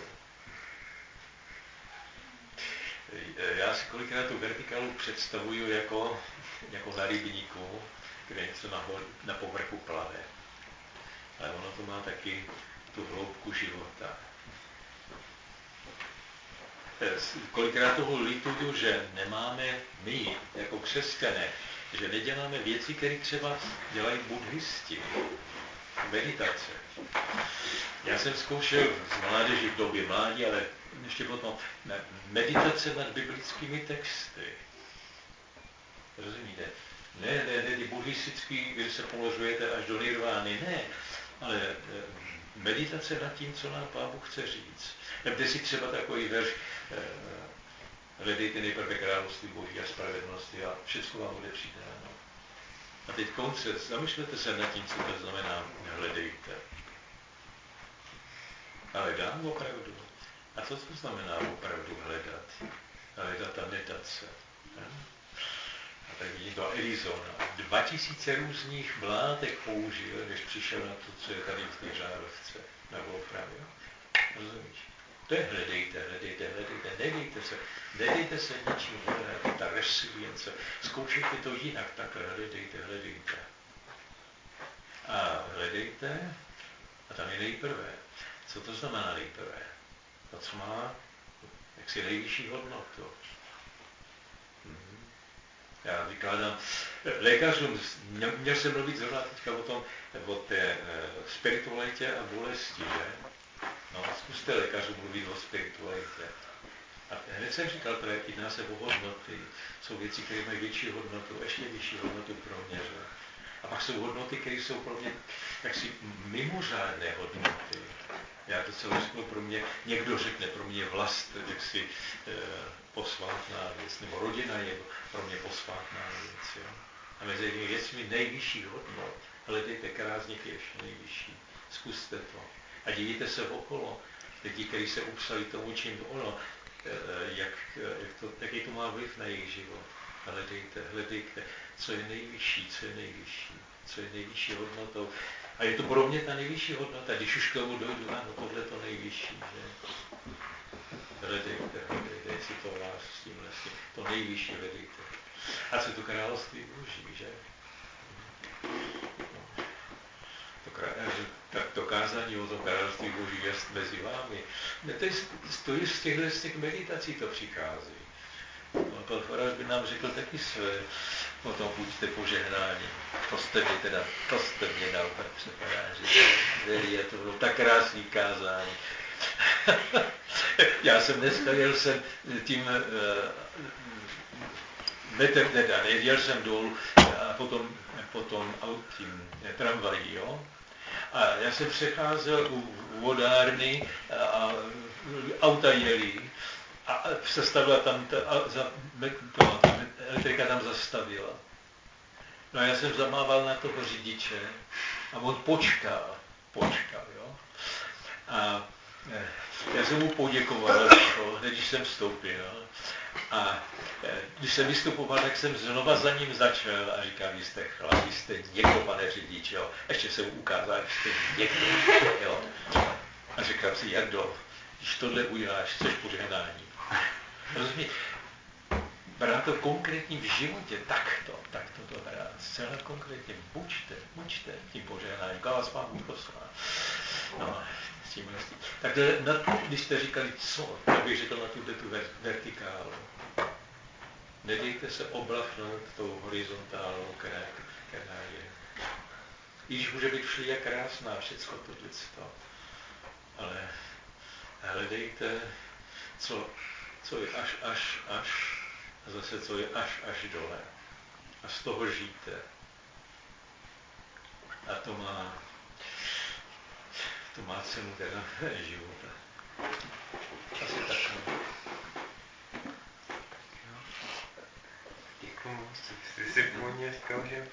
Já si kolikrát tu vertikálu představuju jako na rybníku, kde něco na povrchu plave. Ale ono to má taky tu hloubku života. Kolikrát toho lituju, že nemáme my, jako křesťané, že neděláme věci, které třeba dělají buddhisti. Meditace. Já jsem zkoušel z mládeži v době mládí, ale ještě potom meditace nad biblickými texty. Rozumíte? Ne, ty buddhistický, kdy se ponořujete až do nirvány, ne, ale meditace nad tím, co nám Pán Bůh chce říct. Vemte si třeba takový verš, hledejte nejprve království Boží a spravedlnosti a všechno vám bude přidáno. A teď konce, zamýšlete se nad tím, co to znamená, hledejte. Hledám opravdu. A co to znamená opravdu hledat? Hledat a meditace. A tak vidím to Arizona. 2000 různých vlátek použil, než přišel na to, co je tady v té žárovce. Nebo opravdu. Rozumíš? To je hledejte. Nedejte se ničím hledat. Ta resilience. Zkoušejte to jinak, takhle hledejte. A hledejte, a tam je nejprve. Co to znamená nejprve? To, co má jaksi nejvyšší hodnotu. Já vykládám lékařům, měl jsem mluvit zrovna teďka o té spiritualitě a bolesti, že? No, zkuste lékařům mluvit o spiritualitě. A hned jsem říkal, že jedná se o hodnoty, jsou věci, které mají větší hodnotu, ještě vyšší hodnotu pro mě, že? A pak jsou hodnoty, které jsou pro mě jaksi mimořádné hodnoty. Já to celé řeknu pro mě, někdo řekne pro mě vlast, jaksi posvátná věc, nebo rodina je pro mě posvátná věc. Jo? A mezi těmi věcmi nejvyšší hodnot, hledejte krásně ještě nejvyšší. Zkuste to. A dívejte se okolo. Lidi, kteří se upsali tomu, čím to ono, jaký to má vliv na jejich život. Hledejte, co je nejvyšší, co je nejvyšší hodnotou. A je to pro mě ta nejvyšší hodnota, když už k tomu dojdu, ano, tohle to nejvyšší, že? Hledejte, jestli to vás s tímhle, to nejvyšší hledejte. A co je to království Boží, že? To kázání o tom království Boží je mezi vámi. To je z těch meditací to přichází. Pan farář by nám řekl taky své, o tom buďte požehnání. To jste mě dal, Petře faráři. To bylo tak krásný kázání. Já jsem dneska jel jsem tím jel jsem dolů a potom tím tramvají, jo. A já jsem přecházel u vodárny a auta jeli a zastavila tam, elektrika tam zastavila. No a já jsem zamával na toho řidiče a on počkal, jo. A já jsem mu poděkoval, hned když jsem vstoupil. A když jsem vystupoval, tak jsem znova za ním začal a říkal, vy jste chlap, vy jste někdo, pane řidič, jo. Ještě jsem mu ukázal, že jste někdo, jo. A říkal si, Jardo, když tohle uděláš, chceš požehnání. Rozumíte? Brát to konkrétním v životě, takto to brát. Zcela konkrétně, buďte tím požehnáním, koho vás Pán Bůh poslal. No, s tím. Tak když jste říkali co, tak bych řekl na tu vertikálu. Nedejte se oblachnout tou horizontálou, která je. I když může být všelijak krásná, všecko tohleto. Ale hledejte, co je až a zase co je až dole. A z toho žijte. A to má cenu teda života. Asi takhle. Děkuji moc. Ty jsi původně říkal, že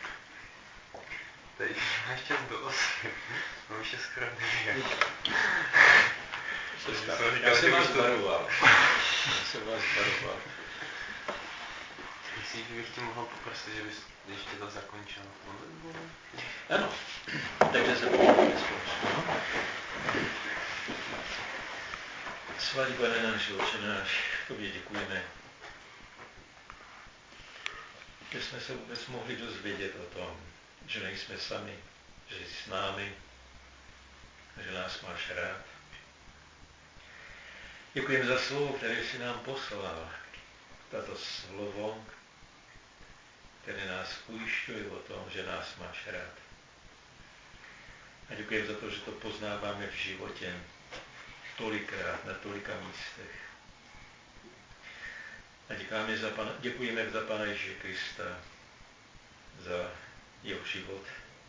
tady máš čas do 8. Mám ještě skoro 9. Já jsem vás varoval. Myslíš, že bych tě mohl poprosit, že bys ještě to zakončil v modlitbou? Ano, takže se pomůžeme společně. Svatý Pane náš, Otče náš, tobě děkujeme, že jsme se vůbec mohli dozvědět o tom, že nejsme sami, že jsi s námi a že nás máš rád. Děkujeme za slovo, které jsi nám poslal, tato slovo, které nás ujišťuje o tom, že nás máš rád. A děkujeme za to, že to poznáváme v životě tolikrát, na tolika místech. A děkujeme za Pana Ježíše Krista, za jeho život,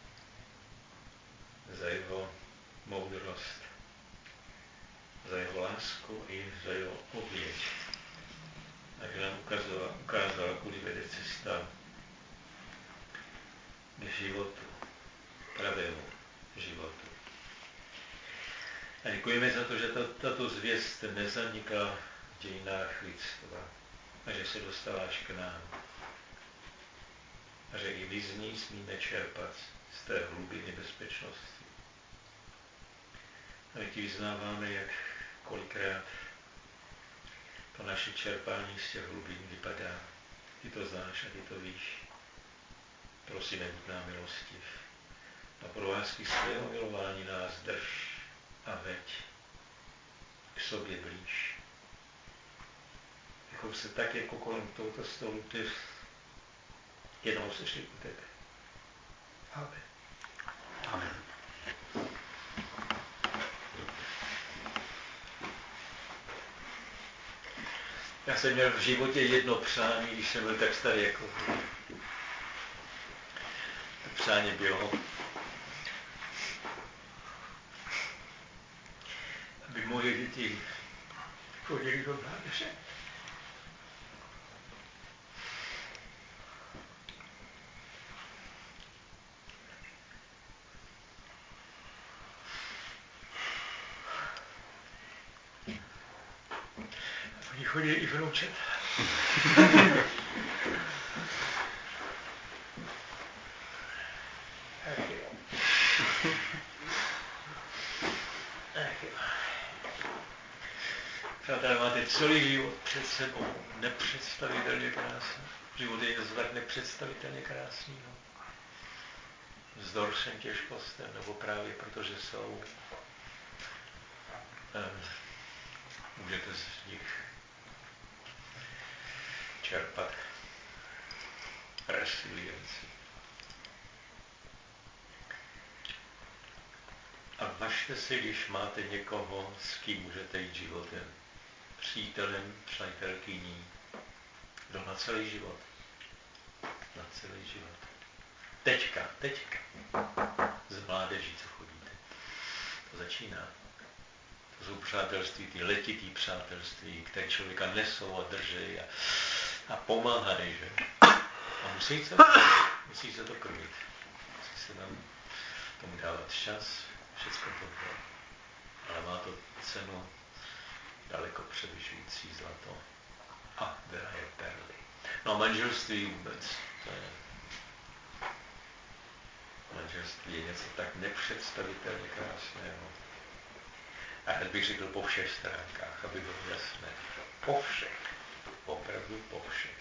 za jeho moudrost, za jeho lásku i za jeho oběť. A že nám ukázala, kudy vede cesta k životu, pravému životu. A děkujeme za to, že tato zvěst nezanikla v dějinách lidstva a že se dostala až k nám. A že i my z ní smíme čerpat z té hlubiny bezpečnosti. A my ti vyznáváme, jak kolikrát to naše čerpání z těch hlubin vypadá. Ty to znáš a ty to víš. Prosíme, buď nám milostiv. A pro lásky svého milování nás drž a veď k sobě blíž. jako se tak jako kolem tohoto stolu ty jednou sešli u tebe. Amen. Amen. Já jsem měl v životě jedno přání, když jsem byl tak starý jako to přání bylo, aby moje děti chodili do mládeže. Oni chodili i vnoučet. Přátelé, máte celý život před sebou, nepředstavitelně krásný. Život je něco tak nepředstavitelně krásného. Vzdor všem těžkostem, nebo právě protože jsou. Můžete z nich čerpat resilienci. A važte si, když máte někoho, s kým můžete jít životem. Přítelem, přítelkyní. Kdo na celý život. Na celý život. Teďka. Z mládeží, co chodíte. To začíná. To jsou přátelství, ty letitý přátelství, které člověka nesou a drží a pomáhají, že? A musí se to krmit. Musí se nám tomu dávat čas, všechno to bylo. Ale má to cenu daleko převyšující zlato a drahé perly. No a manželství vůbec, to je... Manželství je něco tak nepředstavitelně krásného. A hned bych řekl po všech stránkách, aby bylo jasné. Po všech. Opravdu po všech.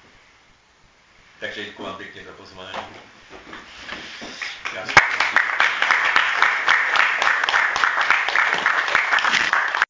Takže děkuji vám pěkně za pozvání. Já